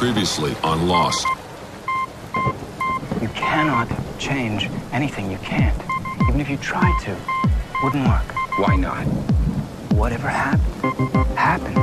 Previously on Lost. You cannot change anything. You can't. Even if you tried to, it wouldn't work. Why not? Whatever happened, happened.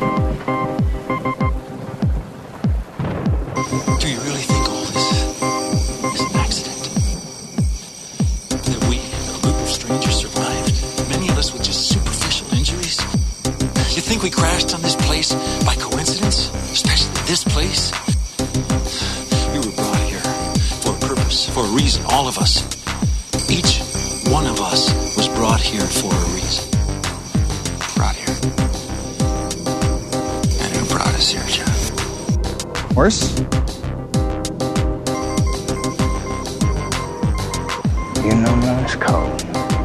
Do you really think all this is an accident? That we, a group of strangers, survived? Many of us with just superficial injuries? You think we crashed on this place by coincidence? Especially this place? We were brought here for a purpose, for a reason, all of us. Each one of us was brought here for a reason. Brought here. And who brought us here, John? Horse? You know Morse code.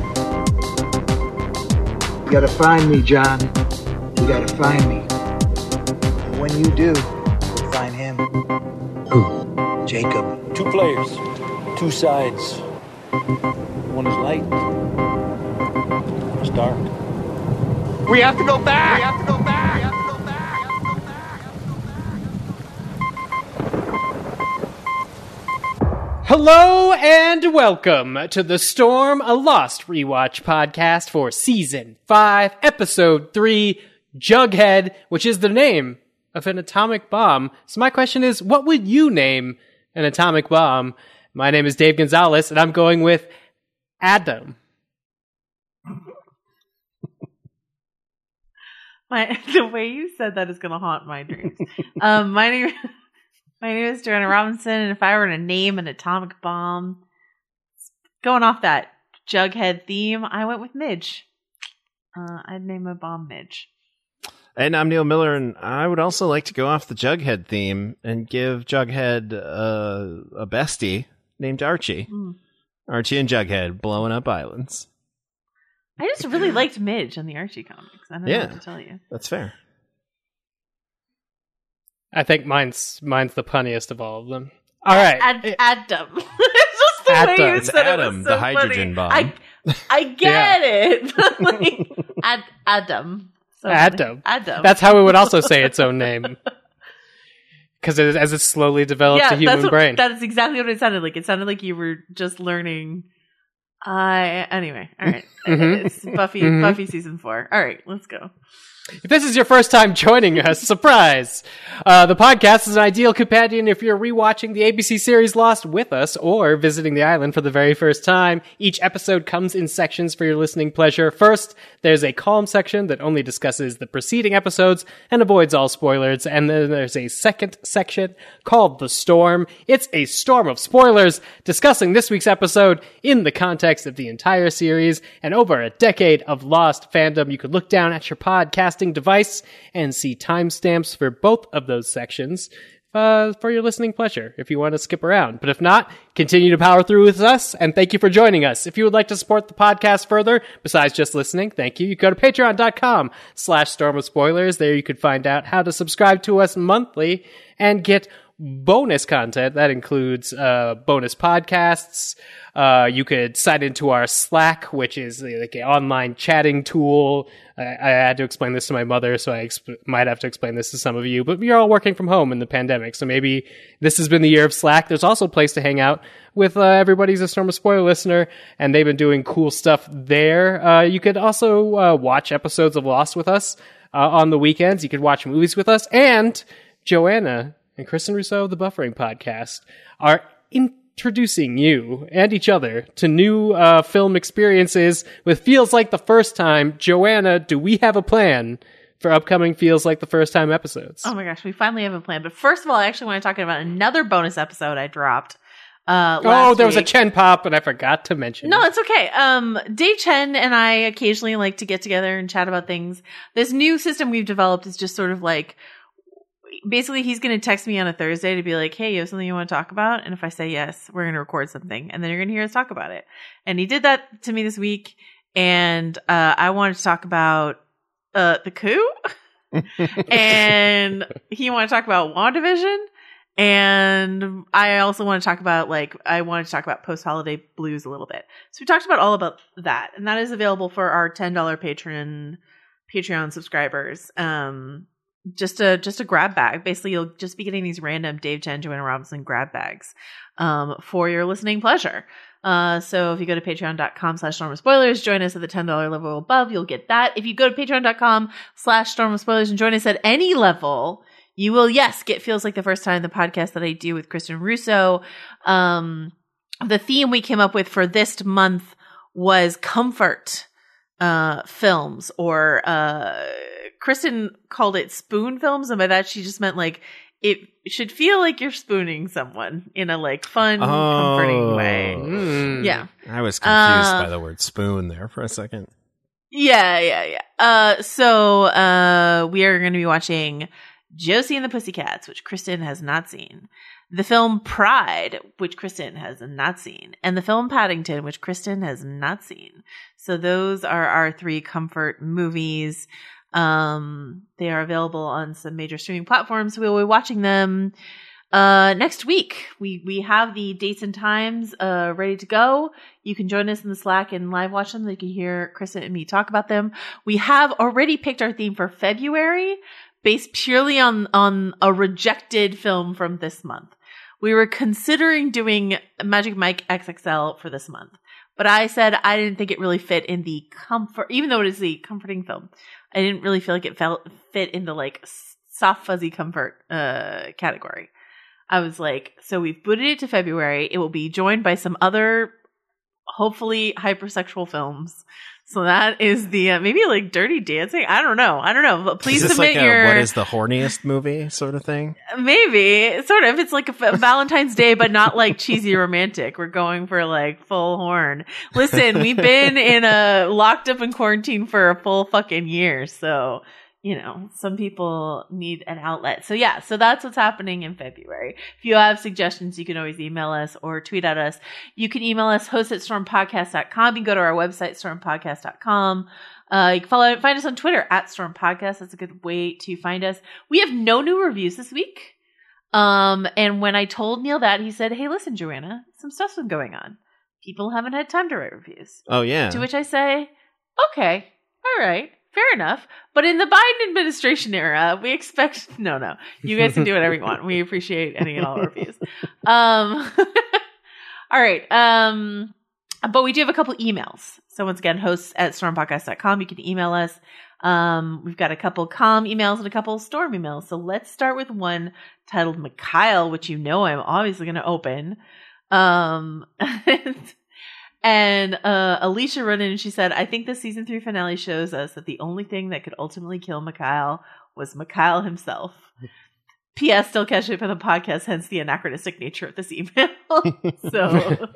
You gotta find me, John. You gotta find me. And when you do, you'll find him. Who? Jacob. 2 players, 2 sides. One is light, one is dark. We have to go back! We have to go back! Hello and welcome to the Storm, a Lost Rewatch podcast for Season 5, Episode 3, Jughead, which is the name of an atomic bomb. So my question is, what would you name an atomic bomb? My name is Dave Gonzalez, and I'm going with Adam. The way you said that is going to haunt my dreams. My name is Joanna Robinson, and if I were to name an atomic bomb, going off that Jughead theme, I went with Midge. I'd name a bomb Midge. And I'm Neil Miller, and I would also like to go off the Jughead theme and give Jughead a bestie named Archie. Archie and Jughead blowing up islands. I just really liked Midge in the Archie comics. I don't know what to tell you. That's fair. I think mine's the punniest of all of them. All right. Adam. It's just the way you It's said Adam, it was so the hydrogen funny. bomb. I get it. But like, Adam. So Adam. Adam. That's how we would also say its own name. Because as it slowly develops a human brain. That is exactly what it sounded like. It sounded like you were just learning. Anyway, all right. It's Buffy season 4. All right, let's go. If this is your first time joining us, surprise! The podcast is an ideal companion if you're rewatching the ABC series Lost with us or visiting the island for the very first time. Each episode comes in sections for your listening pleasure. First, there's a calm section that only discusses the preceding episodes and avoids all spoilers. And then there's a second section called The Storm. It's a storm of spoilers discussing this week's episode in the context of the entire series and over a decade of Lost fandom. You could look down at your podcasting device and see timestamps for both of those sections for your listening pleasure if you want to skip around. But if not, continue to power through with us, and thank you for joining us. If you would like to support the podcast further, besides just listening, thank you. You go to patreon.com/stormofspoilers. There you could find out how to subscribe to us monthly and get bonus content. That includes bonus podcasts. You could sign into our Slack, which is like an online chatting tool. I had to explain this to my mother, so I might have to explain this to some of you. But you're all working from home in the pandemic, so maybe this has been the year of Slack. There's also a place to hang out with everybody who's a Storm of Spoiler listener, and they've been doing cool stuff there. You could also watch episodes of Lost with us on the weekends. You could watch movies with us, and Joanna and Kristen Rousseau of the Buffering Podcast are introducing you and each other to new film experiences with Feels Like the First Time. Joanna, do we have a plan for upcoming Feels Like the First Time episodes? Oh my gosh, we finally have a plan. But first of all, I actually want to talk about another bonus episode I dropped. There was a Chen pop, and I forgot to mention No, it. it's okay. Dave Chen and I occasionally like to get together and chat about things. This new system we've developed is just sort of like, basically he's going to text me on a Thursday to be like, hey, you have something you want to talk about? And if I say yes, we're going to record something, and then you're going to hear us talk about it. And he did that to me this week, and I wanted to talk about the coup, and he wanted to talk about WandaVision, and I also want to talk about post-holiday blues a little bit. So we talked about all about that, and that is available for our $10 Patreon subscribers. just a grab bag. Basically, you'll just be getting these random Dave Chen, Joanna Robinson grab bags for your listening pleasure. So if you go to patreon.com/stormofspoilers, join us at the $10 level above, you'll get that. If you go to patreon.com/stormofspoilers and join us at any level, you will, yes, get Feels Like the First Time, the podcast that I do with Kristen Russo. The theme we came up with for this month was comfort films, or Kristen called it spoon films, and by that she just meant like it should feel like you're spooning someone in a like fun, comforting way. Yeah. I was confused by the word spoon there for a second. Yeah. So we are going to be watching Josie and the Pussycats, which Kristen has not seen. The film Pride, which Kristen has not seen. And the film Paddington, which Kristen has not seen. So those are our 3 comfort movies. They are available on some major streaming platforms. We will be watching them next week. We have the dates and times ready to go. You can join us in the Slack and live watch them. You can hear Kristen and me talk about them. We have already picked our theme for February, based purely on a rejected film from this month. We were considering doing Magic Mike XXL for this month, but I said I didn't think it really fit in the comfort, even though it is the comforting film. I didn't really feel like it fit in the like soft fuzzy comfort category. I was like, so we've booted it to February. It will be joined by some other, hopefully hypersexual films. So that is the maybe like Dirty Dancing. I don't know. But please is this submit like your what is the horniest movie sort of thing. Maybe sort of. It's like a Valentine's Day, but not like cheesy romantic. We're going for like full horn. Listen, we've been locked up in quarantine for a full fucking year, so. You know, some people need an outlet. So yeah, so that's what's happening in February. If you have suggestions, you can always email us or tweet at us. You can email us, host@stormpodcast.com. You can go to our website, stormpodcast.com. You can find us on Twitter @stormpodcast. That's a good way to find us. We have no new reviews this week. And when I told Neil that, he said, hey, listen, Joanna, some stuff's been going on. People haven't had time to write reviews. Oh, yeah. To which I say, okay, all right. Fair enough. But in the Biden administration era, we expect... No. You guys can do whatever you want. We appreciate any and all reviews. All right. But we do have a couple emails. So once again, hosts@stormpodcast.com. You can email us. We've got a couple calm emails and a couple storm emails. So let's start with one titled Mikhail, which you know I'm obviously going to open. And Alicia wrote in and she said, I think the season 3 finale shows us that the only thing that could ultimately kill Mikhail was Mikhail himself. P.S. Still catch it for the podcast, hence the anachronistic nature of this email. So,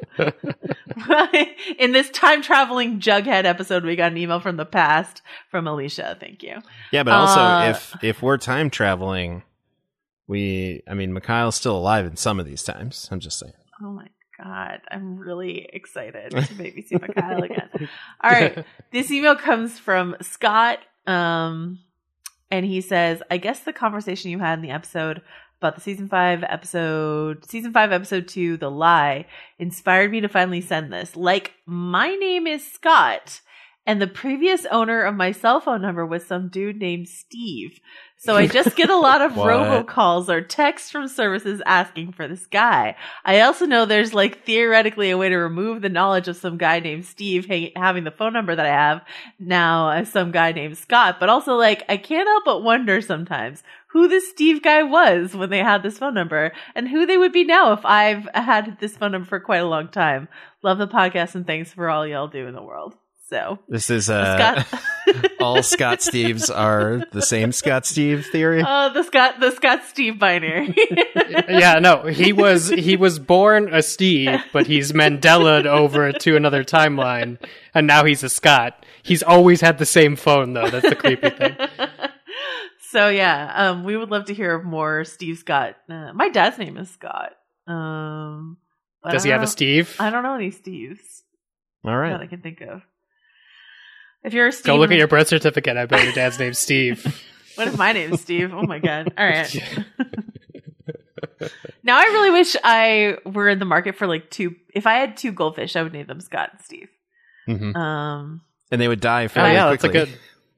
in this time-traveling Jughead episode, we got an email from the past from Alicia. Thank you. Yeah, but also, if we're time-traveling, Mikhail's still alive in some of these times. I'm just saying. Oh, my God, I'm really excited to maybe see Mikhail again. All right. This email comes from Scott. And he says, I guess the conversation you had in the episode about the season 5 episode 2, The Lie, inspired me to finally send this. Like, my name is Scott, and the previous owner of my cell phone number was some dude named Steve. So I just get a lot of robocalls or texts from services asking for this guy. I also know there's like theoretically a way to remove the knowledge of some guy named Steve having the phone number that I have now as some guy named Scott. But also like I can't help but wonder sometimes who this Steve guy was when they had this phone number and who they would be now if I've had this phone number for quite a long time. Love the podcast and thanks for all y'all do in the world. So this is all Scott Steves are the same Scott Steve theory. The Scott Steve binary. Yeah, no, he was born a Steve, but he's Mandela'd over to another timeline, and now he's a Scott. He's always had the same phone, though. That's the creepy thing. So yeah, we would love to hear more Steve Scott. My dad's name is Scott. Does he have a Steve? I don't know any Steves. All right, that I can think of. If you're a Steve, go look at your birth certificate. I bet your dad's name's Steve. What if my name's Steve? Oh my God. All right. Now I really wish I were in the market for like if I had 2 goldfish, I would name them Scott and Steve. Mm-hmm. And they would die fairly quickly. That's a good.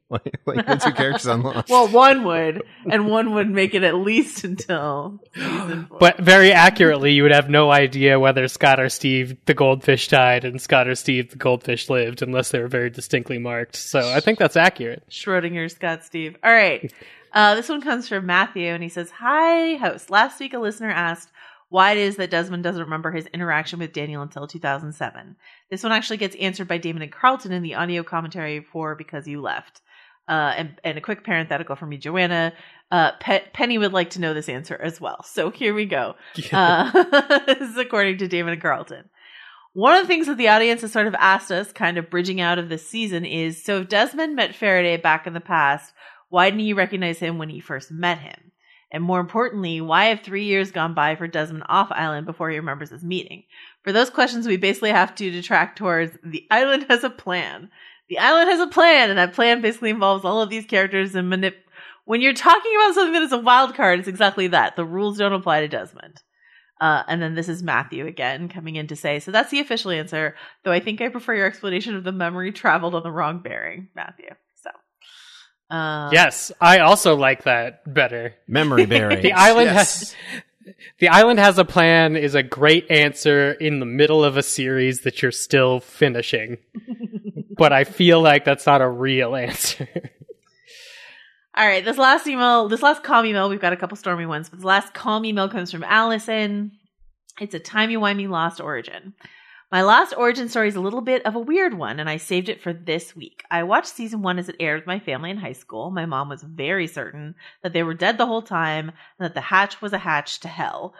Like the two characters on Lost. Well, one would, and one would make it at least until season 4. But very accurately, you would have no idea whether Scott or Steve the goldfish died and Scott or Steve the goldfish lived unless they were very distinctly marked. So I think that's accurate. Schrodinger, Scott, Steve. All right. This one comes from Matthew, and he says, "Hi, host. Last week, a listener asked why it is that Desmond doesn't remember his interaction with Daniel until 2007. This one actually gets answered by Damon and Carlton in the audio commentary for Because You Left. And a quick parenthetical from me, Joanna. Penny would like to know this answer as well. So here we go. This is according to Damon and Carlton. One of the things that the audience has sort of asked us, kind of bridging out of this season, is, so if Desmond met Faraday back in the past, why didn't you recognize him when he first met him? And more importantly, why have 3 years gone by for Desmond off island before he remembers his meeting? For those questions, we basically have to detract towards the island has a plan. The island has a plan, and that plan basically involves all of these characters and when you're talking about something that is a wild card, it's exactly that. The rules don't apply to Desmond. And then this is Matthew again coming in to say, so that's the official answer, though I think I prefer your explanation of the memory traveled on the wrong bearing, Matthew. So, yes, I also like that better. Memory bearing. The island has a plan is a great answer in the middle of a series that you're still finishing. But I feel like that's not a real answer. All right, this last calm email, we've got a couple stormy ones, but the last calm email comes from Allison. It's a timey-wimey lost origin. My lost origin story is a little bit of a weird one, and I saved it for this week. I watched season 1 as it aired with my family in high school. My mom was very certain that they were dead the whole time and that the hatch was a hatch to hell.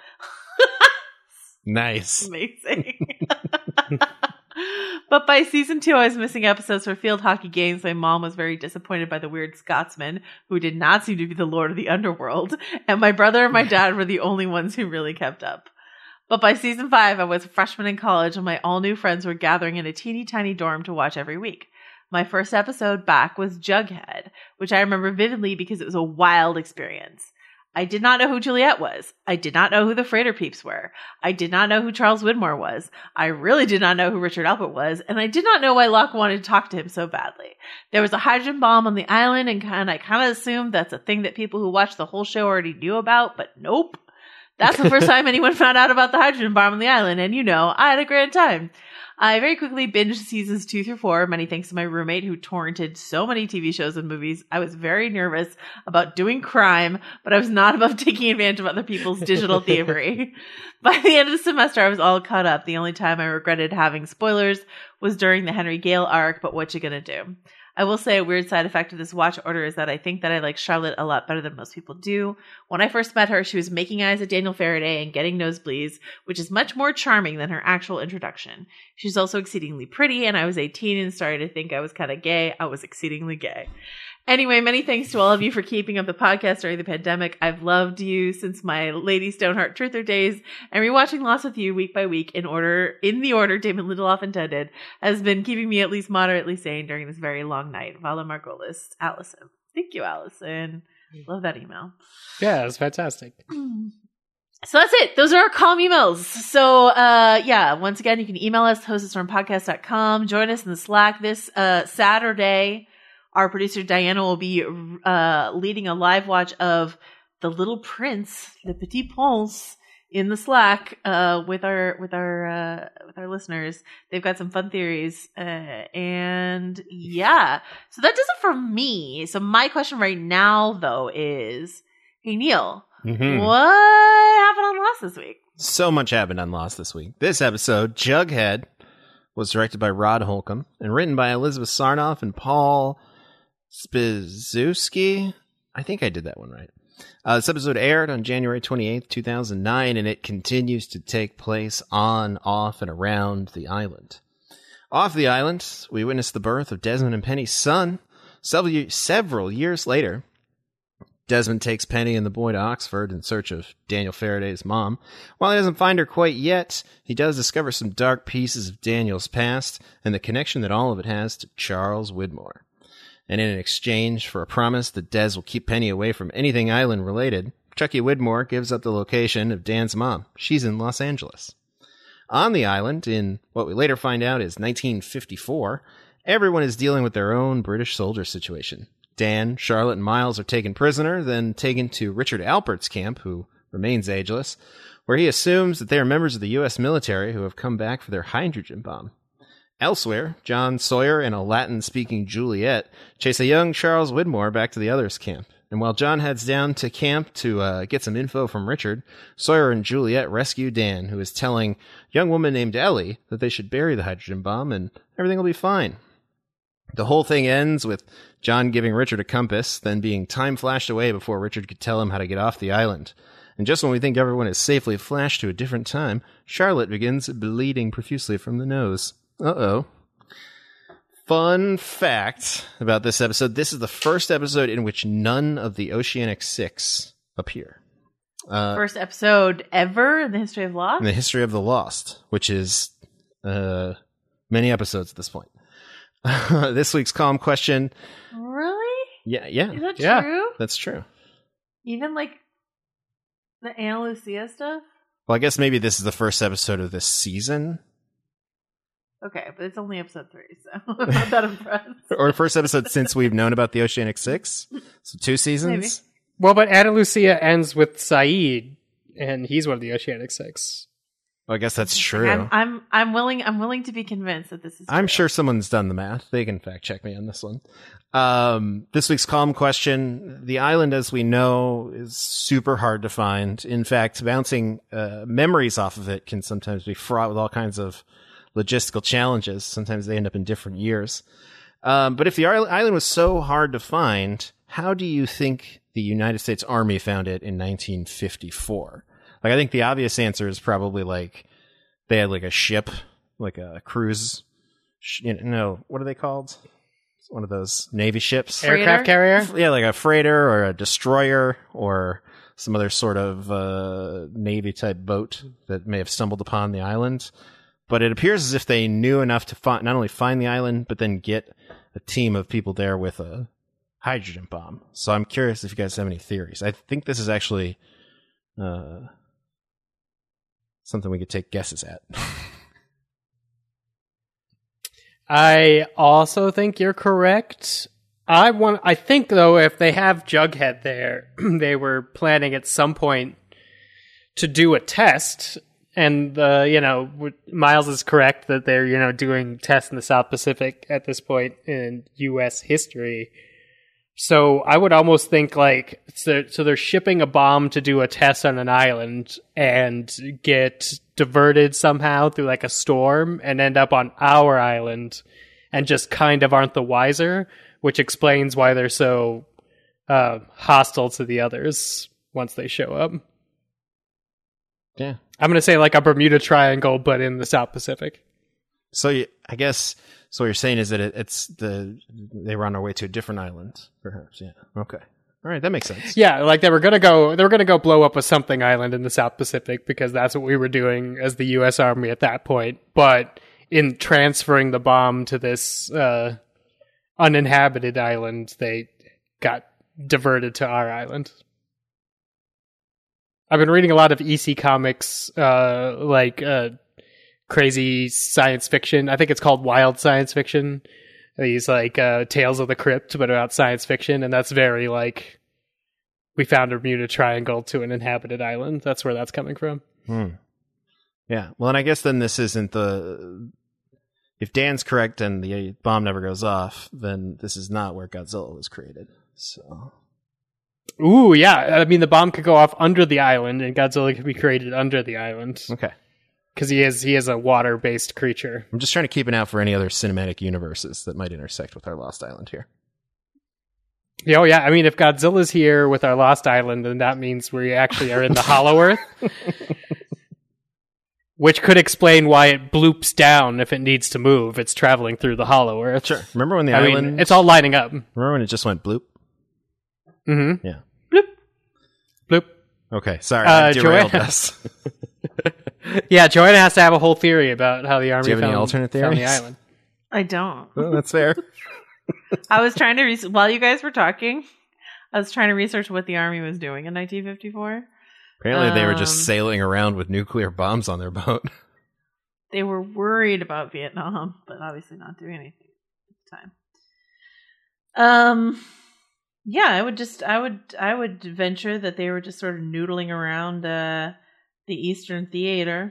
Nice. Amazing. But by season 2, I was missing episodes for field hockey games. My mom was very disappointed by the weird Scotsman, who did not seem to be the lord of the underworld. And my brother and my dad were the only ones who really kept up. But by season 5, I was a freshman in college, and my all-new friends were gathering in a teeny tiny dorm to watch every week. My first episode back was Jughead, which I remember vividly because it was a wild experience. I did not know who Juliet was. I did not know who the Frater Peeps were. I did not know who Charles Widmore was. I really did not know who Richard Alpert was, and I did not know why Locke wanted to talk to him so badly. There was a hydrogen bomb on the island, and I kind of assumed that's a thing that people who watched the whole show already knew about, but nope. That's the first time anyone found out about the hydrogen bomb on the island, and I had a grand time. I very quickly binged seasons 2 through 4, many thanks to my roommate who torrented so many TV shows and movies. I was very nervous about doing crime, but I was not above taking advantage of other people's digital thievery. By the end of the semester, I was all caught up. The only time I regretted having spoilers was during the Henry Gale arc, but what you gonna do? I will say a weird side effect of this watch order is that I think that I like Charlotte a lot better than most people do. When I first met her, she was making eyes at Daniel Faraday and getting nosebleeds, which is much more charming than her actual introduction. She's also exceedingly pretty, and I was 18 and started to think I was kind of gay. I was exceedingly gay. Anyway, many thanks to all of you for keeping up the podcast during the pandemic. I've loved you since my Lady Stoneheart Truther days, and rewatching Lost with you week by week in the order Damon Lindelof intended has been keeping me at least moderately sane during this very long night. Vala Margolis, Allison. Thank you, Allison. Love that email. Yeah, it's fantastic. So that's it. Those are our calm emails. So, once again, you can email us, hostesstormpodcast.com. Join us in the Slack this Saturday. Our producer Diana will be leading a live watch of The Little Prince, Le Petit Prince, in the Slack with our listeners. They've got some fun theories, and yeah. So that does it for me. So my question right now, though, is, hey Neil, what happened on Lost this week? So much happened on Lost this week. This episode, Jughead, was directed by Rod Holcomb and written by Elizabeth Sarnoff and Paul Spizuski. I think I did that one right. This episode aired on January 28th, 2009, and it continues to take place on, off, and around the island. Off the island, we witness the birth of Desmond and Penny's son. Several years later, Desmond takes Penny and the boy to Oxford in search of Daniel Faraday's mom. While he doesn't find her quite yet, he does discover some dark pieces of Daniel's past and the connection that all of it has to Charles Widmore. And in exchange for a promise that Des will keep Penny away from anything island-related, Chucky Widmore gives up the location of Dan's mom. She's in Los Angeles. On the island, in what we later find out is 1954, everyone is dealing with their own British soldier situation. Dan, Charlotte, and Miles are taken prisoner, then taken to Richard Alpert's camp, who remains ageless, where he assumes that they are members of the U.S. military who have come back for their hydrogen bomb. Elsewhere, John Sawyer and a Latin-speaking Juliet chase a young Charles Widmore back to the others' camp. And while John heads down to camp to get some info from Richard, Sawyer and Juliet rescue Dan, who is telling a young woman named Ellie that they should bury the hydrogen bomb and everything will be fine. The whole thing ends with John giving Richard a compass, then being time flashed away before Richard could tell him how to get off the island. And just when we think everyone is safely flashed to a different time, Charlotte begins bleeding profusely from the nose. Uh-oh. Fun fact about this episode. This is the first episode in which none of the Oceanic Six appear. First episode ever in the history of Lost? In the history of the Lost, which is many episodes at this point. This week's column question. Really? Yeah. Is that Yeah. true? That's true. Even like the Ana Lucia stuff? Well, I guess maybe this is the first episode of this season. Okay, but it's only episode 3, so I'm not that impressed. Or first episode since we've known about the Oceanic Six. So 2 seasons. Maybe. Well, but Ana Lucia ends with Saeed, and he's one of the Oceanic Six. Well, I guess that's true. I'm willing to be convinced that this is true. I'm sure someone's done the math. They can fact check me on this one. This week's column question. The island, as we know, is super hard to find. In fact, bouncing memories off of it can sometimes be fraught with all kinds of logistical challenges. Sometimes they end up in different years. But if the island was so hard to find, how do you think the United States Army found it in 1954? Like, I think the obvious answer is probably like they had like a ship, like a cruise. What are they called? It's one of those Navy ships. Aircraft carrier? Yeah, like a freighter or a destroyer or some other sort of Navy type boat that may have stumbled upon the island. But it appears as if they knew enough to not only find the island, but then get a team of people there with a hydrogen bomb. So I'm curious if you guys have any theories. I think this is actually something we could take guesses at. I also think you're correct. I think, though, if they have Jughead there, they were planning at some point to do a test. And, Miles is correct that they're, doing tests in the South Pacific at this point in U.S. history. So I would almost think so they're shipping a bomb to do a test on an island and get diverted somehow through like a storm and end up on our island and just kind of aren't the wiser, which explains why they're so hostile to the others once they show up. Yeah. I'm going to say like a Bermuda Triangle, but in the South Pacific. So I guess so what you're saying is that they were on their way to a different island, perhaps. Yeah. Okay. All right, that makes sense. Yeah, like they were gonna go blow up a something island in the South Pacific because that's what we were doing as the U.S. Army at that point. But in transferring the bomb to this uninhabited island, they got diverted to our island. I've been reading a lot of EC Comics, crazy science fiction. I think it's called wild science fiction. These Tales of the Crypt, but about science fiction, and that's very we found a Bermuda Triangle to an inhabited island. That's where that's coming from. Yeah. Well, and I guess then this isn't if Dan's correct and the bomb never goes off, then this is not where Godzilla was created. So. Ooh, yeah. I mean, the bomb could go off under the island, and Godzilla could be created under the island. Okay. Because he is a water-based creature. I'm just trying to keep an eye out for any other cinematic universes that might intersect with our Lost Island here. Oh, yeah. I mean, if Godzilla's here with our Lost Island, then that means we actually are in the Hollow Earth. Which could explain why it bloops down if it needs to move. It's traveling through the Hollow Earth. Sure. Remember when the island... it's all lining up. Remember when it just went bloop? Mm-hmm. Yeah. Bloop. Bloop. Okay, sorry. I derailed Joanna. us. Yeah, Joanna has to have a whole theory about how the Army Do you have any found alternate the theories? island. I don't. Well, that's fair. I was trying to while you guys were talking, I was trying to research what the Army was doing in 1954. Apparently they were just sailing around with nuclear bombs on their boat. They were worried about Vietnam, but obviously not doing anything at the time. Yeah, I would venture that they were just sort of noodling around the Eastern Theater,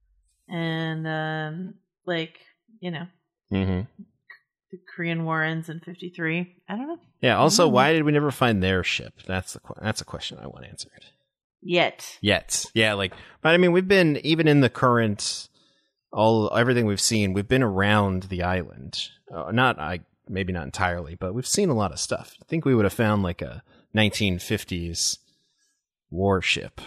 and Mm-hmm. the Korean War ends in 1953. I don't know. Yeah. Also, why did we never find their ship? That's a question I want answered. Yet. Yeah. But I mean, we've been even in the current everything we've seen. We've been around the island. Maybe not entirely, but we've seen a lot of stuff. I think we would have found like a 1950s warship.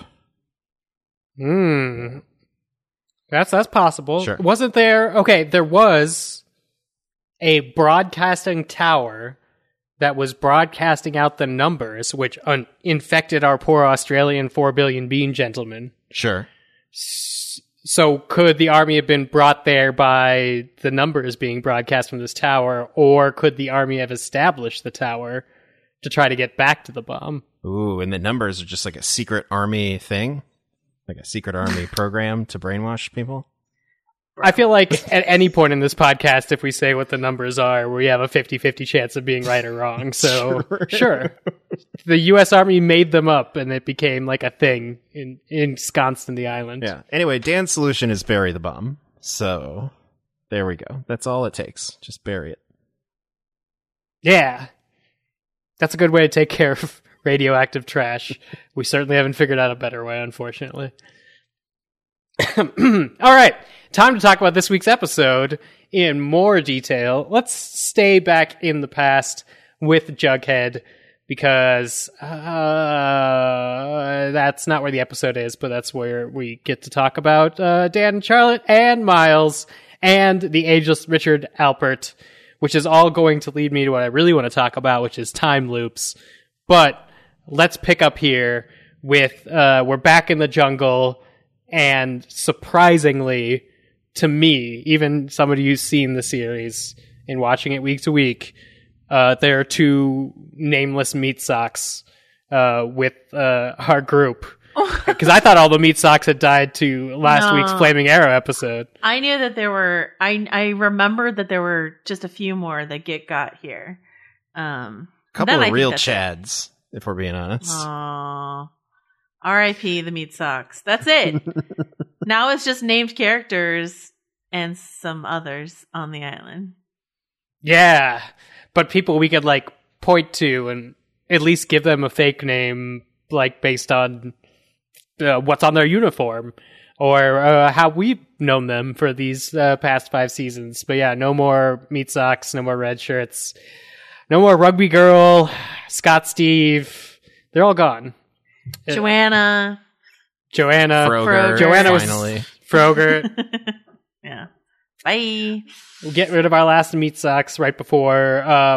That's possible. Sure. Wasn't there? Okay, there was a broadcasting tower that was broadcasting out the numbers, which infected our poor Australian 4 billion bean gentleman. Sure. So could the army have been brought there by the numbers being broadcast from this tower, or could the army have established the tower to try to get back to the bomb? Ooh, and the numbers are just like a secret army thing? Like a secret army program to brainwash people? I feel like at any point in this podcast, if we say what the numbers are, we have a 50-50 chance of being right or wrong. So, sure. The U.S. Army made them up, and it became like a thing ensconced in the island. Yeah. Anyway, Dan's solution is bury the bomb. So, there we go. That's all it takes. Just bury it. Yeah. That's a good way to take care of radioactive trash. We certainly haven't figured out a better way, unfortunately. All right. Time to talk about this week's episode in more detail. Let's stay back in the past with Jughead, because that's not where the episode is, but that's where we get to talk about Dan and Charlotte and Miles and the ageless Richard Alpert, which is all going to lead me to what I really want to talk about, which is time loops. But let's pick up here with we're back in the jungle, and surprisingly, to me, even somebody who's seen the series and watching it week to week, there are two nameless meat socks with our group. Because I thought all the meat socks had died to last week's Flaming Arrow episode. I knew that there were... I remembered that there were just a few more that got here. A couple of real chads, if we're being honest. Aww. R.I.P. the meat socks. That's it. Now it's just named characters and some others on the island. Yeah, but people we could like point to and at least give them a fake name, like based on what's on their uniform or how we've known them for these past 5 seasons. But yeah, no more meat socks, no more red shirts, no more Rugby Girl, Scott Steve. They're all gone. Joanna, Frogurt, Joanna was finally. Frogurt. Yeah. Bye. We'll get rid of our last meat socks right before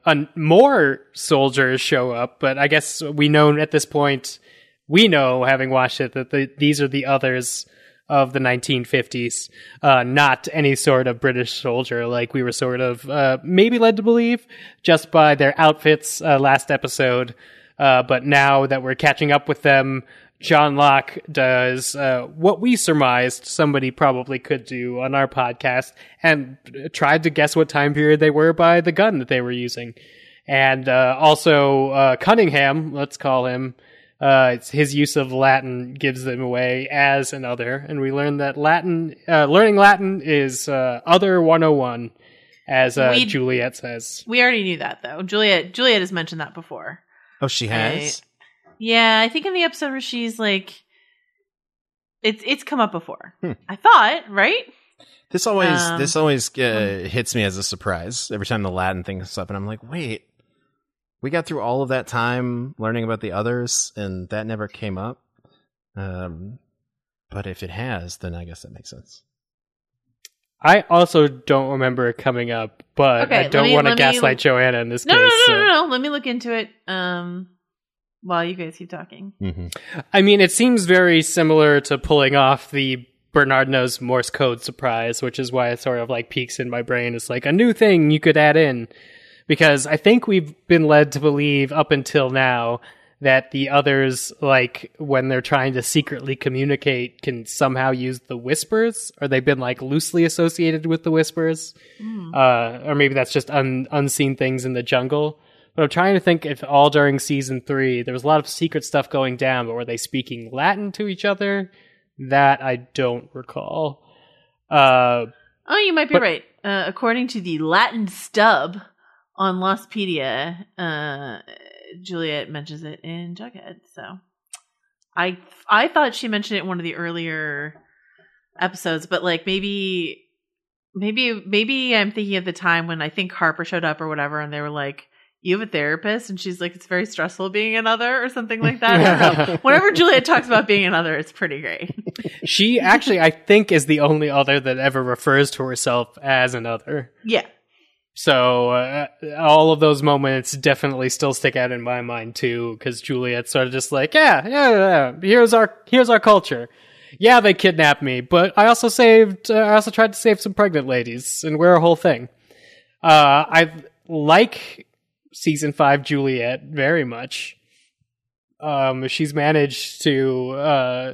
more soldiers show up. But I guess we know at this point, having watched it, that these are the others of the 1950s, not any sort of British soldier like we were sort of maybe led to believe just by their outfits last episode. But now that we're catching up with them, John Locke does what we surmised somebody probably could do on our podcast and tried to guess what time period they were by the gun that they were using. And also Cunningham, let's call him, his use of Latin gives them away as an other. And we learned that learning Latin is other 101, as Juliet says. We already knew that, though. Juliet has mentioned that before. Oh, she has? Yeah, I think in the episode where she's like, it's come up before. I thought, right? This always hits me as a surprise every time the Latin thing comes up, and I'm like, wait, we got through all of that time learning about the others, and that never came up. But if it has, then I guess that makes sense. I also don't remember it coming up, but okay, I don't want to gaslight Joanna in this case. No. Let me look into it while you guys keep talking. Mm-hmm. I mean, it seems very similar to pulling off the Bernard knows Morse code surprise, which is why it sort of like peaks in my brain. It's like a new thing you could add in. Because I think we've been led to believe up until now that the others, like, when they're trying to secretly communicate, can somehow use the whispers, or they've been, like, loosely associated with the whispers. Or maybe that's just unseen things in the jungle. But I'm trying to think if all during season 3 there was a lot of secret stuff going down, but were they speaking Latin to each other? That I don't recall. Oh, you might be right. According to the Latin stub on Lostpedia, Juliet mentions it in Jughead. So I thought she mentioned it in one of the earlier episodes, but like maybe I'm thinking of the time when I think Harper showed up or whatever, and they were like, "You have a therapist," and she's like, "It's very stressful being another," or something like that. I don't know. Whenever Juliet talks about being another, it's pretty great. She actually, I think, is the only other that ever refers to herself as another. Yeah. So all of those moments definitely still stick out in my mind too, because Juliet's sort of just like, yeah. Here's our culture. Yeah, they kidnapped me, but I also tried to save some pregnant ladies, and we're a whole thing. I like season 5 Juliet very much. She's managed to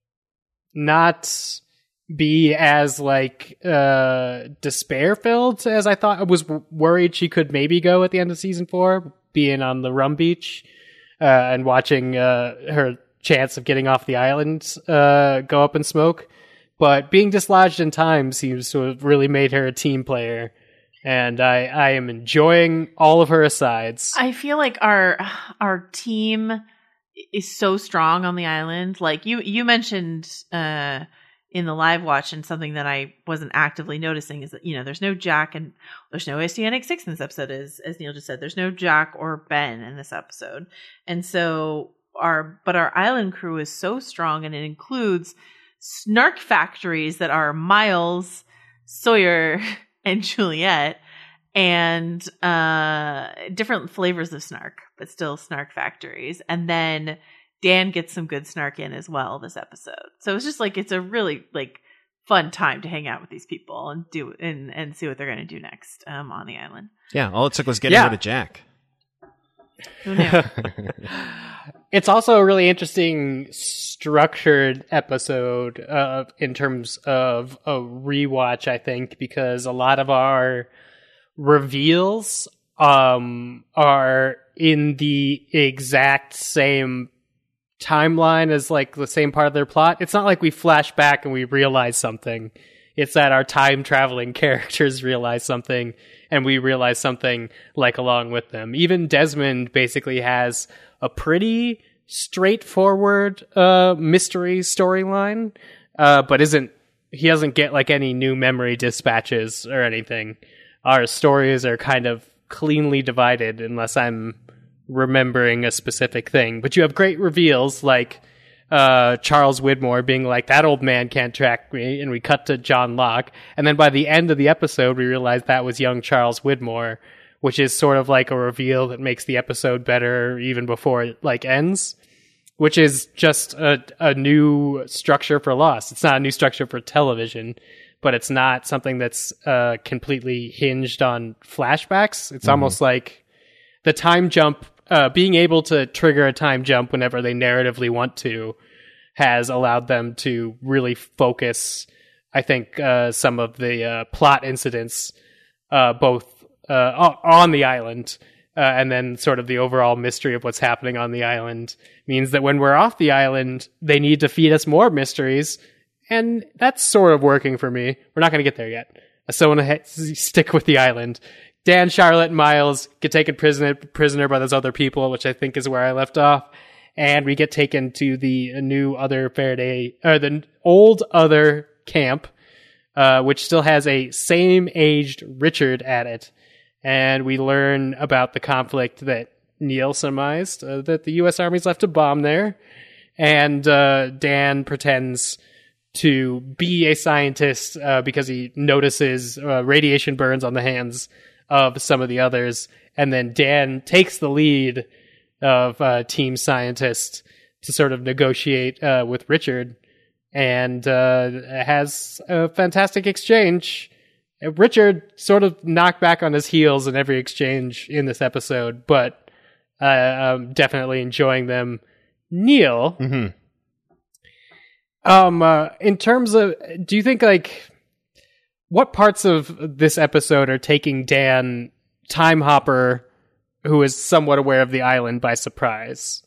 not be as like despair filled as I thought. I was worried she could maybe go at the end of season 4, being on the rum beach and watching her chance of getting off the island go up in smoke. But being dislodged in time seems to have really made her a team player. And I am enjoying all of her asides. I feel like our team is so strong on the island. Like you mentioned in the live watch, and something that I wasn't actively noticing is that, you know, there's no Jack and there's no Oceanic 6 in this episode, as Neil just said. There's no Jack or Ben in this episode. And so our island crew is so strong, and it includes snark factories that are Miles, Sawyer, and Juliet, and different flavors of snark, but still snark factories. And then Dan gets some good snark in as well this episode. So it's just like, it's a really like fun time to hang out with these people and do and see what they're going to do next on the island. Yeah, all it took was getting rid of Jack. Who knew? It's also a really interesting structured episode in terms of a rewatch, I think, because a lot of our reveals are in the exact same timeline as like the same part of their plot. It's not like we flash back and we realize something. It's that our time traveling characters realize something and we realize something like along with them. Even Desmond basically has a pretty straightforward mystery storyline, but he doesn't get like any new memory dispatches or anything. Our stories are kind of cleanly divided unless I'm remembering a specific thing. But you have great reveals like Charles Widmore being like, that old man can't track me, and we cut to John Locke, and then by the end of the episode we realize that was young Charles Widmore, which is sort of like a reveal that makes the episode better even before it like ends, which is just a new structure for Lost. It's not a new structure for television, but it's not something that's completely hinged on flashbacks. It's almost like the time jump, being able to trigger a time jump whenever they narratively want to, has allowed them to really focus, I think, some of the plot incidents both on the island and then sort of the overall mystery of what's happening on the island means that when we're off the island, they need to feed us more mysteries. And that's sort of working for me. We're not going to get there yet. I still want to stick with the island. Dan, Charlotte, and Miles get taken prisoner by those other people, which I think is where I left off. And we get taken to the new other Faraday, or the old other camp, which still has a same-aged Richard at it. And we learn about the conflict that Neil surmised, that the U.S. Army's left a bomb there. And Dan pretends to be a scientist because he notices radiation burns on the hands of some of the others. And then Dan takes the lead of team scientists to sort of negotiate with Richard, and has a fantastic exchange. Richard sort of knocked back on his heels in every exchange in this episode, but I'm definitely enjoying them. Neil, in terms of, do you think like what parts of this episode are taking Dan time hopper who is somewhat aware of the island by surprise.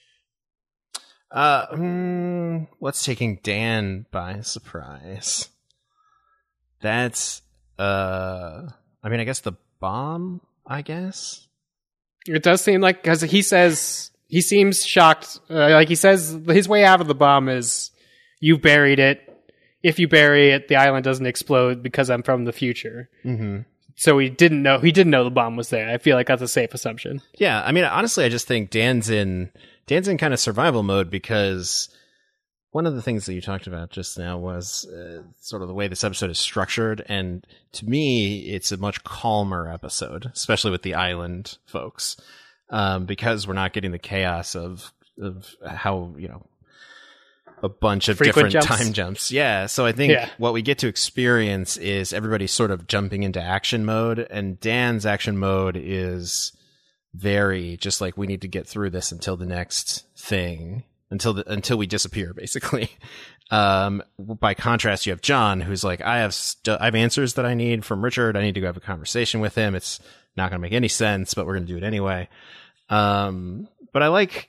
What's taking Dan by surprise? That's, I mean, I guess the bomb, I guess? It does seem like, because he seems shocked. Like he says, his way out of the bomb is, you buried it. If you bury it, the island doesn't explode because I'm from the future. Mm-hmm. So he didn't know the bomb was there. I feel like that's a safe assumption. Yeah, I mean, honestly, I just think Dan's in kind of survival mode, because one of the things that you talked about just now was sort of the way this episode is structured, and to me, it's a much calmer episode, especially with the island folks, because we're not getting the chaos of how, a bunch of frequent different jumps. time jumps. Yeah, so I think what we get to experience is everybody sort of jumping into action mode, and Dan's action mode is very just like, we need to get through this until the next thing, until we disappear, basically. By contrast, you have John, who's like, I have answers that I need from Richard. I need to go have a conversation with him. It's not going to make any sense, but we're going to do it anyway. But I like,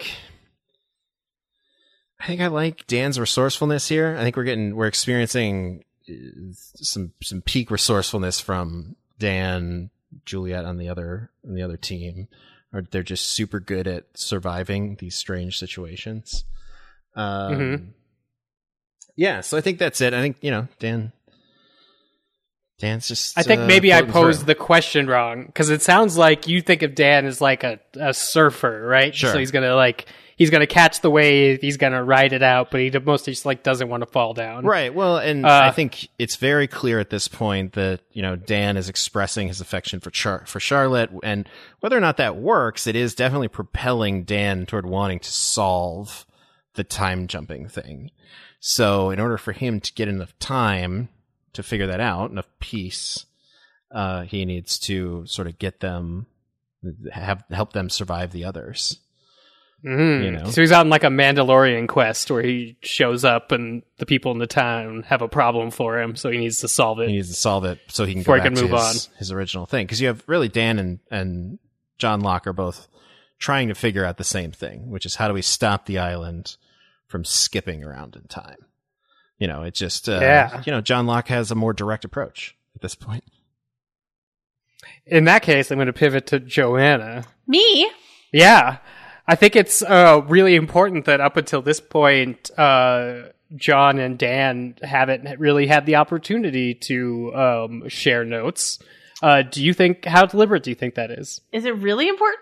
I like Dan's resourcefulness here. I think we're experiencing some peak resourcefulness from Dan, Juliet on the other team. They're just super good at surviving these strange situations. Yeah, so I think that's it. I think, Dan's just, I think maybe I posed the question wrong, because it sounds like you think of Dan as like a surfer, right? Sure. So he's gonna catch the wave, he's gonna ride it out, but he mostly just like doesn't want to fall down. Right. Well, and I think it's very clear at this point that, Dan is expressing his affection for Charlotte, and whether or not that works, it is definitely propelling Dan toward wanting to solve the time jumping thing. So in order for him to get enough time to figure that out, enough peace, he needs to sort of get them, help them survive the others. Mm-hmm. So he's on like a Mandalorian quest where he shows up and the people in the town have a problem for him, so he needs to solve it. He needs to solve it so he can go back to his original thing. Because you have really Dan and John Locke are both trying to figure out the same thing, which is how do we stop the island from skipping around in time? It just, John Locke has a more direct approach at this point. In that case, I'm going to pivot to Joanna. Me? Yeah. I think it's really important that up until this point, John and Dan haven't really had the opportunity to share notes. How deliberate do you think that is? Is it really important?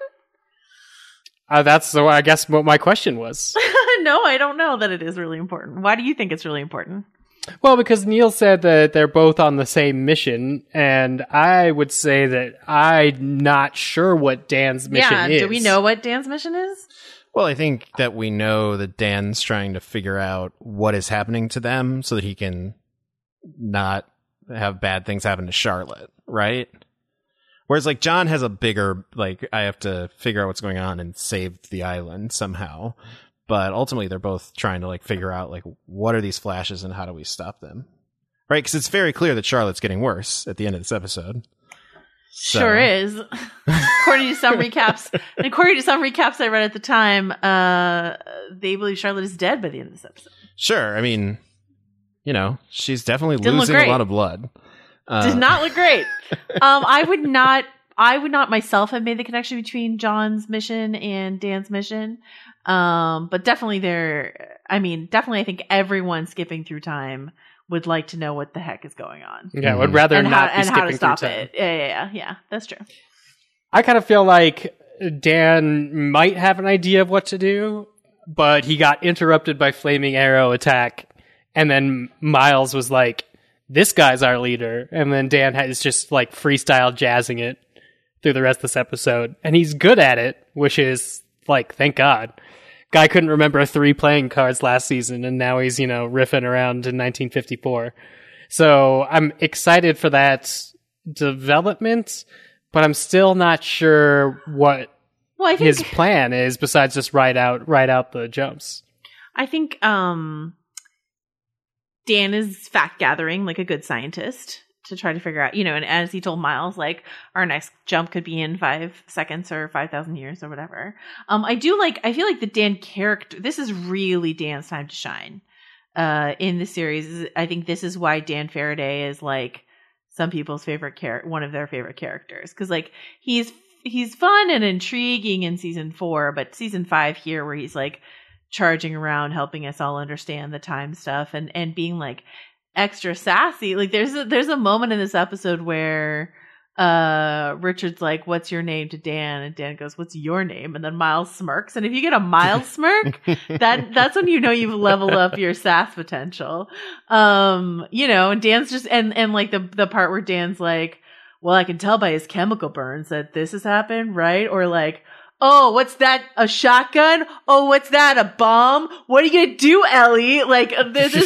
That's I guess what my question was. No, I don't know that it is really important. Why do you think it's really important? Well, because Neil said that they're both on the same mission, and I would say that I'm not sure what Dan's mission is. Do we know what Dan's mission is? Well, I think that we know that Dan's trying to figure out what is happening to them so that he can not have bad things happen to Charlotte, right? Whereas, like, John has a bigger, like, I have to figure out what's going on and save the island somehow. But ultimately, they're both trying to, like, figure out, like, what are these flashes and how do we stop them? Right? Because it's very clear that Charlotte's getting worse at the end of this episode. So. Sure is. According to some recaps I read at the time, they believe Charlotte is dead by the end of this episode. Sure. I mean, she's definitely losing a lot of blood. Did not look great. I would not myself have made the connection between John's mission and Dan's mission. But definitely I think everyone skipping through time would like to know what the heck is going on. Yeah, would rather not be skipping how to stop through time. it. Yeah, that's true. I kind of feel like Dan might have an idea of what to do, but he got interrupted by flaming arrow attack, and then Miles was like, this guy's our leader, and then Dan is just like freestyle jazzing it through the rest of this episode, and he's good at it, which is like, thank God. Guy couldn't remember 3 playing cards last season, and now he's, riffing around in 1954. So I'm excited for that development, but I'm still not sure what his plan is besides just ride out the jumps. I think Dan is fact gathering like a good scientist. to try to figure out, and as he told Miles, like, our next jump could be in 5 seconds or 5,000 years or whatever. I feel like the Dan character, this is really Dan's time to shine in the series. I think this is why Dan Faraday is like some people's favorite one of their favorite characters. Cause like he's fun and intriguing in season 4, but season 5 here where he's like charging around, helping us all understand the time stuff and being like extra sassy. Like there's a moment in this episode where Richard's like, "What's your name?" to Dan, and Dan goes, "What's your name?" And then Miles smirks, and if you get a Miles smirk, that's when you know you've leveled up your sass potential. And Dan's just and like the part where Dan's like, "Well, I can tell by his chemical burns that this has happened, right?" Or like, "Oh, what's that? A shotgun? Oh, what's that? A bomb? What are you gonna do, Ellie?" Like, this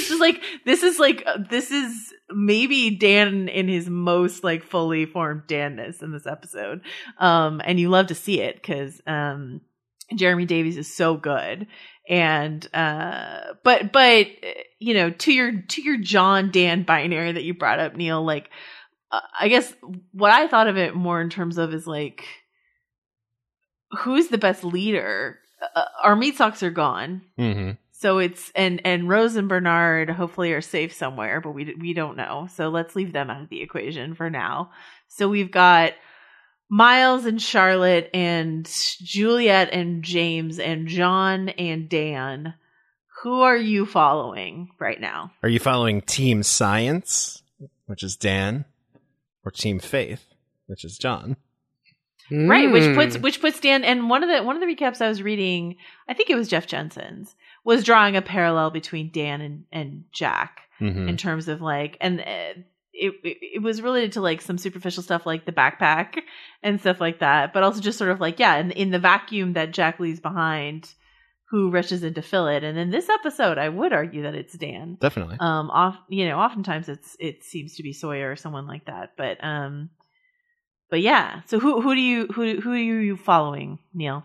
is maybe Dan in his most like fully formed Danness in this episode. And you love to see it because Jeremy Davies is so good. And but to your John Dan binary that you brought up, Neil, like I guess what I thought of it more in terms of is like, who's the best leader? Our meat socks are gone. Mm-hmm. So it's, and Rose and Bernard hopefully are safe somewhere, but we don't know. So let's leave them out of the equation for now. So we've got Miles and Charlotte and Juliet and James and John and Dan. Who are you following right now? Are you following Team Science, which is Dan, or Team Faith, which is John? Right, which puts Dan, and one of the recaps I was reading, I think it was Jeff Jensen's, was drawing a parallel between Dan and Jack in terms of like, and it was related to like some superficial stuff like the backpack and stuff like that, but also just sort of like, yeah, in the vacuum that Jack leaves behind, who rushes in to fill it. And in this episode, I would argue that it's Dan. Definitely. Oftentimes it seems to be Sawyer or someone like that, but yeah. So who are you following, Neil?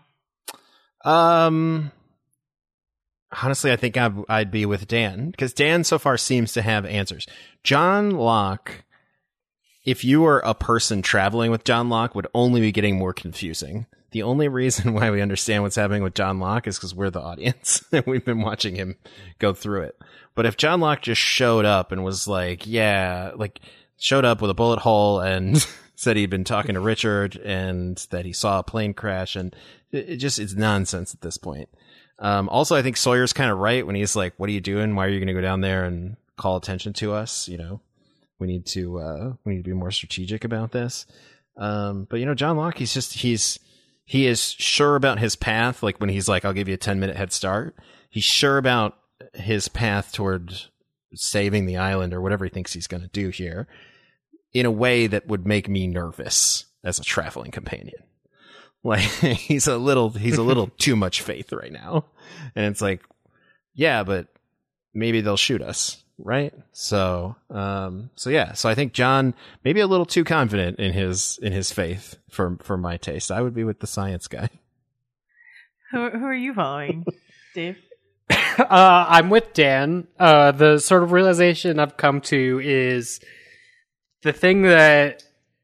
Honestly, I think I'd be with Dan, because Dan so far seems to have answers. John Locke, if you were a person traveling with John Locke, would only be getting more confusing. The only reason why we understand what's happening with John Locke is because we're the audience and we've been watching him go through it. But if John Locke just showed up and was like, showed up with a bullet hole and said he'd been talking to Richard and that he saw a plane crash, and it's nonsense at this point. Also, I think Sawyer's kind of right when he's like, "What are you doing? Why are you going to go down there and call attention to us? We need to be more strategic about this." But John Locke, he is sure about his path. Like when he's like, "I'll give you a 10-minute head start." He's sure about his path toward saving the island or whatever he thinks he's going to do here, in a way that would make me nervous as a traveling companion. Like he's a little too much faith right now. And it's like, yeah, but maybe they'll shoot us, right? So I think John maybe a little too confident in his faith for my taste. I would be with the science guy. Who are you following, Dave? I'm with Dan. The sort of realization I've come to is the thing that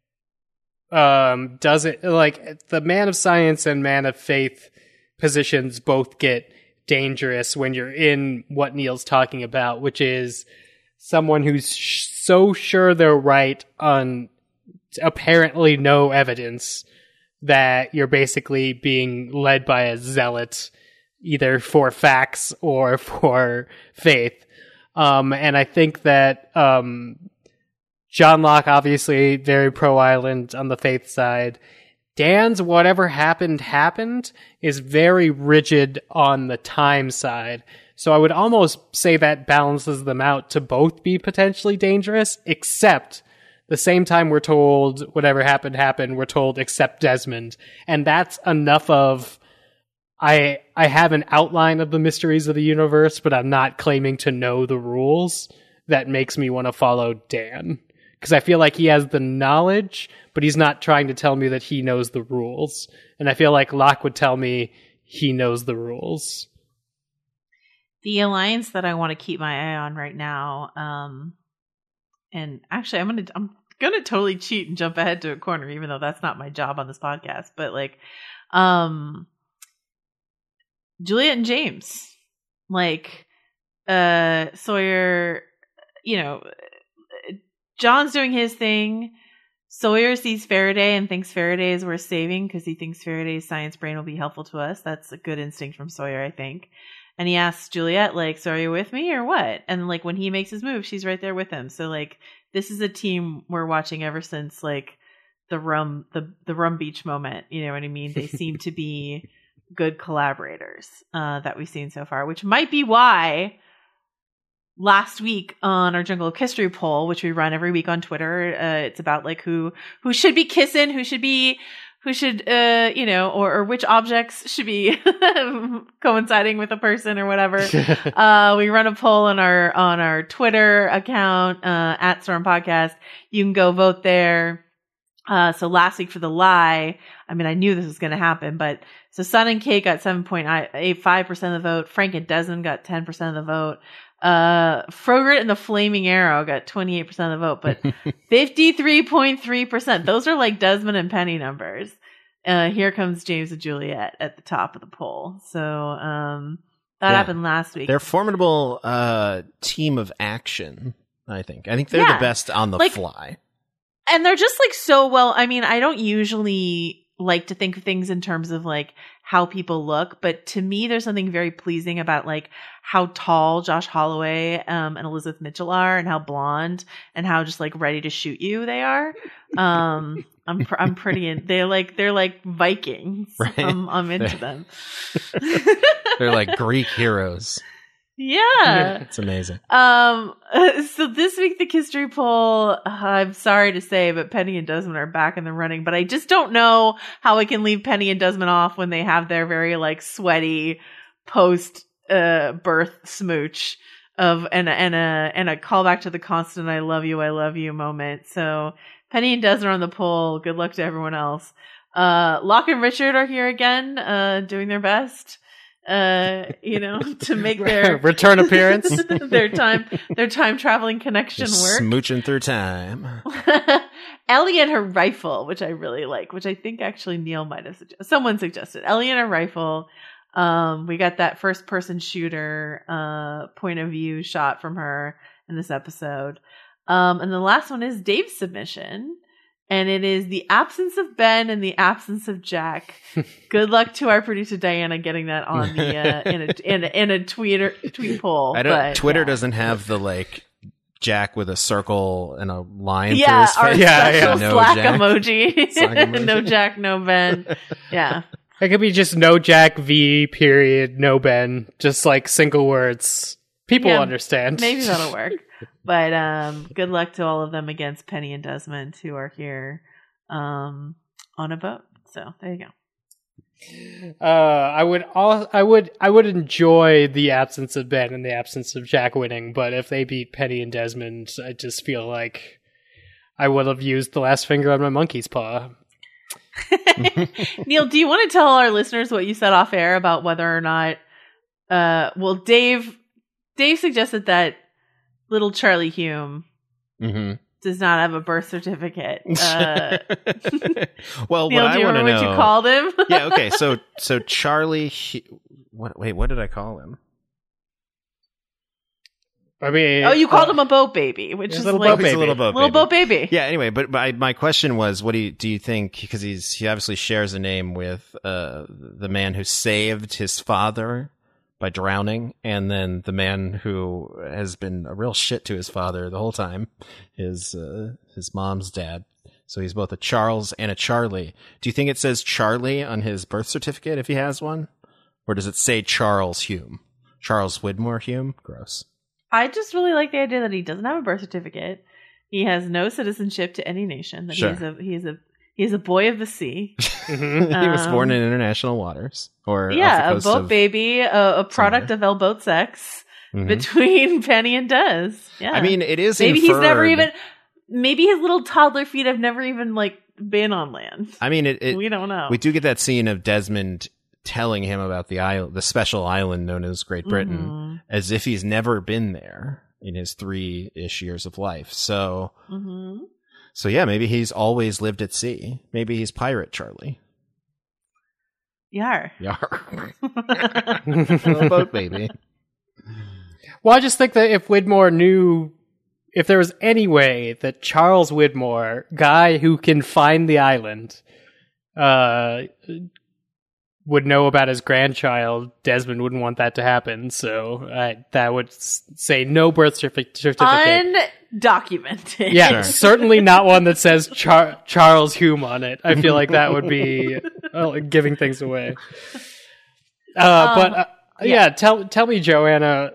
does it, like the man of science and man of faith positions both get dangerous when you're in what Neil's talking about, which is someone who's so sure they're right on apparently no evidence that you're basically being led by a zealot, either for facts or for faith. And I think that John Locke, obviously very pro-island on the faith side. Dan's whatever happened is very rigid on the time side. So I would almost say that balances them out to both be potentially dangerous, except the same time we're told whatever happened, we're told except Desmond. And that's enough of, I have an outline of the mysteries of the universe, but I'm not claiming to know the rules. That makes me want to follow Dan. Because I feel like he has the knowledge, but he's not trying to tell me that he knows the rules. And I feel like Locke would tell me he knows the rules. The alliance that I want to keep my eye on right now, and actually I'm gonna totally cheat and jump ahead to a corner, even though that's not my job on this podcast. But like, Juliet and James, like, Sawyer, you know, John's doing his thing. Sawyer sees Faraday and thinks Faraday is worth saving because he thinks Faraday's science brain will be helpful to us. That's a good instinct from Sawyer, I think. And he asks Juliet, like, so are you with me or what? And like when he makes his move, she's right there with him. So like this is a team we're watching ever since like the rum beach moment. You know what I mean? They seem to be good collaborators that we've seen so far, which might be why last week on our Jungle Book History poll, which we run every week on Twitter, it's about like who should be kissing, who should you know, or which objects should be coinciding with a person or whatever. We run a poll on our Twitter account at Storm Podcast. You can go vote there. So last week for the lie, I mean, I knew this was going to happen, but so Sun and Kate got 7.85% of the vote. Frank and Desmond got 10% of the vote. Frogurt and the Flaming Arrow got 28% of the vote, but 53.3%. Those are like Desmond and Penny numbers. Here comes James and Juliet at the top of the poll. So, that happened last week. They're a formidable, team of action, I think. I think they're the best on the fly. And they're just like so well. I mean, I don't usually like to think of things in terms of like how people look, but to me, there's something very pleasing about like how tall Josh Holloway and Elizabeth Mitchell are, and how blonde and how just like ready to shoot you they are. I'm pretty in. They're like Vikings. Right? I'm into them. They're like Greek heroes. Yeah. It's amazing. So this week, the history poll, I'm sorry to say, but Penny and Desmond are back in the running, but I just don't know how I can leave Penny and Desmond off when they have their very like sweaty post, birth smooch and a callback to the constant I love you moment. So Penny and Desmond are on the poll. Good luck to everyone else. Locke and Richard are here again, doing their best. You know, to make their return appearance, their time traveling connection work. Smooching through time. Ellie and her rifle, which I really like, which I think actually Neil might have suggested. Someone suggested Ellie and her rifle. We got that first person shooter point of view shot from her in this episode. And the last one is Dave's submission. And it is the absence of Ben and the absence of Jack. Good luck to our producer Diana getting that on the in a tweet poll. Twitter doesn't have the like Jack with a circle and a line through our his face. special No Slack Jack. emoji. No Jack, no Ben. Yeah. It could be just no Jack V period, no Ben, just like single words. People understand. Maybe that'll work. But good luck to all of them against Penny and Desmond, who are here on a vote. So there you go. I would enjoy the absence of Ben and the absence of Jack winning, but if they beat Penny and Desmond, I just feel like I would have used the last finger on my monkey's paw. Neil, do you want to tell our listeners what you said off air about whether or not? Dave suggested that little Charlie Hume does not have a birth certificate. Well, Neil, what I want to know, what you called him? Yeah, okay. So Charlie, what did I call him? I mean, you called him a boat baby, which is little like boat baby. He's a little boat little baby. boat baby. Yeah. Anyway, but my question was, what do you think? Because he obviously shares a name with the man who saved his father by drowning, and then the man who has been a real shit to his father the whole time, his mom's dad. So he's both a Charles and a Charlie. Do you think it says Charlie on his birth certificate if he has one? Or does it say Charles Hume? Charles Widmore Hume? Gross. I just really like the idea that he doesn't have a birth certificate. He has no citizenship to any nation. That Sure. he's a boy of the sea. He was born in international waters. Or off the a coast boat of baby, a product of El Boat sex between Penny and Des. Yeah. I mean, it is maybe he's never inferred. even. Maybe his little toddler feet have never even like been on land. I mean, We don't know. We do get that scene of Desmond telling him about the special island known as Great Britain, as if he's never been there in his 3-ish years of life. So So yeah, maybe he's always lived at sea. Maybe he's Pirate Charlie. Yar. Yar. On a boat, baby. Well, I just think that if Widmore knew, if there was any way that Charles Widmore, guy who can find the island, would know about his grandchild, Desmond wouldn't want that to happen. So that would say no birth certificate. Undocumented. Yeah, Sure. certainly not one that says Charles Hume on it. I feel like that would be giving things away. Yeah, tell me, Joanna,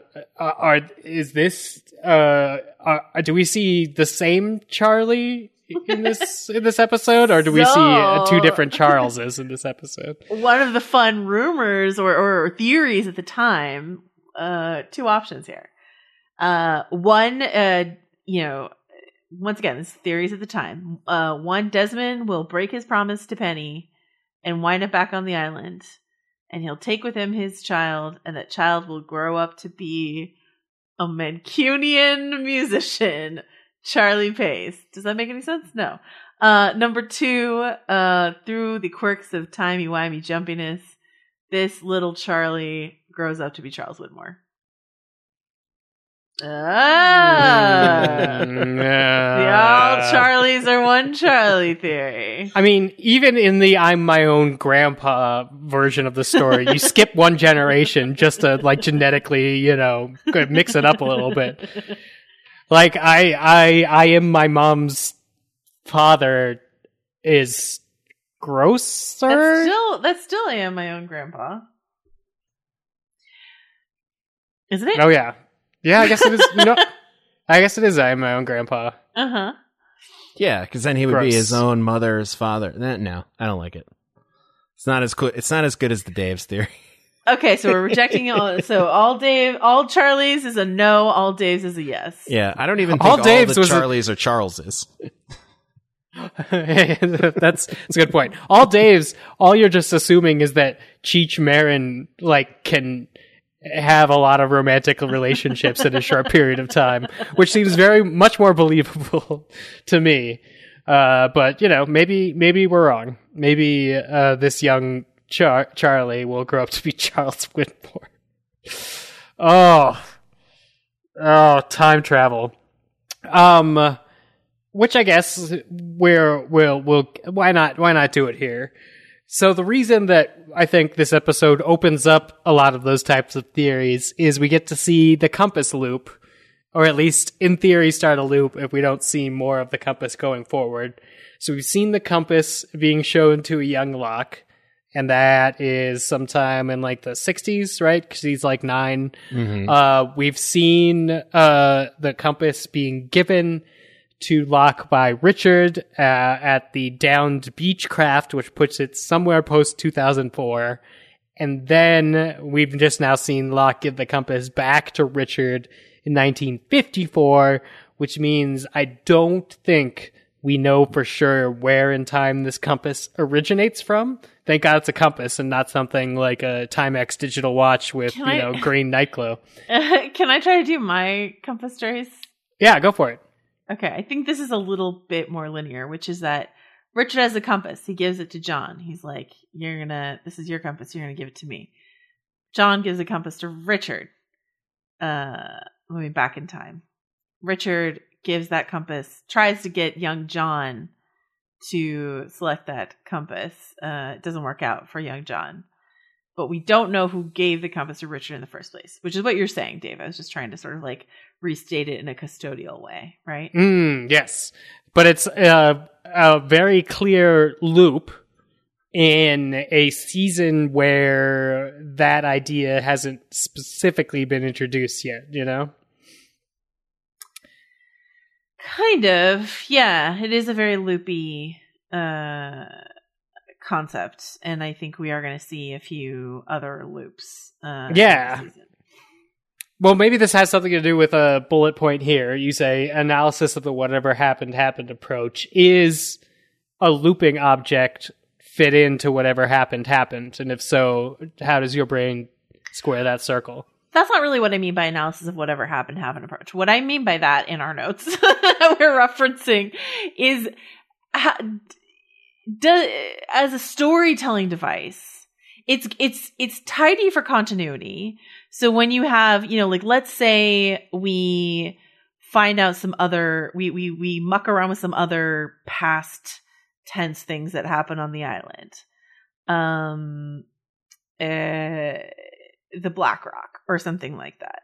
do we see the same Charlie in this episode, or do we see two different Charleses in this episode? One of the fun rumors or theories at the time, two options here. One, once again, this is theories at the time. One, Desmond will break his promise to Penny and wind up back on the island, and he'll take with him his child, and that child will grow up to be a Mancunian musician, Charlie Pace. Does that make any sense? No. Number two, through the quirks of timey-wimey jumpiness, this little Charlie grows up to be Charles Widmore. The all Charlies are one Charlie theory. I mean, even in the I'm my own grandpa version of the story, you skip one generation just to genetically, mix it up a little bit. Like I am my mom's father is grosser. That's still I am my own grandpa. Isn't it? Oh yeah. Yeah, I guess it is. I guess it is I am my own grandpa. Uh-huh. Yeah, because then he would be his own mother's father. No, I don't like it. It's not as cool. It's not as good as the Dave's theory. Okay, so we're rejecting all. So all Charlies is a no. All Daves is a yes. Yeah, I don't even think all the Charlies are Charleses. That's a good point. All Daves, all you're just assuming is that Cheech Marin can have a lot of romantic relationships in a short period of time, which seems very much more believable to me. But maybe we're wrong. Maybe this young Charlie will grow up to be Charles Widmore. Oh, time travel. Which I guess we'll why not do it here? So the reason that I think this episode opens up a lot of those types of theories is we get to see the compass loop, or at least in theory start a loop if we don't see more of the compass going forward. So we've seen the compass being shown to a young Locke, and that is sometime in the 60s, right? Because he's 9. Mm-hmm. We've seen the compass being given to Locke by Richard at the downed Beechcraft, which puts it somewhere post 2004. And then we've just now seen Locke give the compass back to Richard in 1954, which means I don't think we know for sure where in time this compass originates from. Thank God it's a compass and not something like a Timex digital watch with, green night glow. Can I try to do my compass choice? Yeah, go for it. Okay, I think this is a little bit more linear, which is that Richard has a compass. He gives it to John. He's like, this is your compass. You're going to give it to me. John gives a compass to Richard. Let me back in time. Richard gives that compass, tries to get young John to select that compass. It doesn't work out for young John. But we don't know who gave the compass to Richard in the first place, which is what you're saying, Dave. I was just trying to sort of restate it in a custodial way, right? Yes. But it's a very clear loop in a season where that idea hasn't specifically been introduced yet, Kind of. Yeah, it is a very loopy concept, and I think we are going to see a few other loops. Yeah. Well, maybe this has something to do with a bullet point here. You say analysis of the whatever happened approach. Is a looping object fit into whatever happened? And if so, how does your brain square that circle? that's not really what I mean by analysis of whatever happened approach. What I mean by that in our notes that we're referencing is as a storytelling device, it's tidy for continuity. So when you have, like, let's say we find out some other, we muck around with some other past tense things that happen on the island. The Black Rock or something like that.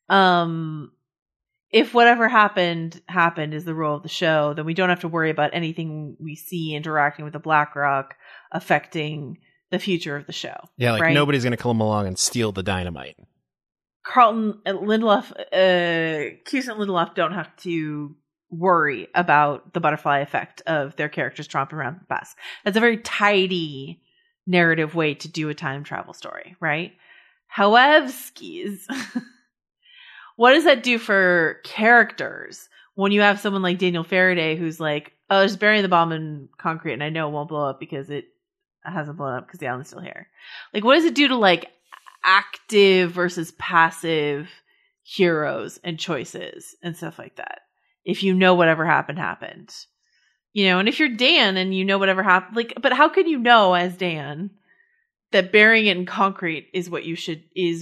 If whatever happened is the rule of the show, then we don't have to worry about anything we see interacting with the Black Rock affecting the future of the show. Yeah, like right? nobody's going to come along and steal the dynamite. Carlton Lindelof, Cuse and Lindelof don't have to worry about the butterfly effect of their characters tromping around the bus. That's a very tidy narrative way to do a time travel story, right? However, skis, what does that do for characters when you have someone like Daniel Faraday who's like, oh, just bury the bomb in concrete and I know it won't blow up because it hasn't blown up because the island's still here. Like, what does it do to like active versus passive heroes and choices and stuff like that? If you know whatever happened. And if you're Dan and you know whatever happened, like, but how can you know as Dan that burying it in concrete is what you should, is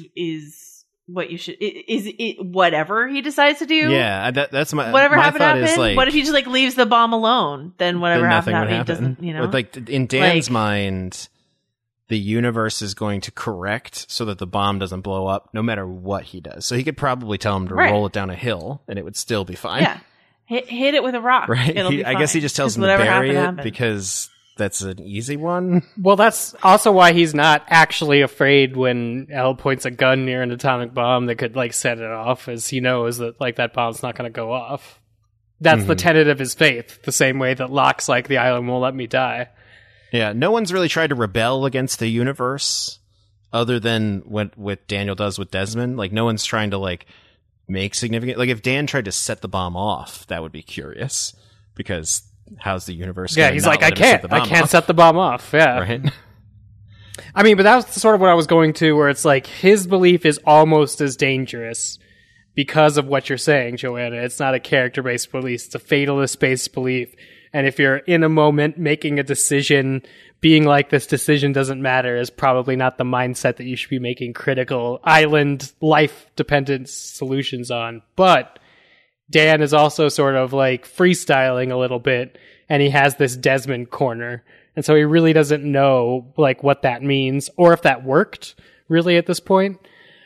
it whatever he decides to do? Yeah, that's whatever my happened. Is, like, what if he just like leaves the bomb alone? Then whatever then nothing would happened happen. doesn't, Like in Dan's mind, the universe is going to correct so that the bomb doesn't blow up no matter what he does. So he could probably tell him to roll it down a hill and it would still be fine. Yeah. Hit it with a rock. Right. It'll be fine. I guess he just tells him to bury it because that's an easy one. Well, that's also why he's not actually afraid when L points a gun near an atomic bomb that could like set it off, as he knows that like that bomb's not going to go off. That's the tenet of his faith, the same way that Locke's like, the island won't let me die. Yeah, no one's really tried to rebel against the universe other than what Daniel does with Desmond. Like, no one's trying to like make significant, like if Dan tried to set the bomb off, that would be curious, because how's the universe he's like, I can't set the bomb off. Yeah, right. I mean, but that was sort of what I was going to, where it's like his belief is almost as dangerous because of what you're saying, Joanna. It's not a character-based belief, it's a fatalist-based belief. And if you're in a moment making a decision, being like, this decision doesn't matter, is probably not the mindset that you should be making critical island life-dependent solutions on. But Dan is also sort of like freestyling a little bit, and he has this Desmond corner. And so he really doesn't know like what that means or if that worked really at this point.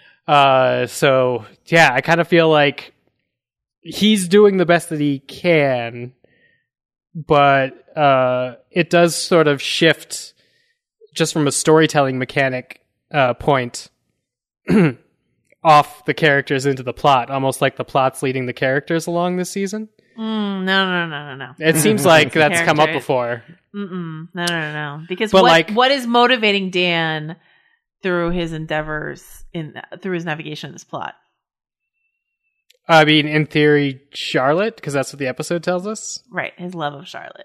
So yeah, I kind of feel like he's doing the best that he can, but it does sort of shift just from a storytelling mechanic point off the characters into the plot, almost like the plot's leading the characters along this season. No. It seems like that's come up before. No. Because but what is motivating Dan through his endeavors through his navigation in this plot? I mean, in theory, Charlotte, because that's what the episode tells us. Right, his love of Charlotte.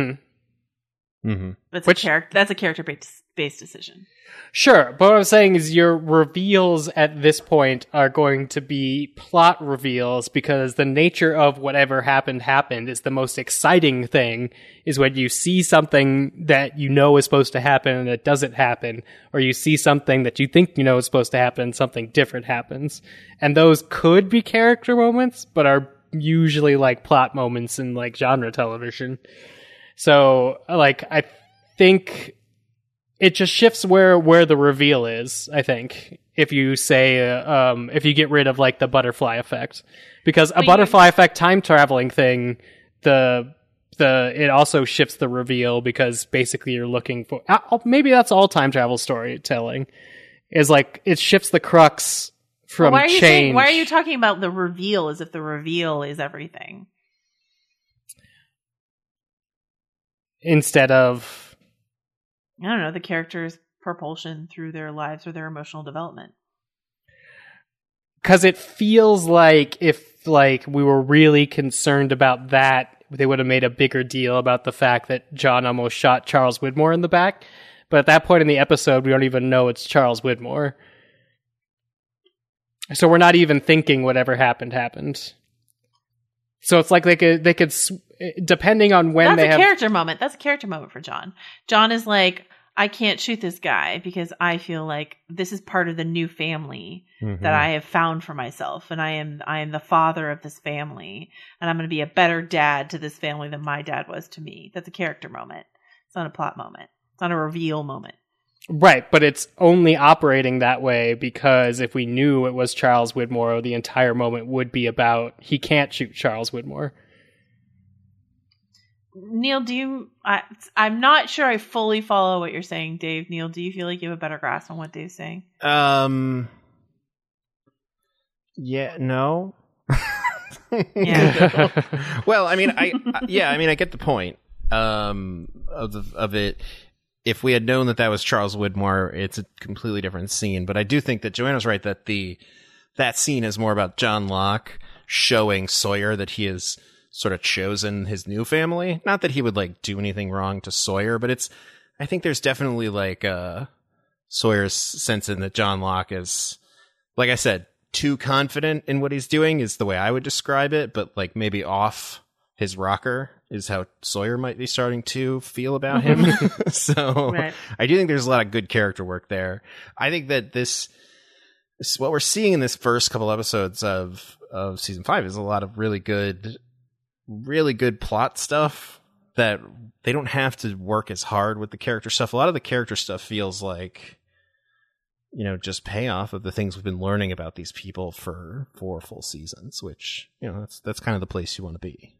That's a character-based decision. Sure, but what I'm saying is your reveals at this point are going to be plot reveals, because the nature of whatever happened is the most exciting thing is when you see something that you know is supposed to happen and it doesn't happen, or you see something that you think you know is supposed to happen and something different happens. And those could be character moments, but are usually like plot moments in like genre television. So like I think it just shifts where the reveal is, I think, if you say, if you get rid of, like, the butterfly effect. Because a butterfly effect time traveling thing, it also shifts the reveal, because basically you're looking for... maybe that's all time travel storytelling, is, like, it shifts the crux from change. Why are you talking about the reveal as if the reveal is everything? Instead of... I don't know, the character's propulsion through their lives or their emotional development. Because it feels like if like we were really concerned about that, they would have made a bigger deal about the fact that John almost shot Charles Widmore in the back. But at that point in the episode, we don't even know it's Charles Widmore. So we're not even thinking whatever happened. So it's like they could depending on when That's they a have character moment. That's a character moment for John. John is like, I can't shoot this guy because I feel like this is part of the new family that I have found for myself, and I am the father of this family, and I'm going to be a better dad to this family than my dad was to me. That's a character moment. It's not a plot moment. It's not a reveal moment. Right, but it's only operating that way because if we knew it was Charles Widmore, the entire moment would be about he can't shoot Charles Widmore. Neil, I'm not sure I fully follow what you're saying, Dave. Neil, do you feel like you have a better grasp on what Dave's saying? Yeah, no. Yeah. Well, I mean, I get the point of it. If we had known that was Charles Widmore, it's a completely different scene. But I do think that Joanna's right that that scene is more about John Locke showing Sawyer that he has sort of chosen his new family. Not that he would like do anything wrong to Sawyer, but I think there's definitely like Sawyer's sense in that John Locke is, like I said, too confident in what he's doing is the way I would describe it, but like maybe off his rocker is how Sawyer might be starting to feel about him. So right. I do think there's a lot of good character work there. I think that this what we're seeing in this first couple episodes of season 5 is a lot of really good plot stuff that they don't have to work as hard with the character stuff. A lot of the character stuff feels like, you know, just payoff of the things we've been learning about these people for 4 full seasons, which, you know, that's kind of the place you want to be.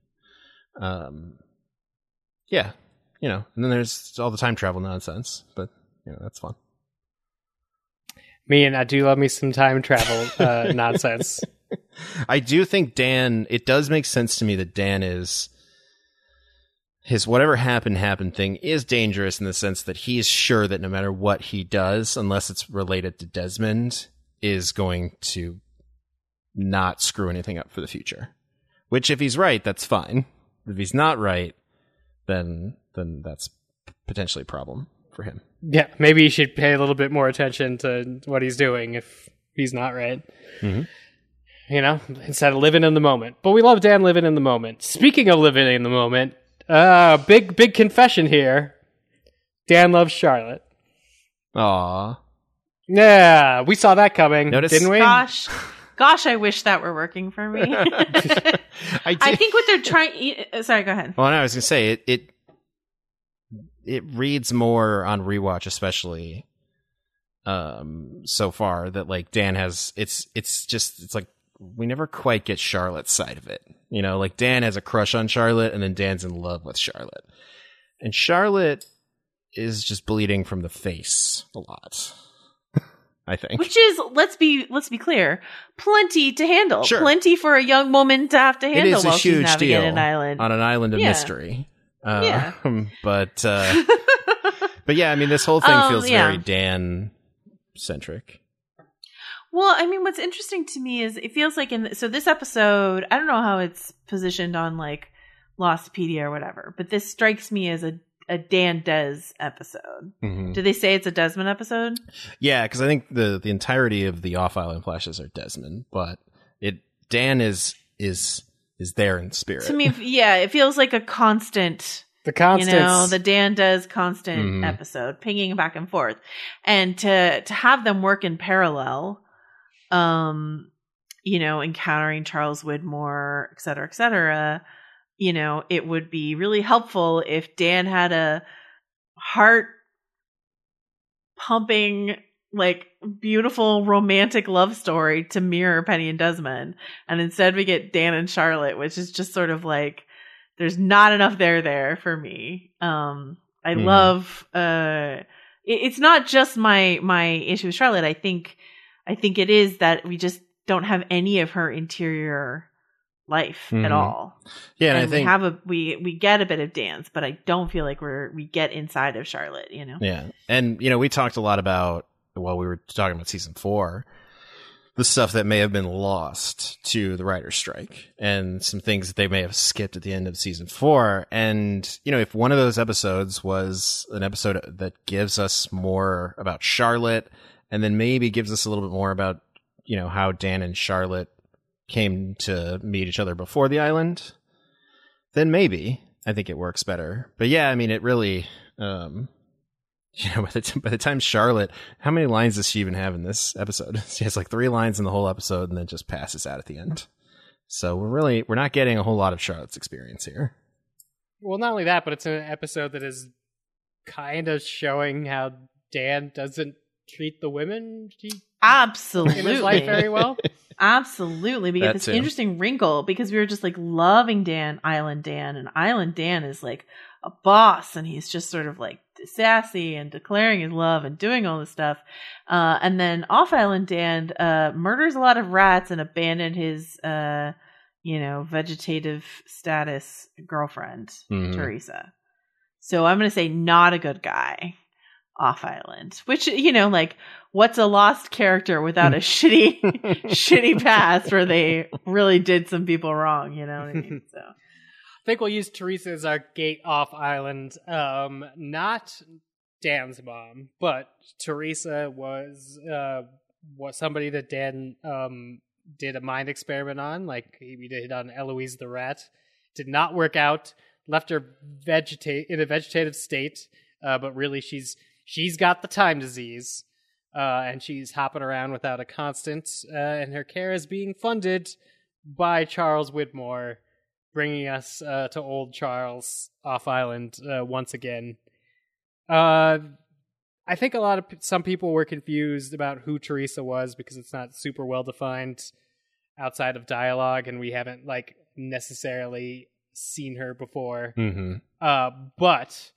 Yeah, you know, and then there's all the time travel nonsense, but you know, that's fun. Me, and I do love me some time travel nonsense. I do think Dan, it does make sense to me that Dan is his whatever happened thing is dangerous in the sense that he's sure that no matter what he does, unless it's related to Desmond, is going to not screw anything up for the future. Which, if he's right, that's fine. If he's not right, then that's potentially a problem for him. Yeah, maybe you should pay a little bit more attention to what he's doing if he's not right. Mm-hmm. You know, instead of living in the moment. But we love Dan living in the moment. Speaking of living in the moment, big confession here. Dan loves Charlotte. Aww. Yeah, we saw that coming, didn't we? Gosh, I wish that were working for me. I think what they're trying... Sorry, go ahead. Well, no, I was going to say, it reads more on rewatch, especially so far, that like Dan has... It's like we never quite get Charlotte's side of it. You know, like Dan has a crush on Charlotte, and then Dan's in love with Charlotte. And Charlotte is just bleeding from the face a lot. I think. Which is, let's be clear, plenty to handle. Sure. Plenty for a young woman to have to handle while she's navigating an island. On an island of mystery. But yeah, I mean, this whole thing feels very Dan-centric. Well, I mean, what's interesting to me is it feels like so this episode, I don't know how it's positioned on like Lostpedia or whatever, but this strikes me as a Dan Des episode. Mm-hmm. Do they say it's a Desmond episode? Yeah, because I think the entirety of the off-island flashes are Desmond, but Dan is there in spirit. To me, yeah, it feels like a constant. The constant, you know, the Dan Des constant episode, pinging back and forth, and to have them work in parallel, you know, encountering Charles Widmore, et cetera, you know, it would be really helpful if Dan had a heart pumping, like, beautiful romantic love story to mirror Penny and Desmond. And instead we get Dan and Charlotte, which is just sort of like, there's not enough there for me. I love, it's not just my issue with Charlotte. I think it is that we just don't have any of her interior life at all. Yeah, and I think we get a bit of Dan's, but I don't feel like we get inside of Charlotte, you know. Yeah. And you know, we talked a lot about, while we were talking about season 4, the stuff that may have been lost to the writer's strike and some things that they may have skipped at the end of season 4. And you know, if one of those episodes was an episode that gives us more about Charlotte and then maybe gives us a little bit more about, how Dan and Charlotte came to meet each other before the island, then maybe I think it works better. But yeah, I mean, it really, by the time Charlotte, how many lines does she even have in this episode? She has like 3 lines in the whole episode and then just passes out at the end. So we're not getting a whole lot of Charlotte's experience here. Well, not only that, but it's an episode that is kind of showing how Dan doesn't treat the women absolutely in his life very well. Absolutely. We get this too. interesting wrinkle because we were just like loving Island Dan, and Island Dan is like a boss, and he's just sort of like sassy and declaring his love and doing all this stuff. And then Off Island Dan murders a lot of rats and abandoned his vegetative status girlfriend, Teresa. So I'm going to say not a good guy, Off Island, which, what's a lost character without a shitty past where they really did some people wrong, you know what I mean? So I think we'll use Teresa as our gate off island. Not Dan's mom, but Teresa was somebody that Dan did a mind experiment on, like we did on Eloise the rat. Did not work out. Left her in a vegetative state, but really she's got the time disease, and she's hopping around without a constant, and her care is being funded by Charles Widmore, bringing us to old Charles off island once again. I think some people were confused about who Teresa was because it's not super well defined outside of dialogue, and we haven't necessarily seen her before. But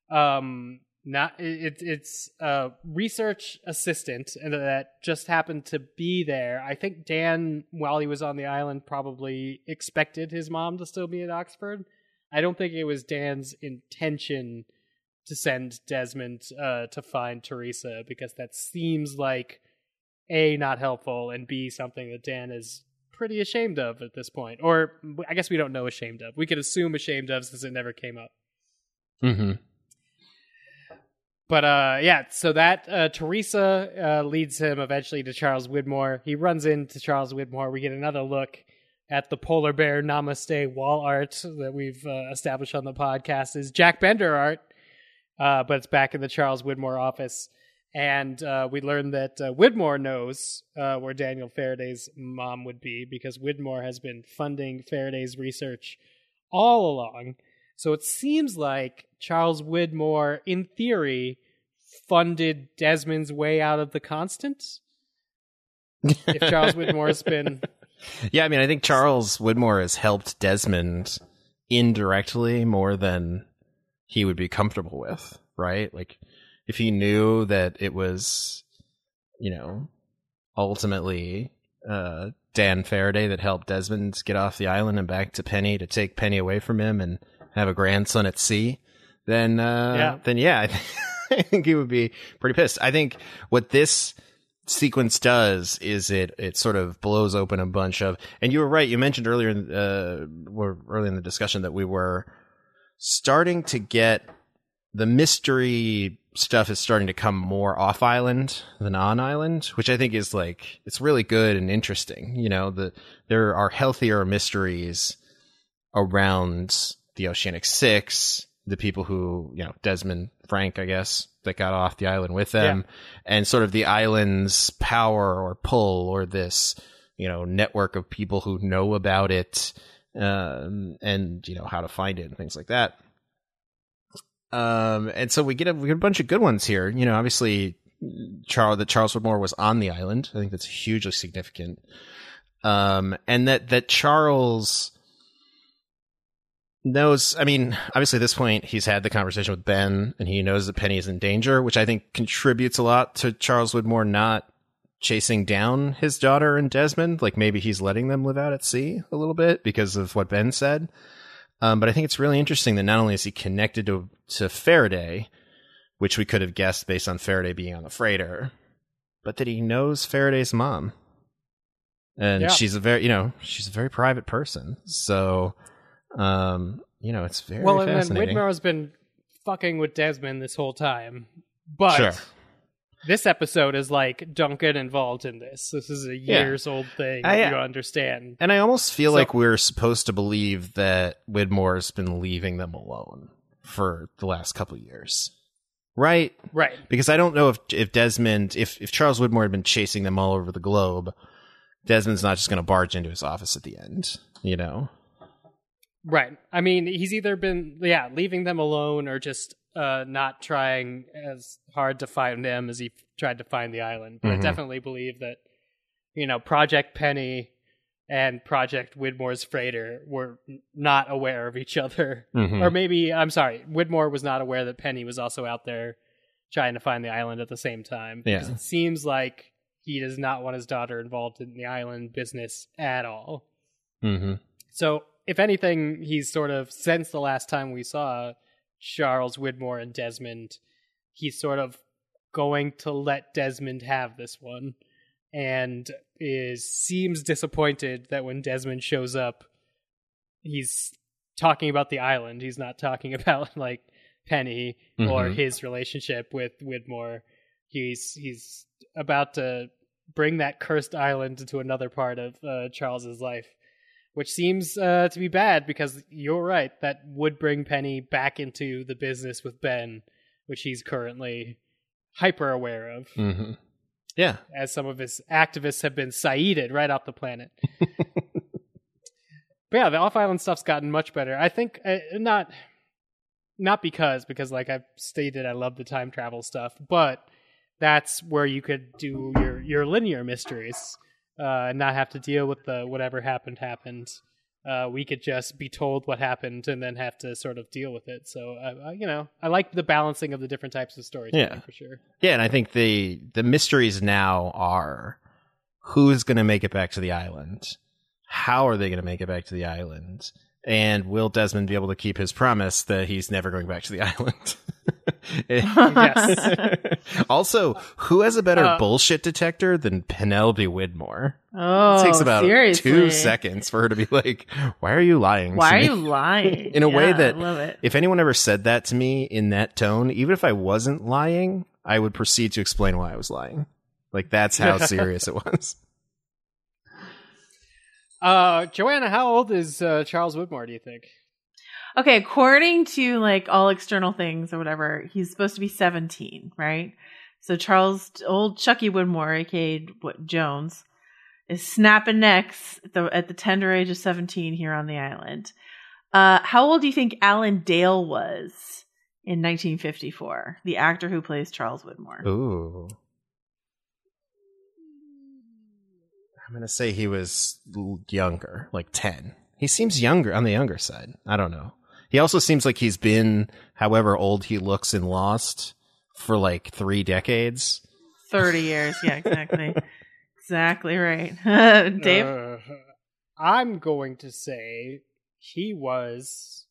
it's a research assistant, and that just happened to be there. I think Dan, while he was on the island, probably expected his mom to still be at Oxford. I don't think it was Dan's intention to send Desmond to find Teresa, because that seems like A, not helpful, and B, something that Dan is pretty ashamed of at this point. Or I guess we don't know ashamed of. We could assume ashamed of since it never came up. But so that Teresa leads him eventually to Charles Widmore. He runs into Charles Widmore. We get another look at the polar bear Namaste wall art that we've established on the podcast is Jack Bender art, but it's back in the Charles Widmore office. And we learned that Widmore knows where Daniel Faraday's mom would be, because Widmore has been funding Faraday's research all along. So it seems like Charles Widmore, in theory, funded Desmond's way out of the constant. If Charles Widmore's been... Yeah, I mean, I think Charles Widmore has helped Desmond indirectly more than he would be comfortable with, right? Like, if he knew that it was, ultimately Dan Faraday that helped Desmond get off the island and back to Penny to take Penny away from him and have a grandson at sea, then I think he would be pretty pissed. I think what this sequence does is it sort of blows open a bunch of, and you were right, you mentioned earlier in the discussion that we were starting to get the mystery stuff is starting to come more off island than on island, which I think is it's really good and interesting. There are healthier mysteries around the Oceanic Six, the people who, Desmond, Frank, I guess, that got off the island with them, and sort of the island's power or pull, or this, network of people who know about it, and, how to find it and things like that. And so we get a bunch of good ones here. Obviously Charles Widmore was on the island. I think that's hugely significant. And that Charles knows, I mean, obviously at this point he's had the conversation with Ben and he knows that Penny is in danger, which I think contributes a lot to Charles Widmore not chasing down his daughter and Desmond. Like, maybe he's letting them live out at sea a little bit because of what Ben said. But I think it's really interesting that not only is he connected to Faraday, which we could have guessed based on Faraday being on the freighter, but that he knows Faraday's mom. And she's a very private person. So, it's very fascinating. And then Widmore has been fucking with Desmond this whole time. But This episode is like Duncan involved in this. This is a years old thing. You don't understand. And I almost feel like we're supposed to believe that Widmore's been leaving them alone for the last couple of years. Right? Right. Because I don't know if Desmond, if Charles Widmore had been chasing them all over the globe, Desmond's not just going to barge into his office at the end, you know? Right. I mean, he's either been, leaving them alone or just not trying as hard to find them as he tried to find the island. But I definitely believe that, Project Penny and Project Widmore's freighter were not aware of each other. Or maybe, I'm sorry, Widmore was not aware that Penny was also out there trying to find the island at the same time. Yeah. Because it seems like he does not want his daughter involved in the island business at all. So, if anything, he's sort of, since the last time we saw Charles Widmore and Desmond, he's sort of going to let Desmond have this one, and seems disappointed that when Desmond shows up, he's talking about the island. He's not talking about like Penny or his relationship with Widmore. He's about to bring that cursed island into another part of Charles's life, which seems to be bad because you're right. That would bring Penny back into the business with Ben, which he's currently hyper aware of. Yeah. As some of his activists have been Saided right off the planet. But yeah, the off-island stuff's gotten much better. I think not because like I've stated, I love the time travel stuff, but that's where you could do your linear mysteries and not have to deal with the whatever happened. We could just be told what happened and then have to sort of deal with it. So, I like the balancing of the different types of storytelling for sure. Yeah, and I think the mysteries now are who's going to make it back to the island? How are they going to make it back to the island? And will Desmond be able to keep his promise that he's never going back to the island? Yes. Also, who has a better bullshit detector than Penelope Widmore? Oh, It takes about seriously? 2 seconds for her to be like, why are you lying? Why to are me?" you lying? In a way that I love it. if anyone ever said that to me in that tone, even if I wasn't lying, I would proceed to explain why I was lying. Like, that's how serious it was. Joanna, how old is Charles Widmore, do you think? Okay, according to like all external things or whatever, he's supposed to be 17, right? So old Chucky Widmore, aka Jones, is snapping necks at the tender age of 17 here on the island. How old do you think Alan Dale was in 1954? The actor who plays Charles Widmore. Ooh. I'm going to say he was younger, like 10. He seems younger, on the younger side. I don't know. He also seems like he's been, however old he looks in Lost, for like 3 decades. 30 years. Yeah, exactly. Exactly right. Dave? I'm going to say he was...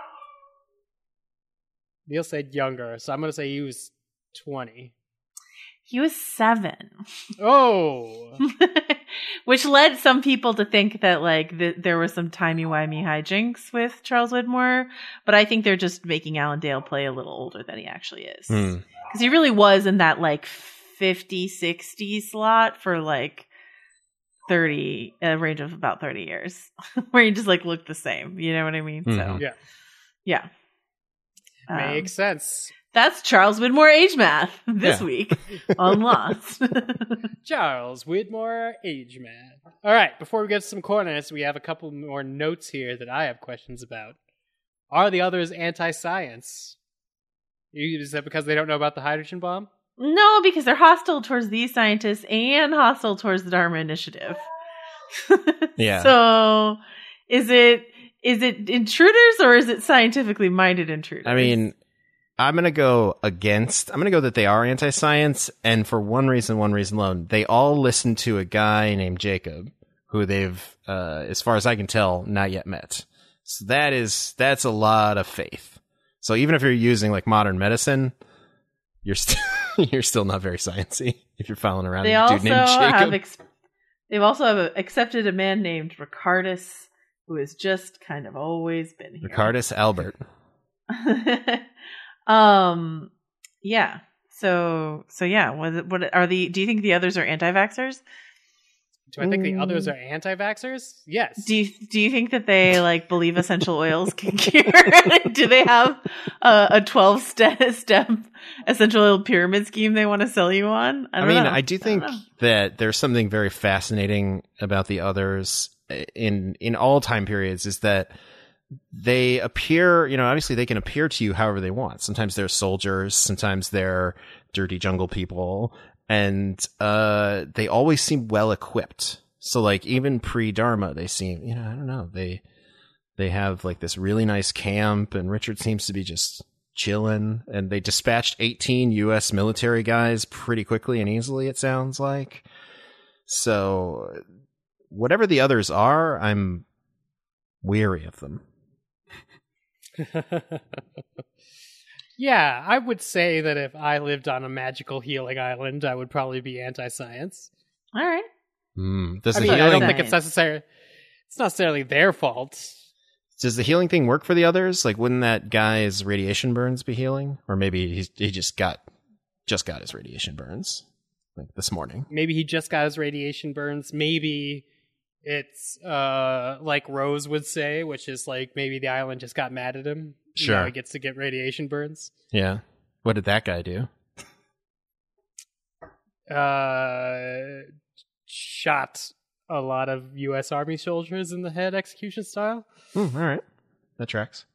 Neil said younger, so I'm going to say he was 20. He was 7. Oh! Which led some people to think that like there was some timey-wimey hijinks with Charles Widmore, but I think they're just making Alan Dale play a little older than he actually is. Because he really was in that like 50, 60 slot for like 30, a range of about 30 years, where he just like looked the same. You know what I mean? So yeah. Makes sense. That's Charles Widmore age math this week on Lost. Charles Widmore age math. All right, before we get to some corners, we have a couple more notes here that I have questions about. Are the others anti-science? Is that because they don't know about the hydrogen bomb? No, because they're hostile towards these scientists and hostile towards the Dharma Initiative. Yeah. So, is it intruders or is it scientifically minded intruders? I mean, I'm going to go that they are anti-science, and for one reason alone. They all listen to a guy named Jacob, who they've, as far as I can tell, not yet met. So that's a lot of faith. So even if you're using like modern medicine, you're still not very sciencey if you're following around a dude named Jacob. They've also accepted a man named Ricardus, who has just kind of always been here. Ricardus Albert. Yeah. So yeah, what are the? Do you think the others are anti-vaxxers? Do I think the others are anti-vaxxers? Yes. Do you think that they like believe essential oils can cure? Do they have a 12-step essential oil pyramid scheme they want to sell you on? I don't know. I do think that there's something very fascinating about the others in all time periods is that they appear, obviously they can appear to you however they want. Sometimes they're soldiers, sometimes they're dirty jungle people. And they always seem well equipped. So like even pre-Dharma, they seem, I don't know, they have like this really nice camp, and Richard seems to be just chilling. And they dispatched 18 U.S. military guys pretty quickly and easily, it sounds like. So whatever the others are, I'm weary of them. Yeah, I would say that if I lived on a magical healing island, I would probably be anti-science. All right. Does the I healing don't think it's necessary. It's not necessarily their fault. Does the healing thing work for the others? Like, wouldn't that guy's radiation burns be healing? Or maybe he just got his radiation burns like this morning. Maybe he just got his radiation burns. Maybe it's like Rose would say, which is like maybe the island just got mad at him. Sure. Now he gets to get radiation burns. Yeah. What did that guy do? Shot a lot of U.S. Army soldiers in the head, execution style. All right. That tracks.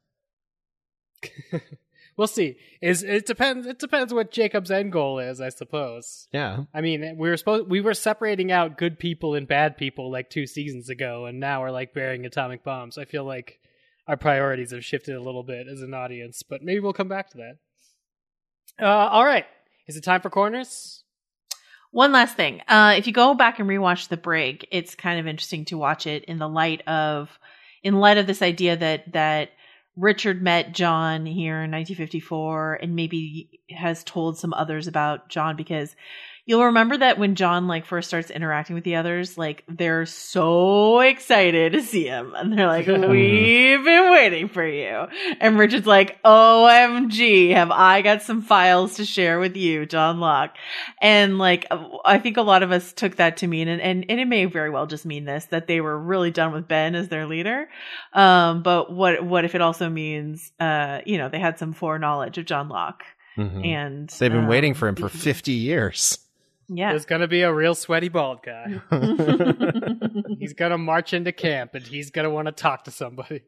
We'll see. It depends what Jacob's end goal is, I suppose. Yeah. I mean, we were separating out good people and bad people like 2 seasons ago, and now we're like burying atomic bombs. I feel like our priorities have shifted a little bit as an audience, but maybe we'll come back to that. All right. Is it time for corners? One last thing. If you go back and rewatch The Brig, it's kind of interesting to watch it in light of this idea that Richard met John here in 1954 and maybe has told some others about John, because you'll remember that when John like first starts interacting with the others, like they're so excited to see him and they're like, we've been waiting for you. And Richard's like, OMG, have I got some files to share with you, John Locke. And like, I think a lot of us took that to mean, and it may very well just mean this, that they were really done with Ben as their leader. But what if it also means, they had some foreknowledge of John Locke. Mm-hmm. And they've been waiting for him for 50 years. Yeah. There's going to be a real sweaty bald guy. He's going to march into camp and he's going to want to talk to somebody.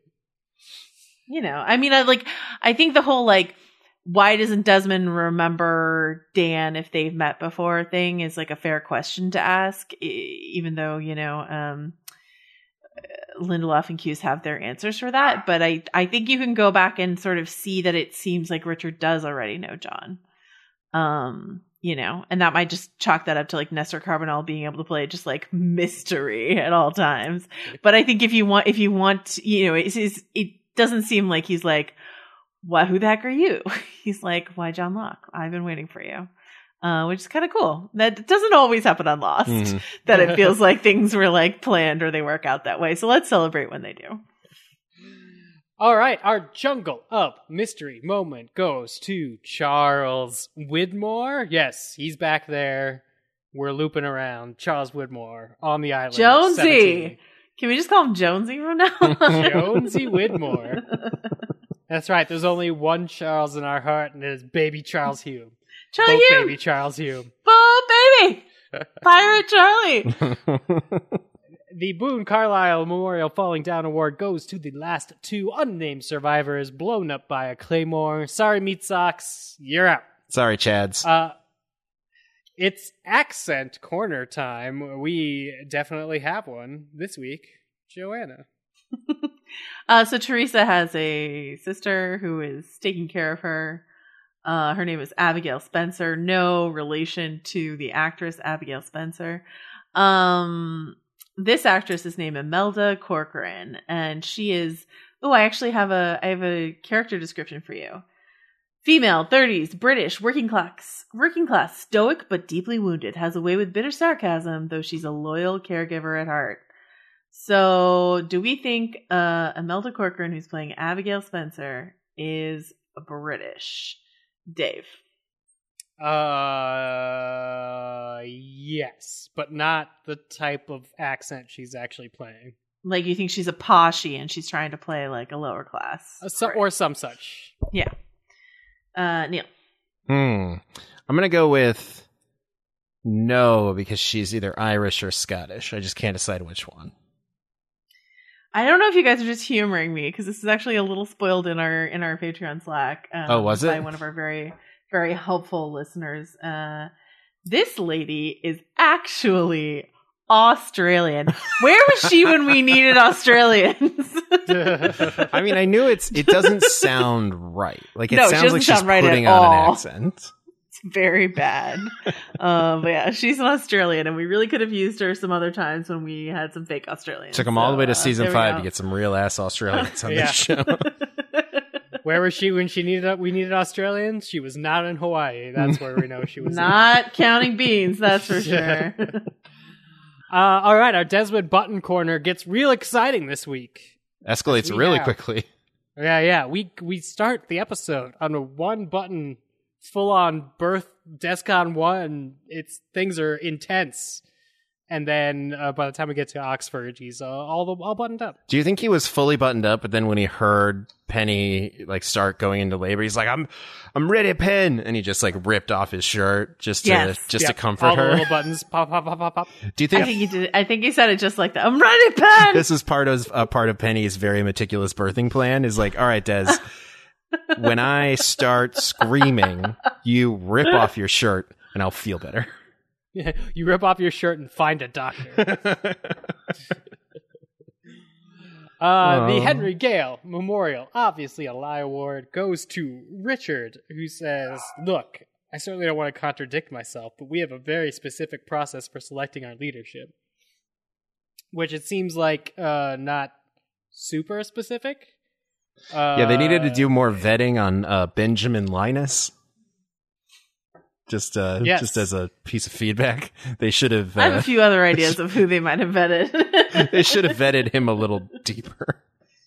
I think the whole like, why doesn't Desmond remember Dan if they've met before thing is like a fair question to ask, even though, Lindelof and Cuse have their answers for that. But I think you can go back and sort of see that it seems like Richard does already know John. And that might just chalk that up to like Nestor Carbonell being able to play just like mystery at all times. But I think if you want, it doesn't seem like he's like, "What? Who the heck are you?" He's like, "Why, John Locke? I've been waiting for you," which is kind of cool. That doesn't always happen on Lost. That it feels like things were like planned or they work out that way. So let's celebrate when they do. All right, our Jungle of Mystery moment goes to Charles Widmore. Yes, he's back there. We're looping around. Charles Widmore on the island. Jonesy! 17. Can we just call him Jonesy from now on? Jonesy Widmore. That's right, there's only one Charles in our heart, and it is baby Charles Hume. Charlie Hume! Baby Charles Hume. Boat baby! Pirate Charlie! The Boone Carlyle Memorial Falling Down Award goes to the last 2 unnamed survivors blown up by a claymore. Sorry, Meat Socks, you're out. Sorry, Chads. It's accent corner time. We definitely have one this week. Joanna. So Teresa has a sister who is taking care of her. Her name is Abigail Spencer. No relation to the actress Abigail Spencer. This actress is named Imelda Corcoran, and she is. Oh, I actually have a character description for you. Female, 30s, British, working class, stoic but deeply wounded, has a way with bitter sarcasm, though she's a loyal caregiver at heart. So, do we think Imelda Corcoran, who's playing Abigail Spencer, is British? Dave. Yes, but not the type of accent she's actually playing. Like, you think she's a poshie and she's trying to play like a lower class. Or some such. Yeah. Neil. I'm going to go with no, because she's either Irish or Scottish. I just can't decide which one. I don't know if you guys are just humoring me, because this is actually a little spoiled in our Patreon Slack. Was it? By one of our very, very helpful listeners. This lady is actually Australian. Where was she when we needed Australians? I mean, I knew it doesn't sound right. Like, it sounds like she's right putting at on all. an accent. It's very bad. But yeah, she's an Australian, and we really could have used her some other times when we had some fake Australians. Took them all the way to season there we 5 go. to get some real ass Australians on Yeah. this show. Where was she when we needed Australians? She was not in Hawaii. That's where we know she was. Not counting beans, that's for sure. All right, our Desmond Button corner gets real exciting this week. Escalates We really have. quickly. Yeah. We start the episode on a one button, full on birth DESCON 1. Things are intense, and then by the time we get to Oxford, he's all buttoned up. Do you think he was fully buttoned up, but then when he heard Penny like start going into labor, he's like, "I'm ready, Pen," and he just like ripped off his shirt just to Yes. Yep, comfort all her? the little buttons pop, pop, pop, pop, pop. Do you think I think he did. I think he said it just like that. I'm ready, Pen. this is part of Penny's very meticulous birthing plan? Is like, all right, Des, when I start screaming, you rip off your shirt and I'll feel better. You rip off your shirt and find a doctor. The Henry Gale Memorial, obviously a lie award, goes to Richard, who says, "Look, I certainly don't want to contradict myself, but we have a very specific process for selecting our leadership." Which it seems like not super specific. Yeah, they needed to do more vetting on Benjamin Linus. Just as a piece of feedback, they should have. I have a few other ideas of who they might have vetted. They should have vetted him a little deeper.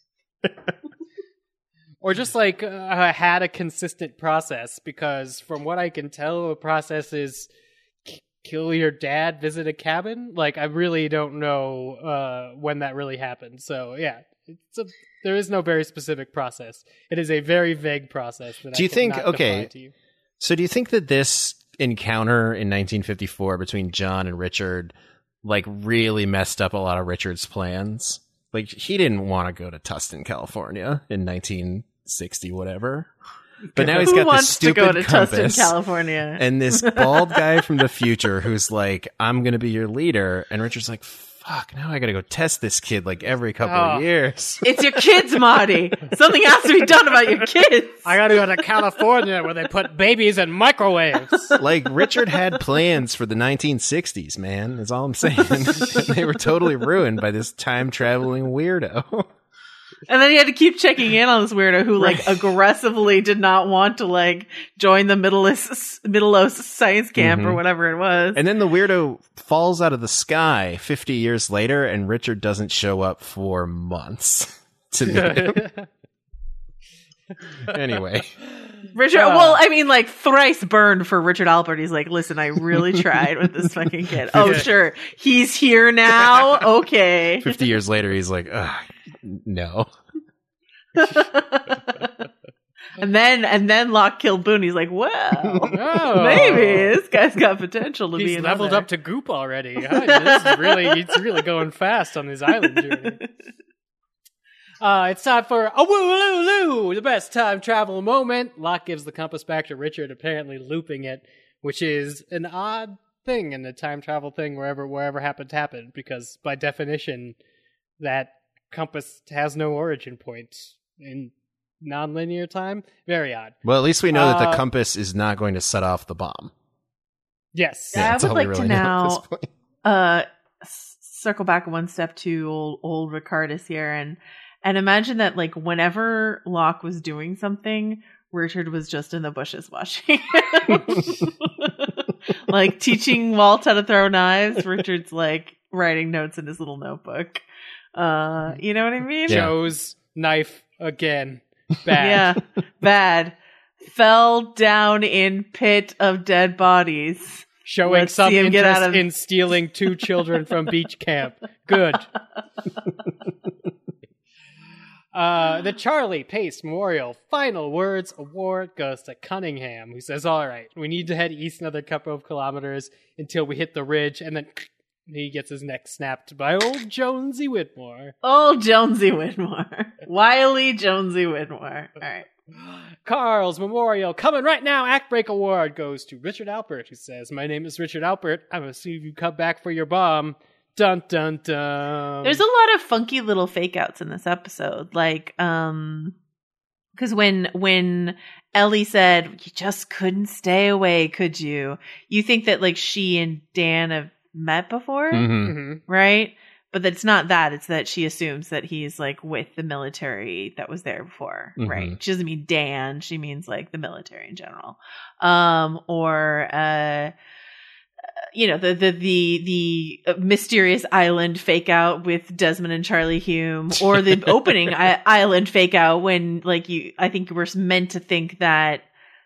Or just like had a consistent process, because from what I can tell, the process is kill your dad, visit a cabin. Like, I really don't know when that really happened. So yeah, there is no very specific process. It is a very vague process. That Do you think? cannot Okay, define to you. so do you think that this encounter in 1954 between John and Richard like really messed up a lot of Richard's plans? Like, he didn't want to go to Tustin, California in 1960, whatever. But now he's Who got this wants to go stupid to Tustin, compass California? and this bald guy from the future who's like, "I'm going to be your leader." And Richard's like, "Fuck, now I got to go test this kid like every couple of years." It's your kids, Marty. Something has to be done about your kids. I gotta go to California where they put babies in microwaves. Like, Richard had plans for the 1960s, man. That's all I'm saying. And they were totally ruined by this time-traveling weirdo. And then he had to keep checking in on this weirdo who, like, aggressively did not want to, like, join the Middle East science camp or whatever it was. And then the weirdo falls out of the sky 50 years later, and Richard doesn't show up for months to meet him. Anyway. Richard, well, I mean, like, thrice burned for Richard Alpert. He's like, listen, I really tried with this fucking kid. Oh, sure. He's here now? Okay. 50 years later, he's like, ugh, no. And then Locke killed Boone. He's like, well, Oh. maybe this guy's got potential to be He's another. leveled up to goop already. It's really going fast on this island journey. It's time for a woo-loo-loo, the best time travel moment. Locke gives the compass back to Richard, apparently looping it, which is an odd thing in the time travel thing wherever happened to happen, because by definition, that compass has no origin point in non-linear time. Very odd. Well, at least we know that the compass is not going to set off the bomb. Yes. Yeah, That's I all would we like really to know at this now point. circle back one step to old Ricardus here and imagine that, like, whenever Locke was doing something, Richard was just in the bushes watching. Like, teaching Walt how to throw knives, Richard's like writing notes in his little notebook. You know what I mean? Yeah. Joe's knife again. Bad. Yeah, bad. fell down in pit of dead bodies. Showing Let's some see him get out interest of- in stealing 2 children from beach camp. Good. The Charlie Pace Memorial Final Words Award goes to Cunningham, who says, all right, we need to head east another couple of kilometers until we hit the ridge, and then he gets his neck snapped by old Jonesy Whitmore. Oh, Jonesy Whitmore. Wily Jonesy Whitmore. All right. Carl's Memorial Coming Right Now Act Break Award goes to Richard Alpert, who says, my name is Richard Alpert. I'm assuming you come back for your bomb. Dun, dun, dun. There's a lot of funky little fake outs in this episode. Like, because when Ellie said, you just couldn't stay away, could you? You think that like she and Dan have met before, right? But that's not that. It's that she assumes that he's like with the military that was there before, right? She doesn't mean Dan. She means like the military in general. You know, the mysterious island fake out with Desmond and Charlie Hume, or the opening island fake out when like I think we're meant to think that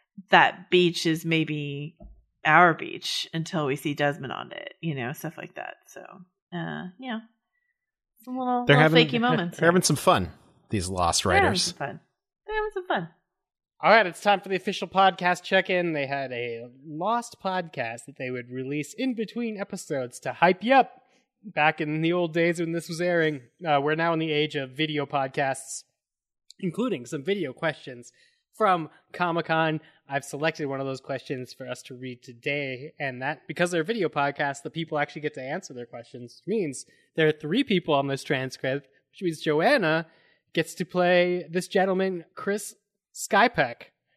beach is maybe our beach until we see Desmond on it, you know, stuff like that. So, yeah. Some little fakey moments. They're having some fun, these Lost writers. They're having some fun. All right, it's time for the official podcast check-in. They had a Lost podcast that they would release in between episodes to hype you up. Back in the old days when this was airing, we're now in the age of video podcasts, including some video questions from Comic-Con. I've selected one of those questions for us to read today, and that, because they're video podcasts, the people actually get to answer their questions, which means there are 3 people on this transcript, which means Joanna gets to play this gentleman, Chris Skypeck.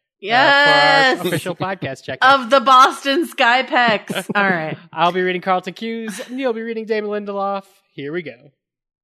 Yes! For our official podcast check of the Boston Skypecks. All right. I'll be reading Carlton Cuse, and you'll be reading Damon Lindelof. Here we go.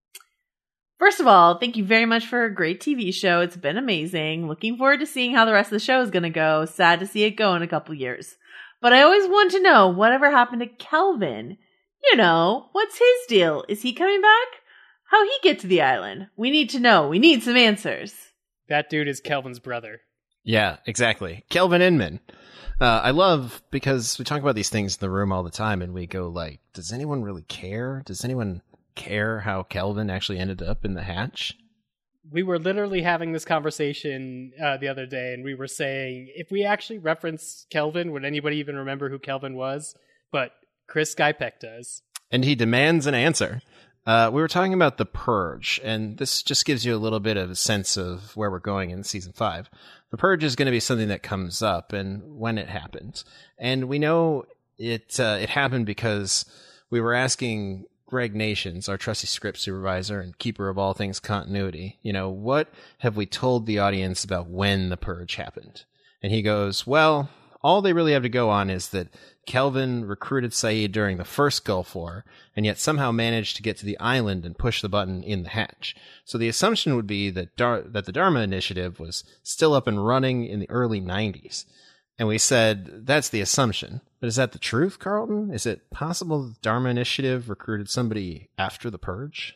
First of all, thank you very much for a great TV show. It's been amazing. Looking forward to seeing how the rest of the show is going to go. Sad to see it go in a couple years. But I always want to know whatever happened to Kelvin. You know, what's his deal? Is he coming back? How'd he get to the island? We need to know. We need some answers. That dude is Kelvin's brother. Yeah, exactly. Kelvin Inman. I love, because we talk about these things in the room all the time, and we go like, does anyone really care? Does anyone care how Kelvin actually ended up in the hatch? We were literally having this conversation the other day, and we were saying, if we actually reference Kelvin, would anybody even remember who Kelvin was? But Chris Skypeck does. And he demands an answer. We were talking about The Purge, and this just gives you a little bit of a sense of where we're going in Season 5. The Purge is going to be something that comes up, and when it happens. And we know it happened because we were asking Greg Nations, our trusty script supervisor and keeper of all things continuity, you know, what have we told the audience about when The Purge happened? And he goes, well, all they really have to go on is that Kelvin recruited Saeed during the first Gulf War, and yet somehow managed to get to the island and push the button in the hatch. So the assumption would be that that the Dharma Initiative was still up and running in the early 90s. And we said, that's the assumption. But is that the truth, Carlton? Is it possible the Dharma Initiative recruited somebody after the Purge?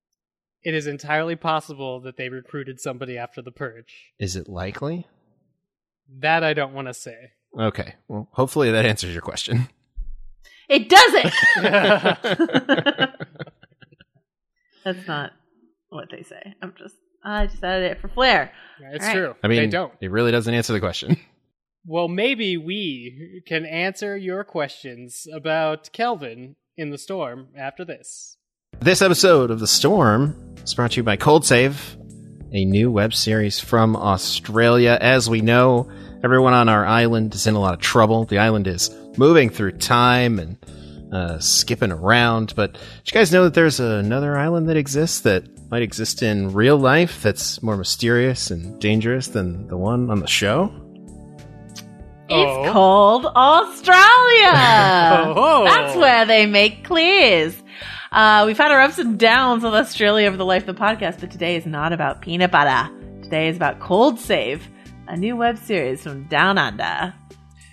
It is entirely possible that they recruited somebody after the Purge. Is it likely? That I don't want to say. Okay. Well, hopefully that answers your question. It doesn't! That's not what they say. I just added it for flair. It's All right. true. I mean, they don't. It really doesn't answer the question. Well, maybe we can answer your questions about Kelvin in the storm after this. This episode of The Storm is brought to you by Cold Save, a new web series from Australia. As we know, everyone on our island is in a lot of trouble. The island is moving through time and skipping around. But did you guys know that there's another island that exists that might exist in real life that's more mysterious and dangerous than the one on the show? It's called Australia. That's where they make clears. We've had our ups and downs with Australia over the life of the podcast, but today is not about peanut butter. Today is about Cold Save, a new web series from Down Under.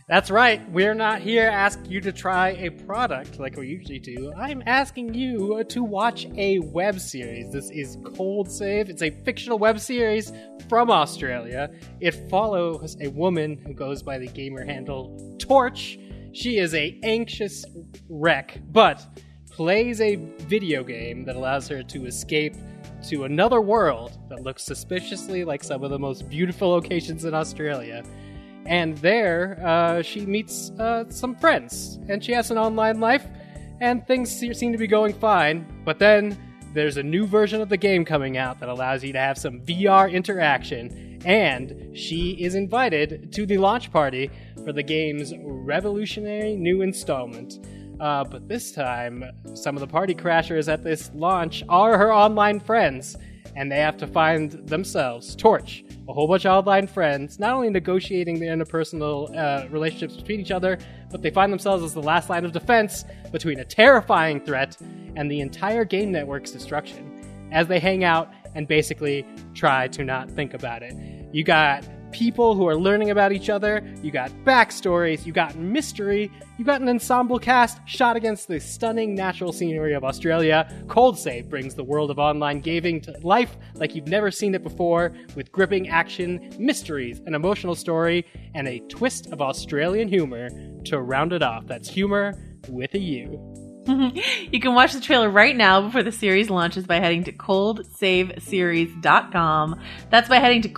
That's right. We're not here asking you to try a product like we usually do. I'm asking you to watch a web series. This is Cold Save. It's a fictional web series from Australia. It follows a woman who goes by the gamer handle Torch. She is a anxious wreck, but plays a video game that allows her to escape to another world that looks suspiciously like some of the most beautiful locations in Australia. And there, she meets some friends, and she has an online life, and things seem to be going fine. But then there's a new version of the game coming out that allows you to have some VR interaction, and she is invited to the launch party for the game's revolutionary new installment. But this time, some of the party crashers at this launch are her online friends, and they have to find themselves, Torch, a whole bunch of online friends, not only negotiating their interpersonal relationships between each other, but they find themselves as the last line of defense between a terrifying threat and the entire game network's destruction, as they hang out and basically try to not think about it. You got people who are learning about each other, you got backstories, you got mystery, you got an ensemble cast shot against the stunning natural scenery of Australia. Cold Save brings the world of online gaming to life like you've never seen it before, with gripping action, mysteries, an emotional story, and a twist of Australian humor to round it off. That's humor with a U. You can watch the trailer right now before the series launches by heading to coldsaveseries.com. That's by heading to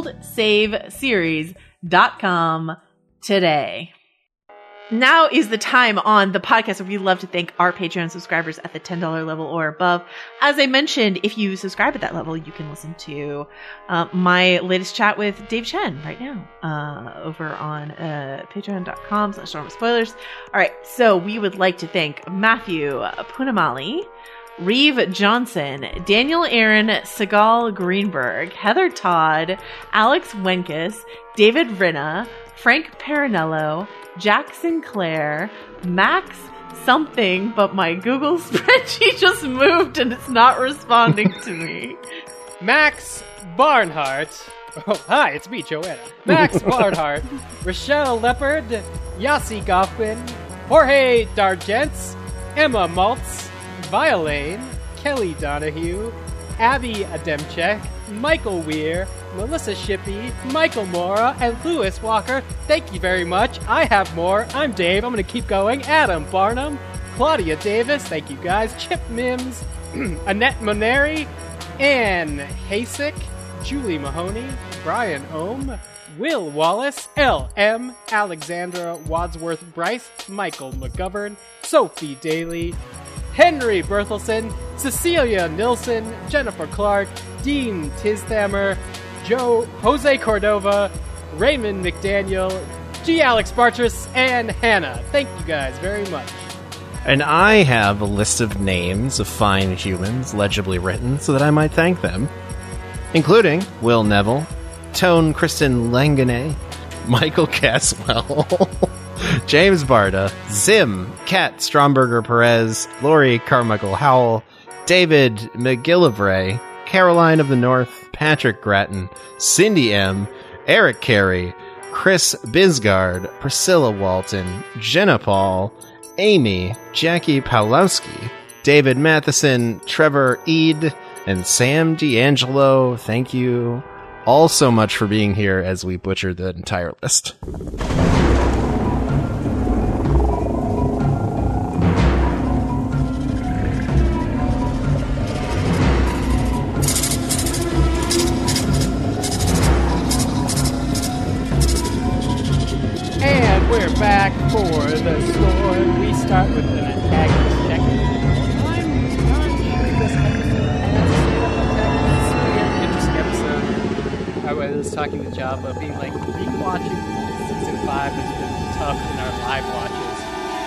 coldsaveseries.com today. Now is the time on the podcast where we love to thank our Patreon subscribers at the $10 level or above. As I mentioned, if you subscribe at that level, you can listen to my latest chat with Dave Chen right now over on patreon.com/spoilers. All right, so we would like to thank Matthew Punamali, Reeve Johnson, Daniel Aaron, Segal Greenberg, Heather Todd, Alex Wenkus, David Rinna, Frank Parinello, Jack Sinclair, Max something, but my Google spreadsheet just moved and it's not responding to me. Max Barnhart. Oh, hi, it's me, Joanna. Max Barnhart, Rochelle Leopard, Yossi Goffman, Jorge Dargents, Emma Maltz, Violane, Kelly Donahue, Abby Ademchek, Michael Weir, Melissa Shippey, Michael Mora, and Lewis Walker. Thank you very much. I have more. I'm Dave. I'm going to keep going. Adam Barnum, Claudia Davis. Thank you guys. Chip Mims, Annette Moneri, Ann Hasek, Julie Mahoney, Brian Ohm, Will Wallace, L.M., Alexandra Wadsworth Bryce, Michael McGovern, Sophie Daly, Henry Berthelsen, Cecilia Nilsson, Jennifer Clark, Dean Tisthammer, Jose Cordova, Raymond McDaniel, G. Alex Bartras, and Hannah. Thank you guys very much. And I have a list of names of fine humans legibly written so that I might thank them, including Will Neville, Tone Kristen Langone, Michael Caswell, James Barda, Zim, Kat Stromberger Perez, Lori Carmichael Howell, David McGillivray, Caroline of the North, Patrick Gratton, Cindy M., Eric Carey, Chris Bisgard, Priscilla Walton, Jenna Paul, Amy, Jackie Pawlowski, David Matheson, Trevor Ead, and Sam D'Angelo. Thank you all so much for being here as we butcher the entire list. Back for the score. We start with an antagonist check. I'm not sure this episode has straight up antagonist. It's a weird, interesting episode. I was talking to Java, being like, rewatching season 5 has been tough in our live watches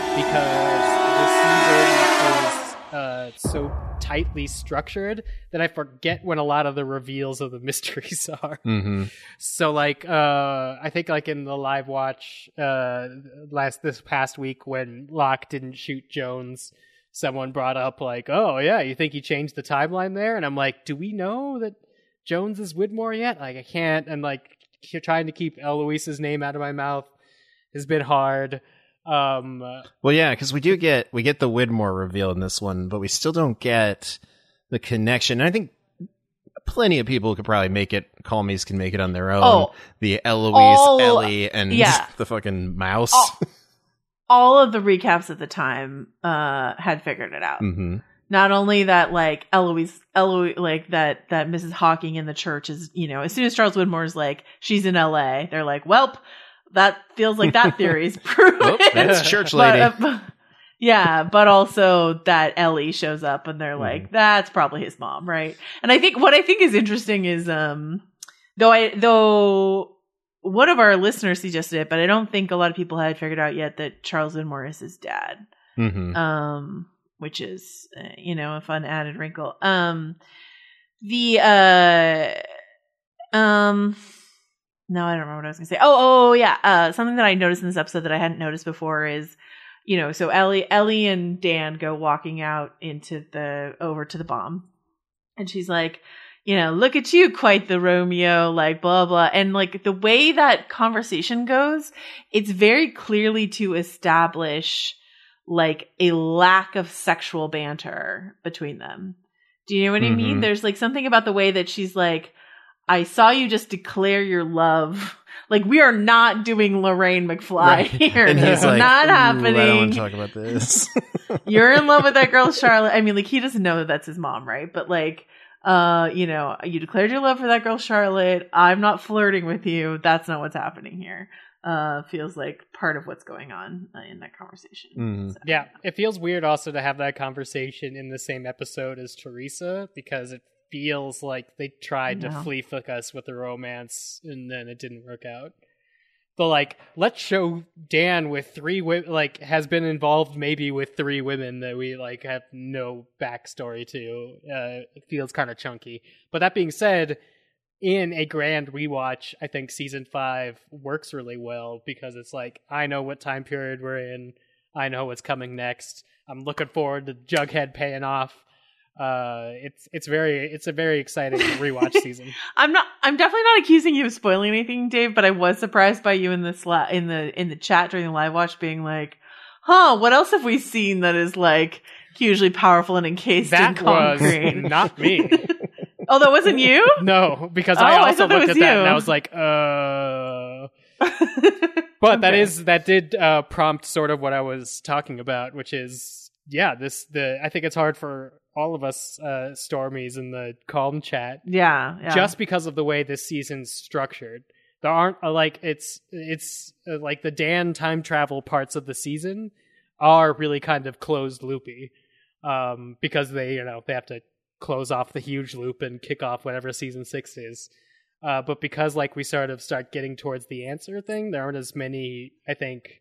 because the season is so tightly structured that I forget when a lot of the reveals of the mysteries are. Mm-hmm. So like I think like in the live watch this past week when Locke didn't shoot Jones, someone brought up like, oh yeah, you think he changed the timeline there? And I'm like, do we know that Jones is Widmore yet? Like I can't, and like trying to keep Eloise's name out of my mouth. has been hard. Well, yeah, because we get the Widmore reveal in this one, but we still don't get the connection. And I think plenty of people could probably Call Me's can make it on their own. Oh, the Eloise, Ellie, and the fucking mouse. All of the recaps at the time had figured it out. Mm-hmm. Not only that, like Eloise, like that Mrs. Hawking in the church is, as soon as Charles Widmore's like she's in L.A., they're like, "Welp, that feels like that theory is proven." That's church lady. But also that Ellie shows up and they're like, "That's probably his mom, right?" And what I think is interesting is, though one of our listeners suggested it, but I don't think a lot of people had figured out yet that Charles Widmore is his dad. Mm-hmm. Which is, a fun added wrinkle. No, I don't remember what I was going to say. Oh, yeah. Something that I noticed in this episode that I hadn't noticed before is, so Ellie and Dan go walking out over to the bomb. And she's like, look at you, quite the Romeo, like blah, blah. And like the way that conversation goes, it's very clearly to establish like a lack of sexual banter between them. Do you know what I mean? There's like something about the way that she's like, I saw you just declare your love. Like, we are not doing Lorraine McFly here. And he's like, not happening. I don't want to talk about this. You're in love with that girl, Charlotte. I mean, like, he doesn't know that that's his mom, right? But like, you declared your love for that girl, Charlotte. I'm not flirting with you. That's not what's happening here. Feels like part of what's going on in that conversation. So. Yeah, it feels weird also to have that conversation in the same episode as Teresa, because it feels like they tried to flea flick us with the romance and then it didn't work out. But like, let's show Dan with 3 women, like has been involved maybe with 3 women that we like have no backstory to. It feels kind of chunky. But that being said, in a grand rewatch, I think season 5 works really well because it's like, I know what time period we're in. I know what's coming next. I'm looking forward to Jughead paying off. It's a very exciting rewatch season. I'm definitely not accusing you of spoiling anything, Dave, but I was surprised by you in the in the chat during the live watch being like, what else have we seen that is like hugely powerful and encased in concrete? That was not me. Oh, that wasn't you? No, because I also looked at that and I was like, But that did prompt sort of what I was talking about, which is, I think it's hard for all of us Stormies in the Calm chat. Yeah. Just because of the way this season's structured. There aren't it's like the Dan time travel parts of the season are really kind of closed loopy. Because they have to close off the huge loop and kick off whatever season 6 is. But because like we sort of start getting towards the answer thing, there aren't as many, I think,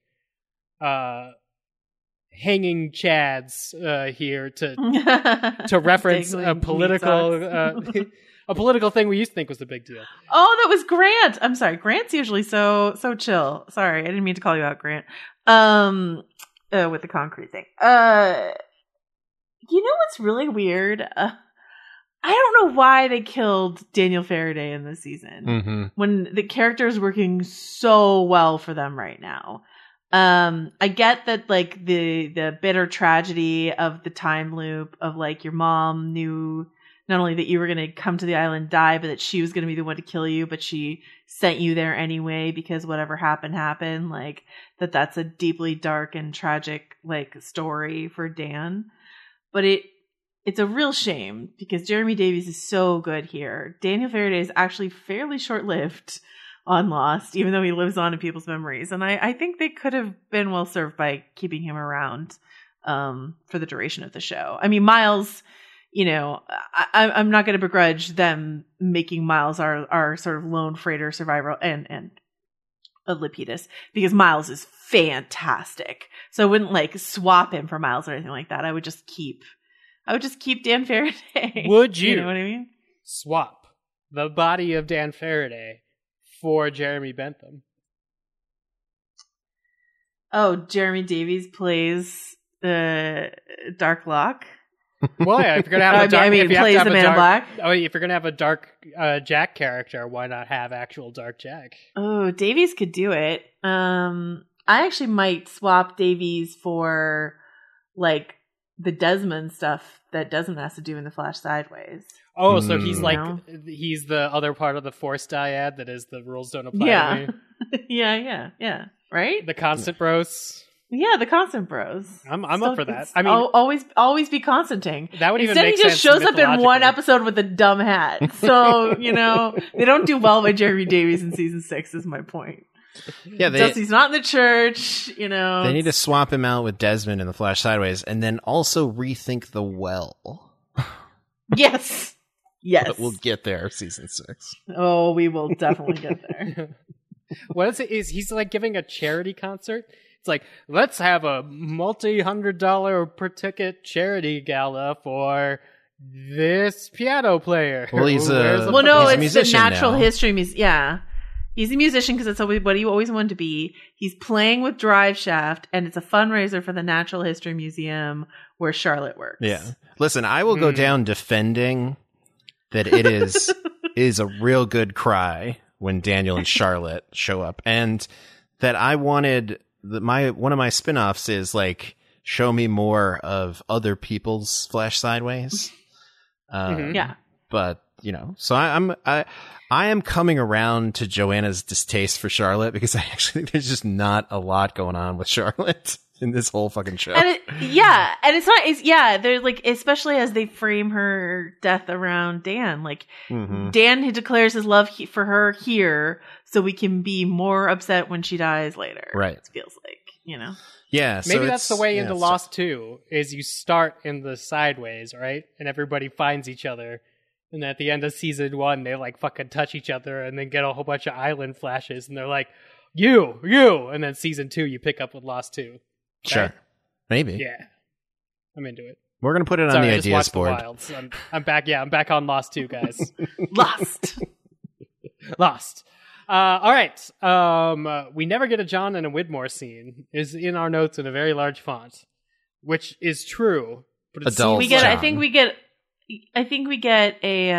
hanging chads here to reference a political a political thing we used to think was a big deal. Oh, that was Grant. I'm sorry. Grant's usually so chill. Sorry, I didn't mean to call you out, Grant. With the concrete thing. You know what's really weird? I don't know why they killed Daniel Faraday in this season when the character is working so well for them right now. I get that like the bitter tragedy of the time loop of like your mom knew not only that you were going to come to the island die, but that she was going to be the one to kill you, but she sent you there anyway because whatever happened. Like that's a deeply dark and tragic like story for Dan. But it's a real shame because Jeremy Davies is so good here. Daniel Faraday is actually fairly short-lived on Lost, even though he lives on in people's memories. And I think they could have been well served by keeping him around for the duration of the show. I mean, Miles, I'm not going to begrudge them making Miles our sort of lone freighter survivor and a Lapidus, because Miles is fantastic. So I wouldn't like swap him for Miles or anything like that. I would just keep Dan Faraday. Would you? You know what I mean? Swap the body of Dan Faraday for Jeremy Bentham. Oh, Jeremy Davies plays the Dark Locke. Well, yeah, if you're gonna have plays the Man in Black. Oh, if you're gonna have a Dark Jack character, why not have actual Dark Jack? Oh, Davies could do it. I actually might swap Davies for like the Desmond stuff that Desmond has to do in the Flash Sideways. Oh, so he's like No. he's the other part of the Force dyad that is the rules don't apply to Yeah. me. yeah. Right? The Constant Bros. Yeah, the Constant Bros. I'm up for that. I mean, always be Constantine. that would even Instead, make he just sense shows up in one mythologically. episode with a dumb hat. So, they don't do well by Jeremy Davies in season 6, is my point. Yeah, Dusty's not in the church, they need to swap him out with Desmond in the Flash Sideways, and then also rethink the well. Yes. Yes. But we'll get there, season 6. Oh, we will definitely get there. What is it? Is he's like giving a charity concert? It's like, let's have a multi-$100 per ticket charity gala for this piano player. Well, he's who wears a- Well, no, He's a it's the musician natural now. history. Yeah. He's a musician because that's what he always wanted to be. He's playing with Drive Shaft, and it's a fundraiser for the Natural History Museum where Charlotte works. Yeah. Listen, I will go down defending that it is a real good cry when Daniel and Charlotte show up, and that I wanted one of my spin-offs is like show me more of other people's Flash Sideways. Yeah. But so I am coming around to Joanna's distaste for Charlotte because I actually think there's just not a lot going on with Charlotte in this whole fucking show. And they're like, especially as they frame her death around Dan, like Dan who declares his love for her here so we can be more upset when she dies later. Right. It feels like, Yeah, so Maybe that's the way into it's- Lost 2, is you start in the sideways, right? And everybody finds each other. And at the end of season 1, they like fucking touch each other and then get a whole bunch of island flashes. And they're like, you. And then season 2, you pick up with Lost 2. Sure. Right? Maybe. Yeah. I'm into it. We're going to put it on Sorry, the I just ideas watched board. The Wilds. I'm back. Yeah, I'm back on Lost 2, guys. Lost. Lost. All right. We never get a John and a Widmore scene. Is in our notes in a very large font, which is true. But it Adult seems we get, John. I think we get a,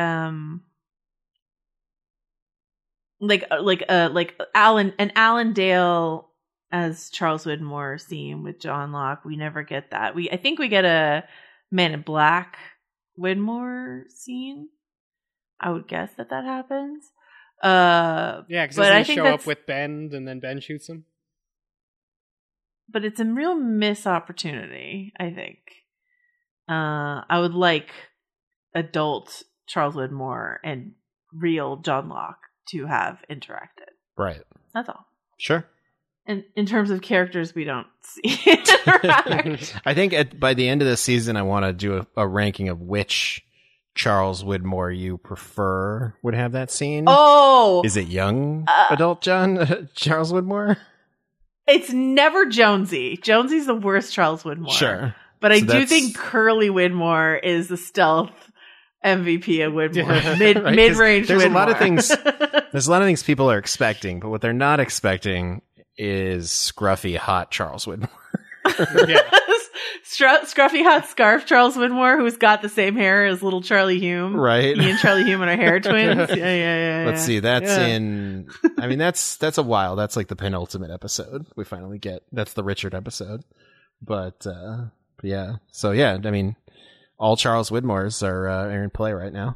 like Alan Dale as Charles Widmore scene with John Locke. We never get that. I think we get a Man in Black Widmore scene. I would guess that happens. Yeah, because but doesn't I he think show that's- up with Ben and then Ben shoots him? but it's a real missed opportunity, I think. I would like adult Charles Widmore and real John Locke to have interacted. Right. That's all. Sure. And in terms of characters, we don't see interact. I think by the end of the season, I want to do a ranking of which Charles Widmore you prefer would have that scene. Oh, Is it young adult Charles Widmore? it's never Jonesy. Jonesy's the worst Charles Widmore. Sure. But I So do that's- think Curly Widmore is the stealth MVP of Widmore. Right, 'cause Mid-range there's Widmore. a lot of things. There's a lot of things people are expecting, but what they're not expecting is scruffy, hot Charles Widmore. Yeah. Scruffy hot scarf Charles Widmore, who's got the same hair as little Charlie Hume. Right. He and Charlie Hume are hair twins. Yeah. Let's see. That's Yeah. in. I mean, that's a while. That's like the penultimate episode. We finally get. That's the Richard episode. But yeah. So yeah. I mean, all Charles Widmores are in play right now.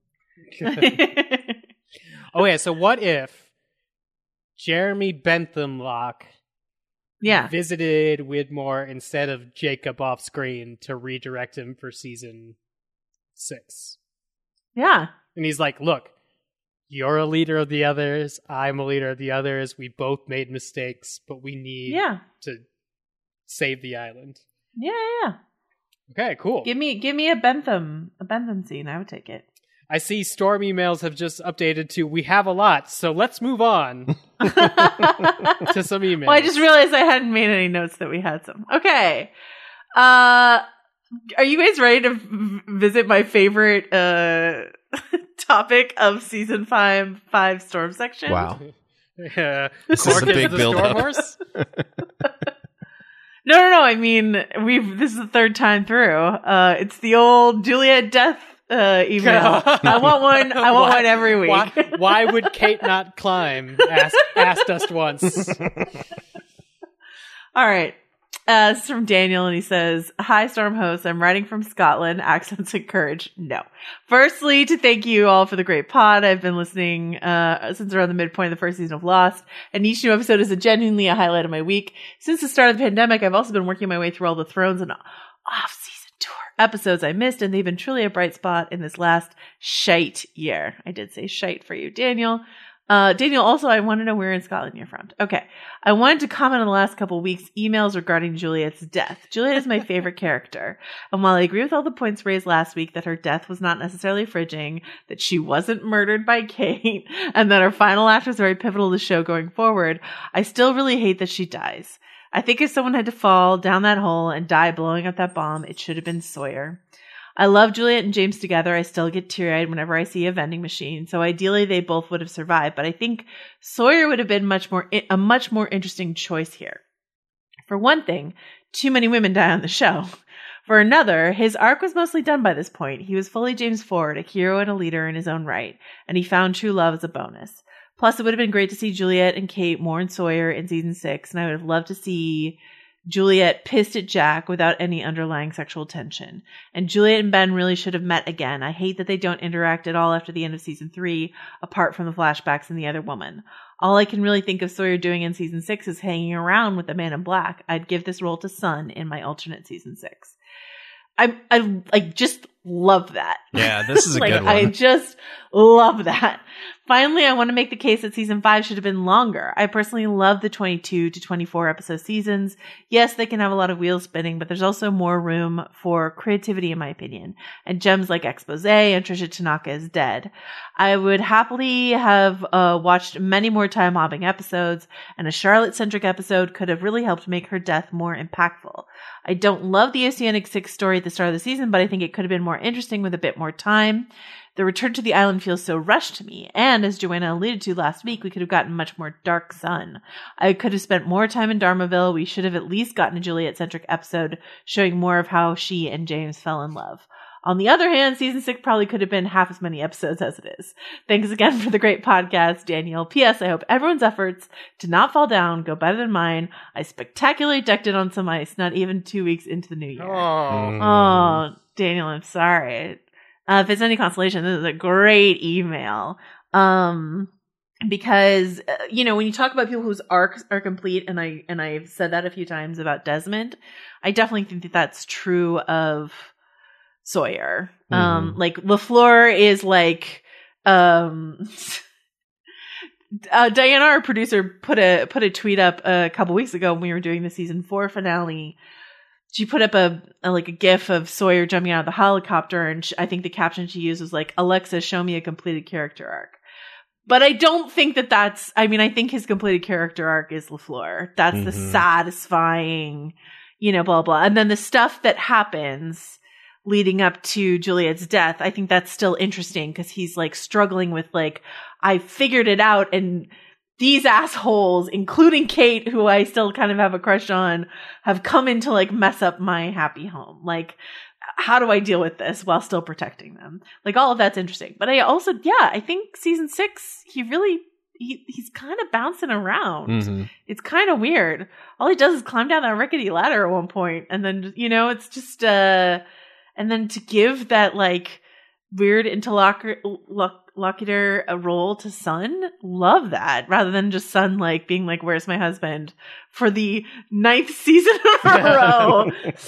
Oh, yeah. So what if Jeremy Bentham Locke Yeah. visited Widmore instead of Jacob off screen to redirect him for season 6? Yeah. And he's like, look, you're a leader of the others. I'm a leader of the others. We both made mistakes, but we need Yeah. to save the island. Yeah. Okay, cool. Give me a Bentham scene. I would take it. I see Storm emails have just updated to we have a lot, so let's move on to some emails. Well, I just realized I hadn't made any notes that we had some. Okay. Are you guys ready to visit my favorite topic of season 5 Storm section? Wow. This is a big the build-up. Storm Horse? No. I mean, this is the third time through. It's the old Juliet death email. I want one every week. Why would Kate not climb? Asked us once. All right. This is from Daniel, and he says, "Hi, Storm host. I'm writing from Scotland. Accents and courage. No. Firstly, to thank you all for the great pod. I've been listening since around the midpoint of the first season of Lost, and each new episode is genuinely a highlight of my week. Since the start of the pandemic, I've also been working my way through all the Thrones and off-season tour episodes I missed, and they've been truly a bright spot in this last shite year." I did say shite for you, Daniel. Daniel, also, I want to know where in Scotland you're from. Okay. I wanted to comment on the last couple of weeks' emails regarding Juliet's death. Juliet is my favorite character. And while I agree with all the points raised last week that her death was not necessarily fridging, that she wasn't murdered by Kate, and that her final act was very pivotal to the show going forward, I still really hate that she dies. I think if someone had to fall down that hole and die blowing up that bomb, it should have been Sawyer. I love Juliet and James together. I still get teary-eyed whenever I see a vending machine. So ideally, they both would have survived. But I think Sawyer would have been a much more interesting choice here. For one thing, too many women die on the show. For another, his arc was mostly done by this point. He was fully James Ford, a hero and a leader in his own right. And he found true love as a bonus. Plus, it would have been great to see Juliet and Kate more in Sawyer in season 6. And I would have loved to see Juliet pissed at Jack without any underlying sexual tension. And Juliet and Ben really should have met again. I hate that they don't interact at all after the end of season 3, apart from the flashbacks and the other woman. All I can really think of Sawyer doing in season 6 is hanging around with the Man in Black. I'd give this role to Sun in my alternate season 6. I just love that. Yeah, this is a good one. I just love that. Finally, I want to make the case that season 5 should have been longer. I personally love the 22 to 24 episode seasons. Yes, they can have a lot of wheels spinning, but there's also more room for creativity, in my opinion. And gems like Expose and Trisha Tanaka is dead. I would happily have watched many more time-hopping episodes, and a Charlotte-centric episode could have really helped make her death more impactful. I don't love the Oceanic 6 story at the start of the season, but I think it could have been more interesting with a bit more time. The return to the island feels so rushed to me, and as Joanna alluded to last week, we could have gotten much more Dark Sun. I could have spent more time in Dharmaville. We should have at least gotten a Juliet-centric episode showing more of how she and James fell in love. On the other hand, season 6 probably could have been half as many episodes as it is. Thanks again for the great podcast, Daniel. P.S. I hope everyone's efforts to not fall down go better than mine. I spectacularly decked it on some ice, not even 2 weeks into the new year. Oh, Daniel, I'm sorry. If it's any consolation, this is a great email. Because, when you talk about people whose arcs are complete, and I've said that a few times about Desmond, I definitely think that that's true of Sawyer. Like LaFleur is like, Diana, our producer, put a tweet up a couple weeks ago when we were doing the season 4 finale. She put up a gif of Sawyer jumping out of the helicopter, and I think the caption she used was like, "Alexa, show me a completed character arc." But I don't think that's, I think his completed character arc is LaFleur. That's the satisfying, blah, blah. And then the stuff that happens leading up to Juliet's death, I think that's still interesting because he's like struggling with like, I figured it out, and these assholes, including Kate, who I still kind of have a crush on, have come in to like mess up my happy home. Like, how do I deal with this while still protecting them? Like, all of that's interesting. But I also, I think season 6, he's kind of bouncing around. It's kind of weird. All he does is climb down that rickety ladder at one point, and then, it's just, and then to give that like weird interlocutor a role to Sun, love that, rather than just Sun like being like, "Where's my husband?" for the 9th season in a row.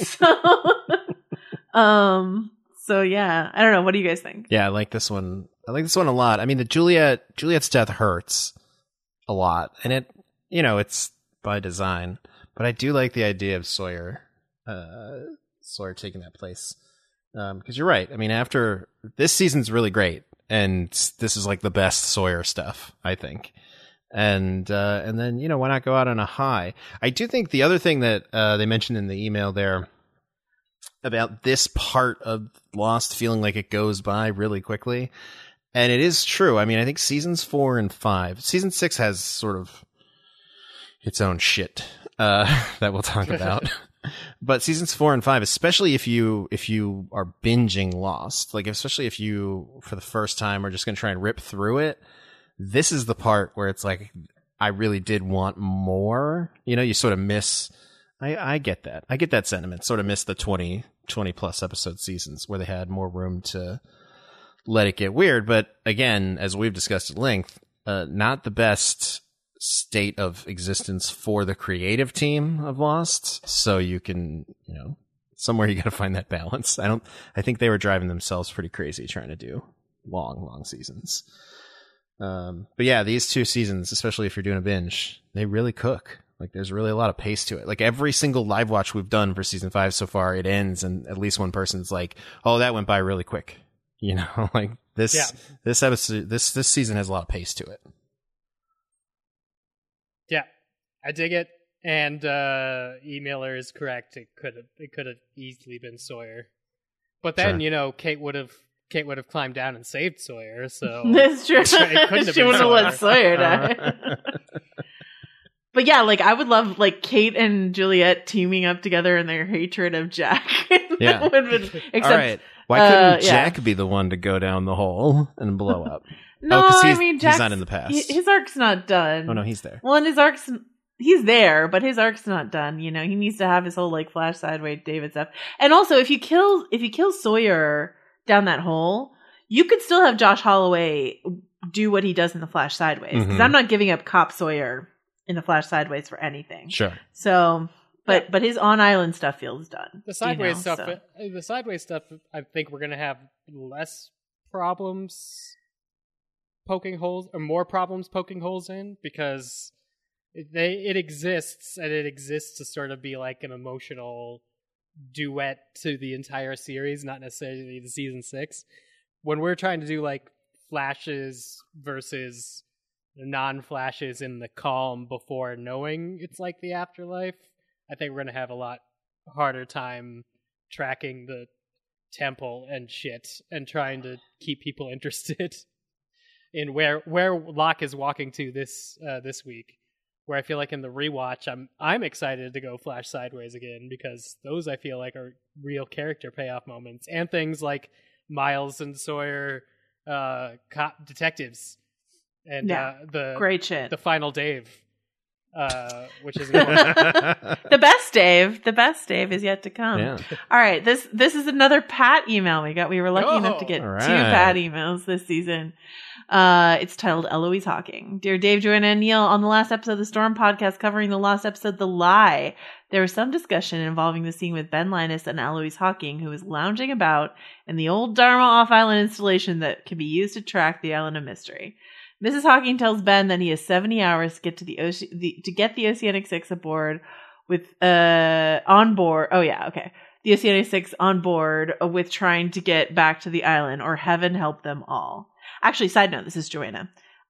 So yeah, I don't know. What do you guys think? Yeah, I like this one. I like this one a lot. I mean, Juliet's death hurts a lot, and it's by design. But I do like the idea of Sawyer taking that place. Because you're right. I mean, after this season's really great, and this is like the best Sawyer stuff, I think. And then, why not go out on a high? I do think the other thing that they mentioned in the email there about this part of Lost feeling like it goes by really quickly, and it is true. I mean, I think seasons 4 and 5, season 6 has sort of its own shit that we'll talk about. But seasons 4 and 5, especially if you are binging Lost, like especially if you for the first time are just going to try and rip through it, this is the part where it's like, I really did want more. You sort of miss I get that. I get that sentiment. Sort of missed the 20 plus episode seasons where they had more room to let it get weird. But again, as we've discussed at length, not the best state of existence for the creative team of Lost. So you can, somewhere you got to find that balance. I think they were driving themselves pretty crazy trying to do long seasons. But yeah, these 2 seasons, especially if you're doing a binge, they really cook. Like, there's really a lot of pace to it. Like, every single live watch we've done for season 5 so far, it ends and at least one person's like, oh, that went by really quick. Like this episode, this season has a lot of pace to it. Yeah, I dig it. And emailer is correct. It could have easily been Sawyer. But then, Kate would have climbed down and saved Sawyer, so that's true. It couldn't have she been wouldn't have let Sawyer die. But yeah, like, I would love, like, Kate and Juliet teaming up together in their hatred of Jack. Yeah. All right. Why couldn't Jack be the one to go down the hole and blow up? No, he's not in the past. His arc's not done. Oh no, he's there. Well, and he's there, but his arc's not done. He needs to have his whole, like, Flash sideways David stuff. And also, if you kill Sawyer down that hole, you could still have Josh Holloway do what he does in the Flash sideways. Because I'm not giving up Cop Sawyer in the Flash sideways for anything. Sure. So, but his on island stuff feels done. The sideways stuff. So. The sideways stuff. I think we're gonna have less problems poking holes, or more problems poking holes in, because it exists, and it exists to sort of be like an emotional duet to the entire series, not necessarily the season 6. When we're trying to do like flashes versus non-flashes in the calm before knowing it's like the afterlife, I think we're going to have a lot harder time tracking the temple and shit and trying to keep people interested in where Locke is walking to this week. Where I feel like in the rewatch, I'm excited to go Flash sideways again, because those I feel like are real character payoff moments, and things like Miles and Sawyer, cop detectives. And the great shit. The final Dave, which is the best Dave is yet to come. Yeah. All right, this is another Pat email we got. We were lucky enough to get 2 Pat emails this season. It's titled Eloise Hawking. Dear Dave, Joanna, and Neil, on the last episode of the Storm podcast covering the lost episode The Lie, there was some discussion involving the scene with Ben Linus and Eloise Hawking, who was lounging about in the old Dharma off-island installation that can be used to track the Island of Mystery. Mrs. Hawking tells Ben that he has 70 hours to get to to get the Oceanic 6 aboard with on board. Oh yeah, okay. The Oceanic 6 on board with trying to get back to the island, or heaven help them all. Actually, side note, this is Joanna.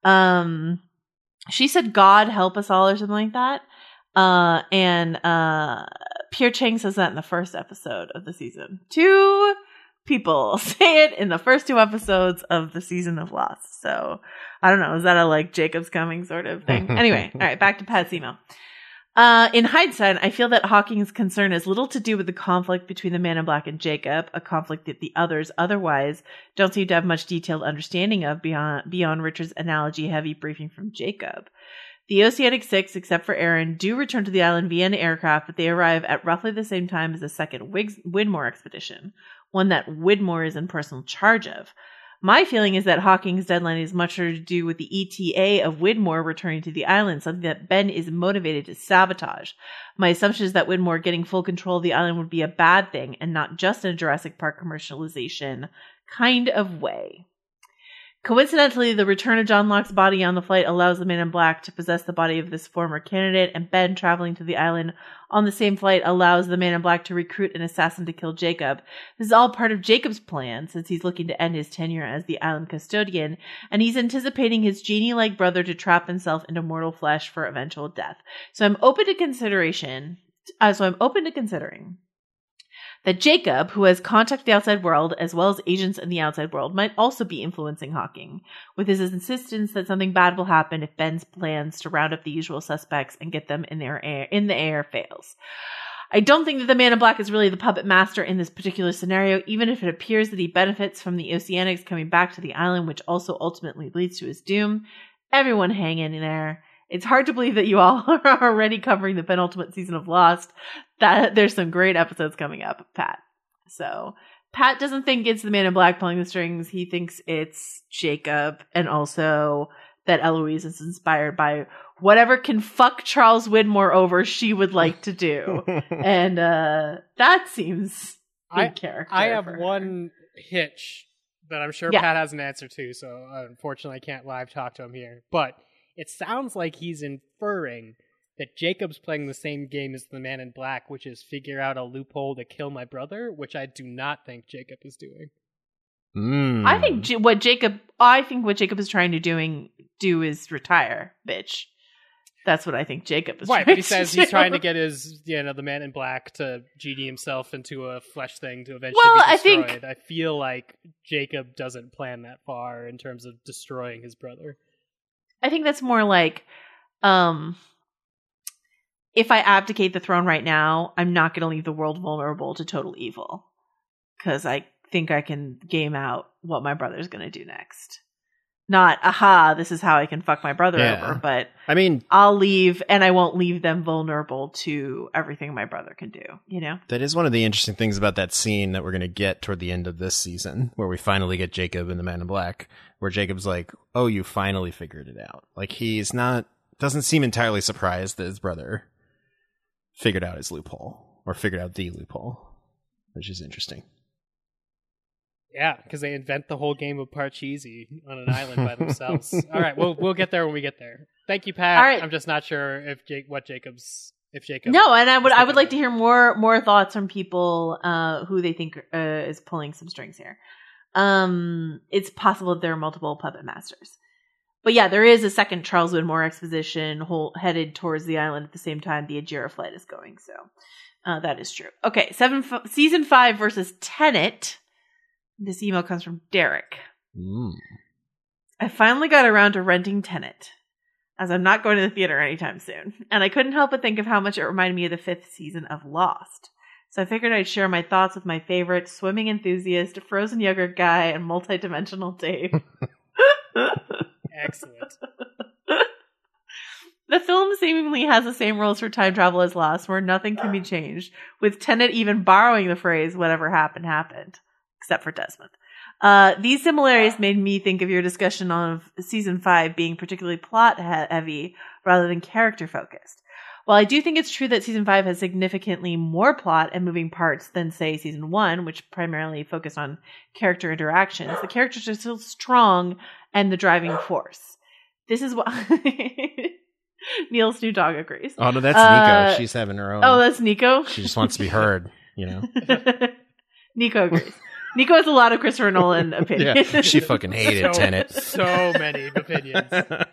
She said God help us all or something like that. And Pierre Chang says that in the first episode of the season. 2 people say it in the first 2 episodes of the season of Lost. So I don't know. Is that a like Jacob's coming sort of thing? Anyway, all right, back to Pat's email. In hindsight, I feel that Hawking's concern has little to do with the conflict between the Man in Black and Jacob, a conflict that the others otherwise don't seem to have much detailed understanding of beyond Richard's analogy-heavy briefing from Jacob. The Oceanic 6, except for Aaron, do return to the island via an aircraft, but they arrive at roughly the same time as the second Widmore expedition, one that Widmore is in personal charge of. My feeling is that Hawking's deadline is much to do with the ETA of Widmore returning to the island, something that Ben is motivated to sabotage. My assumption is that Widmore getting full control of the island would be a bad thing, and not just in a Jurassic Park commercialization kind of way. Coincidentally, the return of John Locke's body on the flight allows the Man in Black to possess the body of this former candidate, and Ben traveling to the island on the same flight allows the Man in Black to recruit an assassin to kill Jacob. This is all part of Jacob's plan, since he's looking to end his tenure as the island custodian, and he's anticipating his genie-like brother to trap himself into mortal flesh for eventual death. So I'm open to considering that Jacob, who has contact with the outside world as well as agents in the outside world, might also be influencing Hawking, with his insistence that something bad will happen if Ben's plans to round up the usual suspects and get them in the air fails. I don't think that the Man in Black is really the puppet master in this particular scenario, even if it appears that he benefits from the Oceanics coming back to the island, which also ultimately leads to his doom. Everyone hang in there. It's hard to believe that you all are already covering the penultimate season of Lost. That there's some great episodes coming up, Pat. So Pat doesn't think it's the man in black pulling the strings. He thinks it's Jacob, and also that Eloise is inspired by whatever can fuck Charles Widmore over she would like to do. And that seems good character. I have one hitch that I'm sure Pat has an answer to, so unfortunately I can't live talk to him here. But it sounds like he's inferring that Jacob's playing the same game as the man in black, which is figure out a loophole to kill my brother, which I do not think Jacob is doing. I think what Jacob is trying to do is retire, bitch. That's what I think Jacob is trying to do. Right, but he says he's trying to get his, the man in black to GD himself into a flesh thing to eventually be destroyed. I feel like Jacob doesn't plan that far in terms of destroying his brother. I think that's more like, if I abdicate the throne right now, I'm not going to leave the world vulnerable to total evil. Because I think I can game out what my brother's going to do next. Not, this is how I can fuck my brother over, but I mean, I'll leave and I won't leave them vulnerable to everything my brother can do, That is one of the interesting things about that scene that we're going to get toward the end of this season, where we finally get Jacob and the Man in Black, where Jacob's like, oh, you finally figured it out. Like, doesn't seem entirely surprised that his brother figured out his loophole, or figured out the loophole, which is interesting. Yeah, because they invent the whole game of Parcheesi on an island by themselves. All right, we'll get there when we get there. Thank you, Pat. All right. I'm just not sure if Jacob. No, and I would like to hear more thoughts from people who they think is pulling some strings here. It's possible that there are multiple puppet masters, but yeah, there is a second Charles Widmore exposition headed towards the island at the same time the Ajira flight is going. So that is true. Okay, season 5 versus Tenet. This email comes from Derek. I finally got around to renting Tenet, as I'm not going to the theater anytime soon, and I couldn't help but think of how much it reminded me of the 5th season of Lost. So I figured I'd share my thoughts with my favorite swimming enthusiast, frozen yogurt guy, and multidimensional Dave. Excellent. The film seemingly has the same rules for time travel as Lost, where nothing can be changed, with Tenet even borrowing the phrase, whatever happened, happened. Except for Desmond. These similarities made me think of your discussion of season 5 being particularly plot heavy rather than character focused. While I do think it's true that season 5 has significantly more plot and moving parts than, say, season 1, which primarily focused on character interactions, the characters are still strong and the driving force. This is what Neil's new dog agrees. Oh no, that's Nico. She's having her own. Oh, that's Nico. She just wants to be heard, Nico agrees. Nico has a lot of Christopher Nolan opinions. Yeah, she fucking hated Tenet. So many opinions.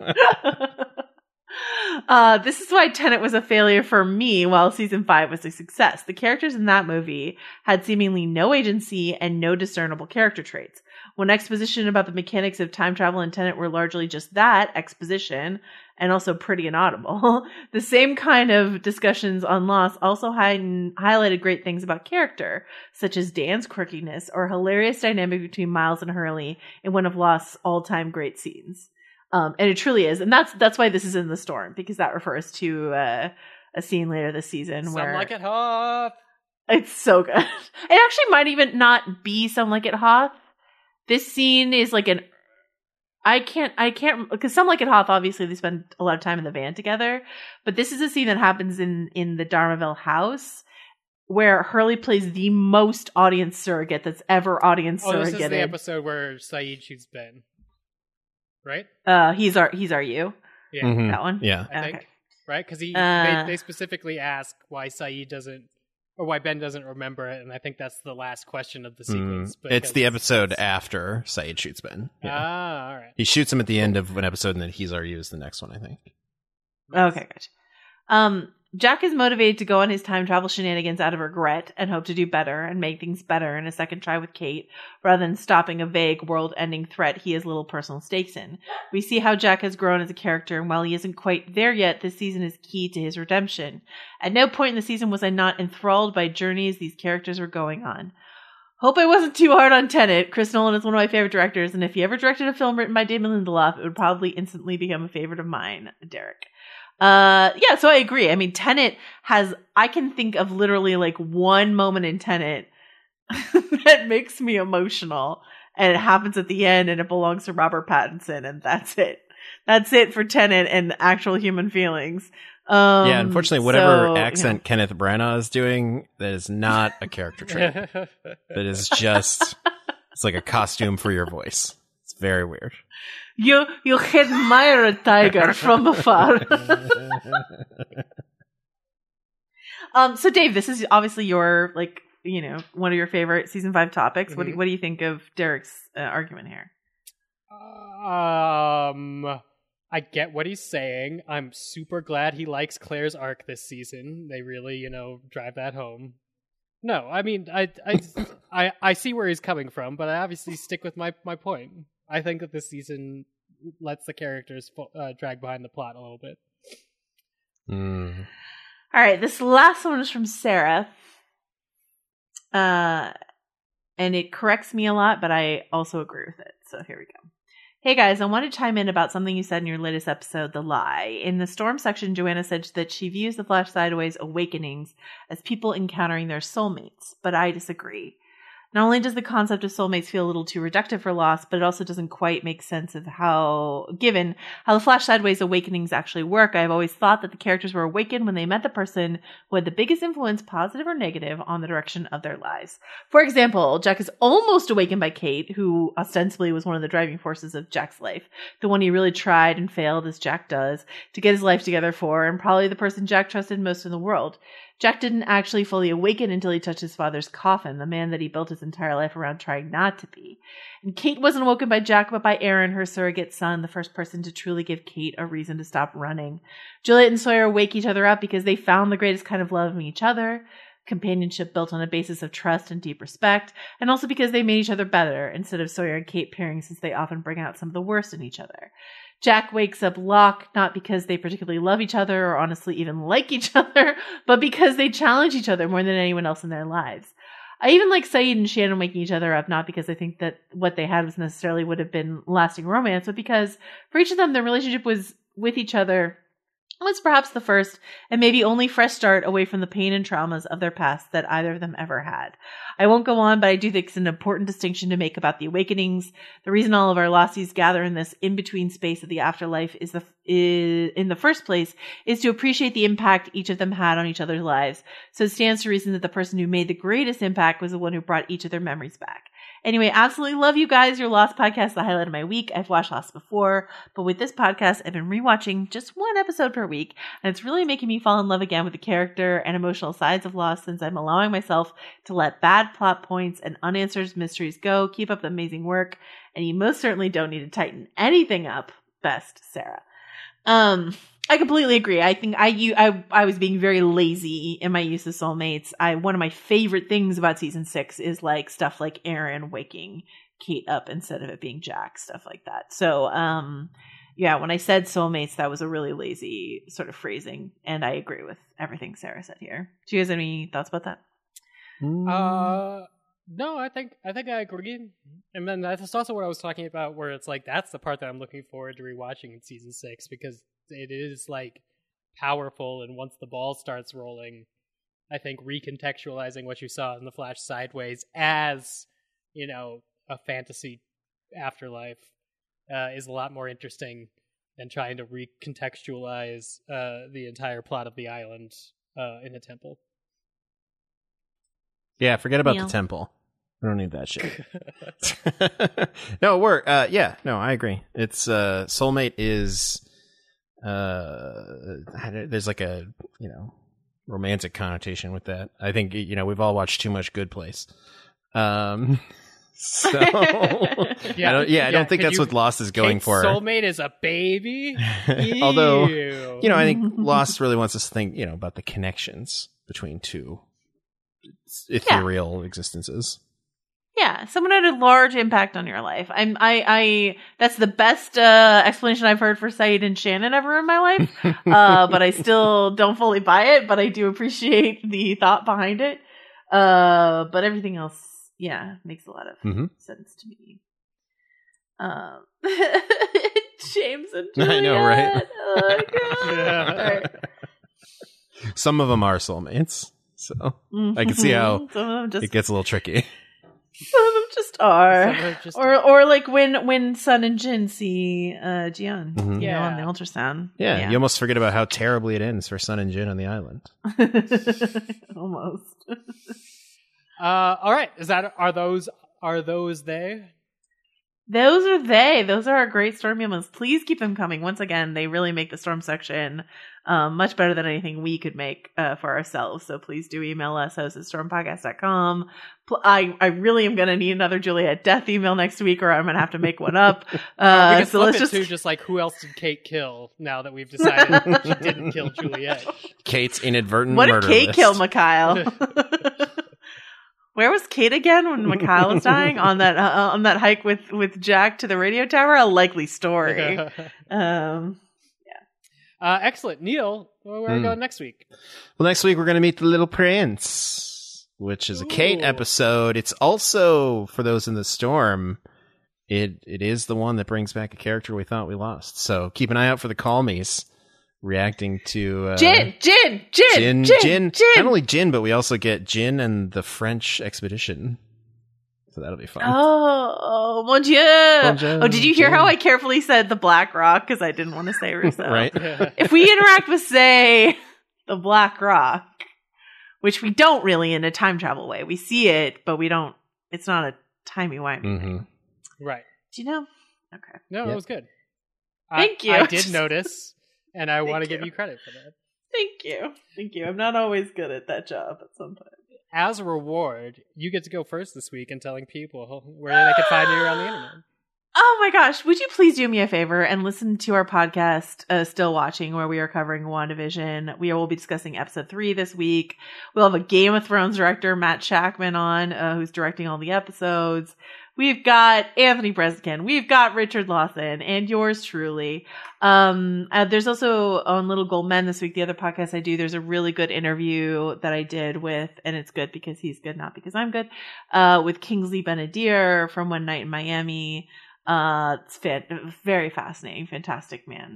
This is why Tenet was a failure for me, while season 5 was a success. The characters in that movie had seemingly no agency and no discernible character traits. When exposition about the mechanics of time travel in Tenet were largely just that, exposition, and also pretty inaudible. The same kind of discussions on Lost also highlighted great things about character, such as Dan's quirkiness or hilarious dynamic between Miles and Hurley in one of Lost's all-time great scenes. And it truly is. And that's why this is in the storm, because that refers to a scene later this season where... Some Like It Hot! It's so good. It actually might even not be Some Like It Hot. This scene is like I can't, because Some Like It Hot, obviously they spend a lot of time in the van together, but this is a scene that happens in the Darmaville house, where Hurley plays the most audience surrogate that's ever audience surrogated. This is the episode where Saeed shoots Ben, right? He's our you. Yeah, Mm-hmm. That one. Yeah, I think, right? Because they specifically ask why Saeed doesn't, or why Ben doesn't remember it, and I think that's the last question of the sequence. It's the episode after Saeed shoots Ben. Yeah. All right. He shoots him at the end of an episode, and then He's Our You is the next one, I think. Okay, gotcha. Jack is motivated to go on his time travel shenanigans out of regret and hope to do better and make things better in a second try with Kate, rather than stopping a vague world-ending threat he has little personal stakes in. We see how Jack has grown as a character, and while he isn't quite there yet, this season is key to his redemption. At no point in the season was I not enthralled by journeys these characters were going on. Hope I wasn't too hard on Tenet. Chris Nolan is one of my favorite directors, and if he ever directed a film written by Damon Lindelof, it would probably instantly become a favorite of mine, Derek. Yeah, so I agree. I mean, Tenet I can think of literally like one moment in Tenet that makes me emotional, and it happens at the end, and it belongs to Robert Pattinson, and that's it. That's it for Tenet and actual human feelings. Yeah, unfortunately, whatever accent Kenneth Branagh is doing, that is not a character trait. That is just, it's like a costume for your voice. It's very weird. You admire a tiger from afar. So Dave, this is obviously your, like, you know, one of your favorite season 5 topics. Mm-hmm. What do you think of Derek's argument here? I get what he's saying. I'm super glad he likes Claire's arc this season. They really, you know, drive that home. No, I mean, I see where he's coming from, but I obviously stick with my point. I think that this season lets the characters drag behind the plot a little bit. All right, this last one is from Sarah. And it corrects me a lot, but I also agree with it. So here we go. Hey guys, I want to chime in about something you said in your latest episode, The Lie. In the Storm section, Joanna said that she views the Flash Sideways awakenings as people encountering their soulmates, but I disagree. Not only does the concept of soulmates feel a little too reductive for Lost, but it also doesn't quite make sense of given how the Flash Sideways awakenings actually work. I've always thought that the characters were awakened when they met the person who had the biggest influence, positive or negative, on the direction of their lives. For example, Jack is almost awakened by Kate, who ostensibly was one of the driving forces of Jack's life. The one he really tried and failed, as Jack does, to get his life together for, and probably the person Jack trusted most in the world. Jack didn't actually fully awaken until he touched his father's coffin, the man that he built his entire life around trying not to be. And Kate wasn't awoken by Jack, but by Aaron, her surrogate son, the first person to truly give Kate a reason to stop running. Juliet and Sawyer wake each other up because they found the greatest kind of love in each other, companionship built on a basis of trust and deep respect, and also because they made each other better, instead of Sawyer and Kate pairing since they often bring out some of the worst in each other. Jack wakes up Locke not because they particularly love each other or honestly even like each other, but because they challenge each other more than anyone else in their lives. I even like Sayid and Shannon waking each other up, not because I think that what they had was necessarily would have been lasting romance, but because for each of them, their relationship was with each other was perhaps the first and maybe only fresh start away from the pain and traumas of their past that either of them ever had. I won't go on, but I do think it's an important distinction to make about the awakenings. The reason all of our losties gather in this in-between space of the afterlife is in the first place is to appreciate the impact each of them had on each other's lives. So it stands to reason that the person who made the greatest impact was the one who brought each of their memories back. Anyway, absolutely love you guys. Your Lost podcast is the highlight of my week. I've watched Lost before, but with this podcast, I've been rewatching just one episode per week, and it's really making me fall in love again with the character and emotional sides of Lost since I'm allowing myself to let bad plot points and unanswered mysteries go. Keep up the amazing work, and you most certainly don't need to tighten anything up. Best, Sarah. I completely agree. I think I was being very lazy in my use of soulmates. One of my favorite things about season 6 is like stuff like Aaron waking Kate up instead of it being Jack, stuff like that. So, yeah, when I said soulmates, that was a really lazy sort of phrasing, and I agree with everything Sarah said here. Do you guys have any thoughts about that? No, I think I agree. And then that's also what I was talking about, where it's like that's the part that I'm looking forward to rewatching in season 6 because it is like powerful, and once the ball starts rolling, I think recontextualizing what you saw in the Flash Sideways as, you know, a fantasy afterlife is a lot more interesting than trying to recontextualize the entire plot of the island in the temple. Yeah, forget about the temple. I don't need that shit. No, I agree. It's soulmate is there's like a, you know, romantic connotation with that. I think, you know, we've all watched too much Good Place. So I don't think that's what Lost is going Kate's for. Soulmate is a baby. Although, you know, I think Lost really wants us to think, you know, about the connections between two ethereal existences. Yeah, someone had a large impact on your life. I that's the best explanation I've heard for Sayid and Shannon ever in my life. But I still don't fully buy it, but I do appreciate the thought behind it. But everything else makes a lot of Mhm. sense to me. James and Juliet. I know, right? Oh my God. All right. Some of them are soulmates, so I can see how some of them just it gets a little tricky. some of them just are. Some of them just or like when Sun and Jin see Jian, Mhm. you know, on the Yeah. ultrasound. Yeah, you almost forget about how terribly it ends for Sun and Jin on the island. Almost. All right. Are those they? Those are they. Those are our great storm emails. Please keep them coming. Once again, they really make the storm section much better than anything we could make for ourselves. So please do email us, host@stormpodcast.com. I really am going to need another Juliet death email next week, or I'm going to have to make one up. We can So flip let's it just to just like, who else did Kate kill? Now that we've decided she didn't kill Juliet. Kate's inadvertent what did murder Kate list. kill Mikhail? Where was Kate again when Mikhail was dying on that hike with Jack to the radio tower? A likely story. Excellent. Neil, where are we going next week? Well, next week we're going to meet the Little Prince, which is a Kate Ooh. episode. It's also, for those in the storm, it is the one that brings back a character we thought we lost. So keep an eye out for the Call Me's reacting to Jin. Not only Jin, but we also get Jin and the French expedition. So that'll be fun. Oh, mon Dieu. Mon Dieu, Oh, did you hear Jin. how I carefully said the Black Rock? Because I didn't want to say Rousseau. Right? If we interact with, say, the Black Rock, which we don't really in a time travel way. We see it, but we don't. It's not a timey-wimey Mhm. thing. Right. Do you know? Okay. No, Yep. that was good. Thank you. I did notice, and I want to Thank give you. you credit for that. Thank you. I'm not always good at that job, but sometimes. As a reward, you get to go first this week in telling people where they can find you on the internet. Oh my gosh, would you please do me a favor and listen to our podcast, Still Watching, where we are covering WandaVision. We will be discussing episode 3 this week. We'll have a Game of Thrones director, Matt Shackman, on, who's directing all the episodes. We've got Anthony Breskin. We've got Richard Lawson and yours truly. There's also on Little Gold Men this week, the other podcast I do, there's a really good interview that I did with, and it's good because he's good, not because I'm good, with Kingsley Benadir from One Night in Miami. It's very fascinating, fantastic man.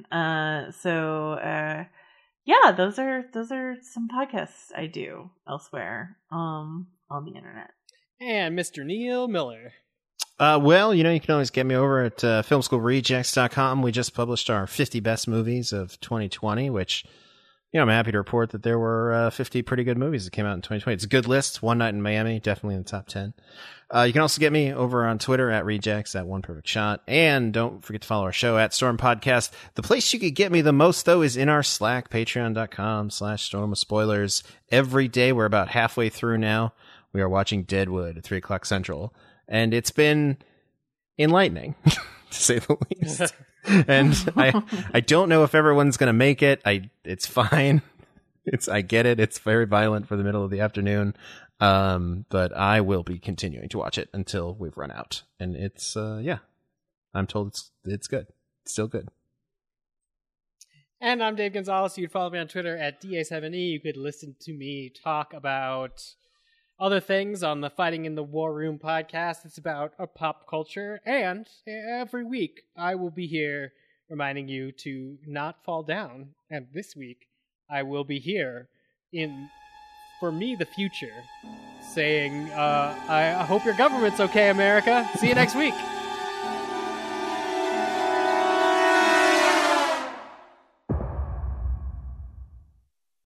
Yeah, those are some podcasts I do elsewhere, on the internet. And Mr. Neil Miller. Well, you can always get me over at filmschoolrejects.com. We just published our 50 best movies of 2020, which, I'm happy to report that there were 50 pretty good movies that came out in 2020. It's a good list. One Night in Miami, definitely in the top 10. You can also get me over on Twitter at Rejects, at One Perfect Shot. And don't forget to follow our show at Storm Podcast. The place you could get me the most, though, is in our Slack, patreon.com/Storm of Spoilers. Every day, we're about halfway through now. We are watching Deadwood at 3 o'clock Central. And it's been enlightening, to say the least. And I don't know if everyone's going to make it. It's fine. I get it. It's very violent for the middle of the afternoon. But I will be continuing to watch it until we've run out. And it's, I'm told it's good. It's still good. And I'm Dave Gonzalez. You can follow me on Twitter at DA7E. You could listen to me talk about other things on the Fighting in the War Room podcast. It's about a pop culture. And every week I will be here reminding you to not fall down. And this week I will be here for me, the future, saying, I hope your government's okay, America. See you next week.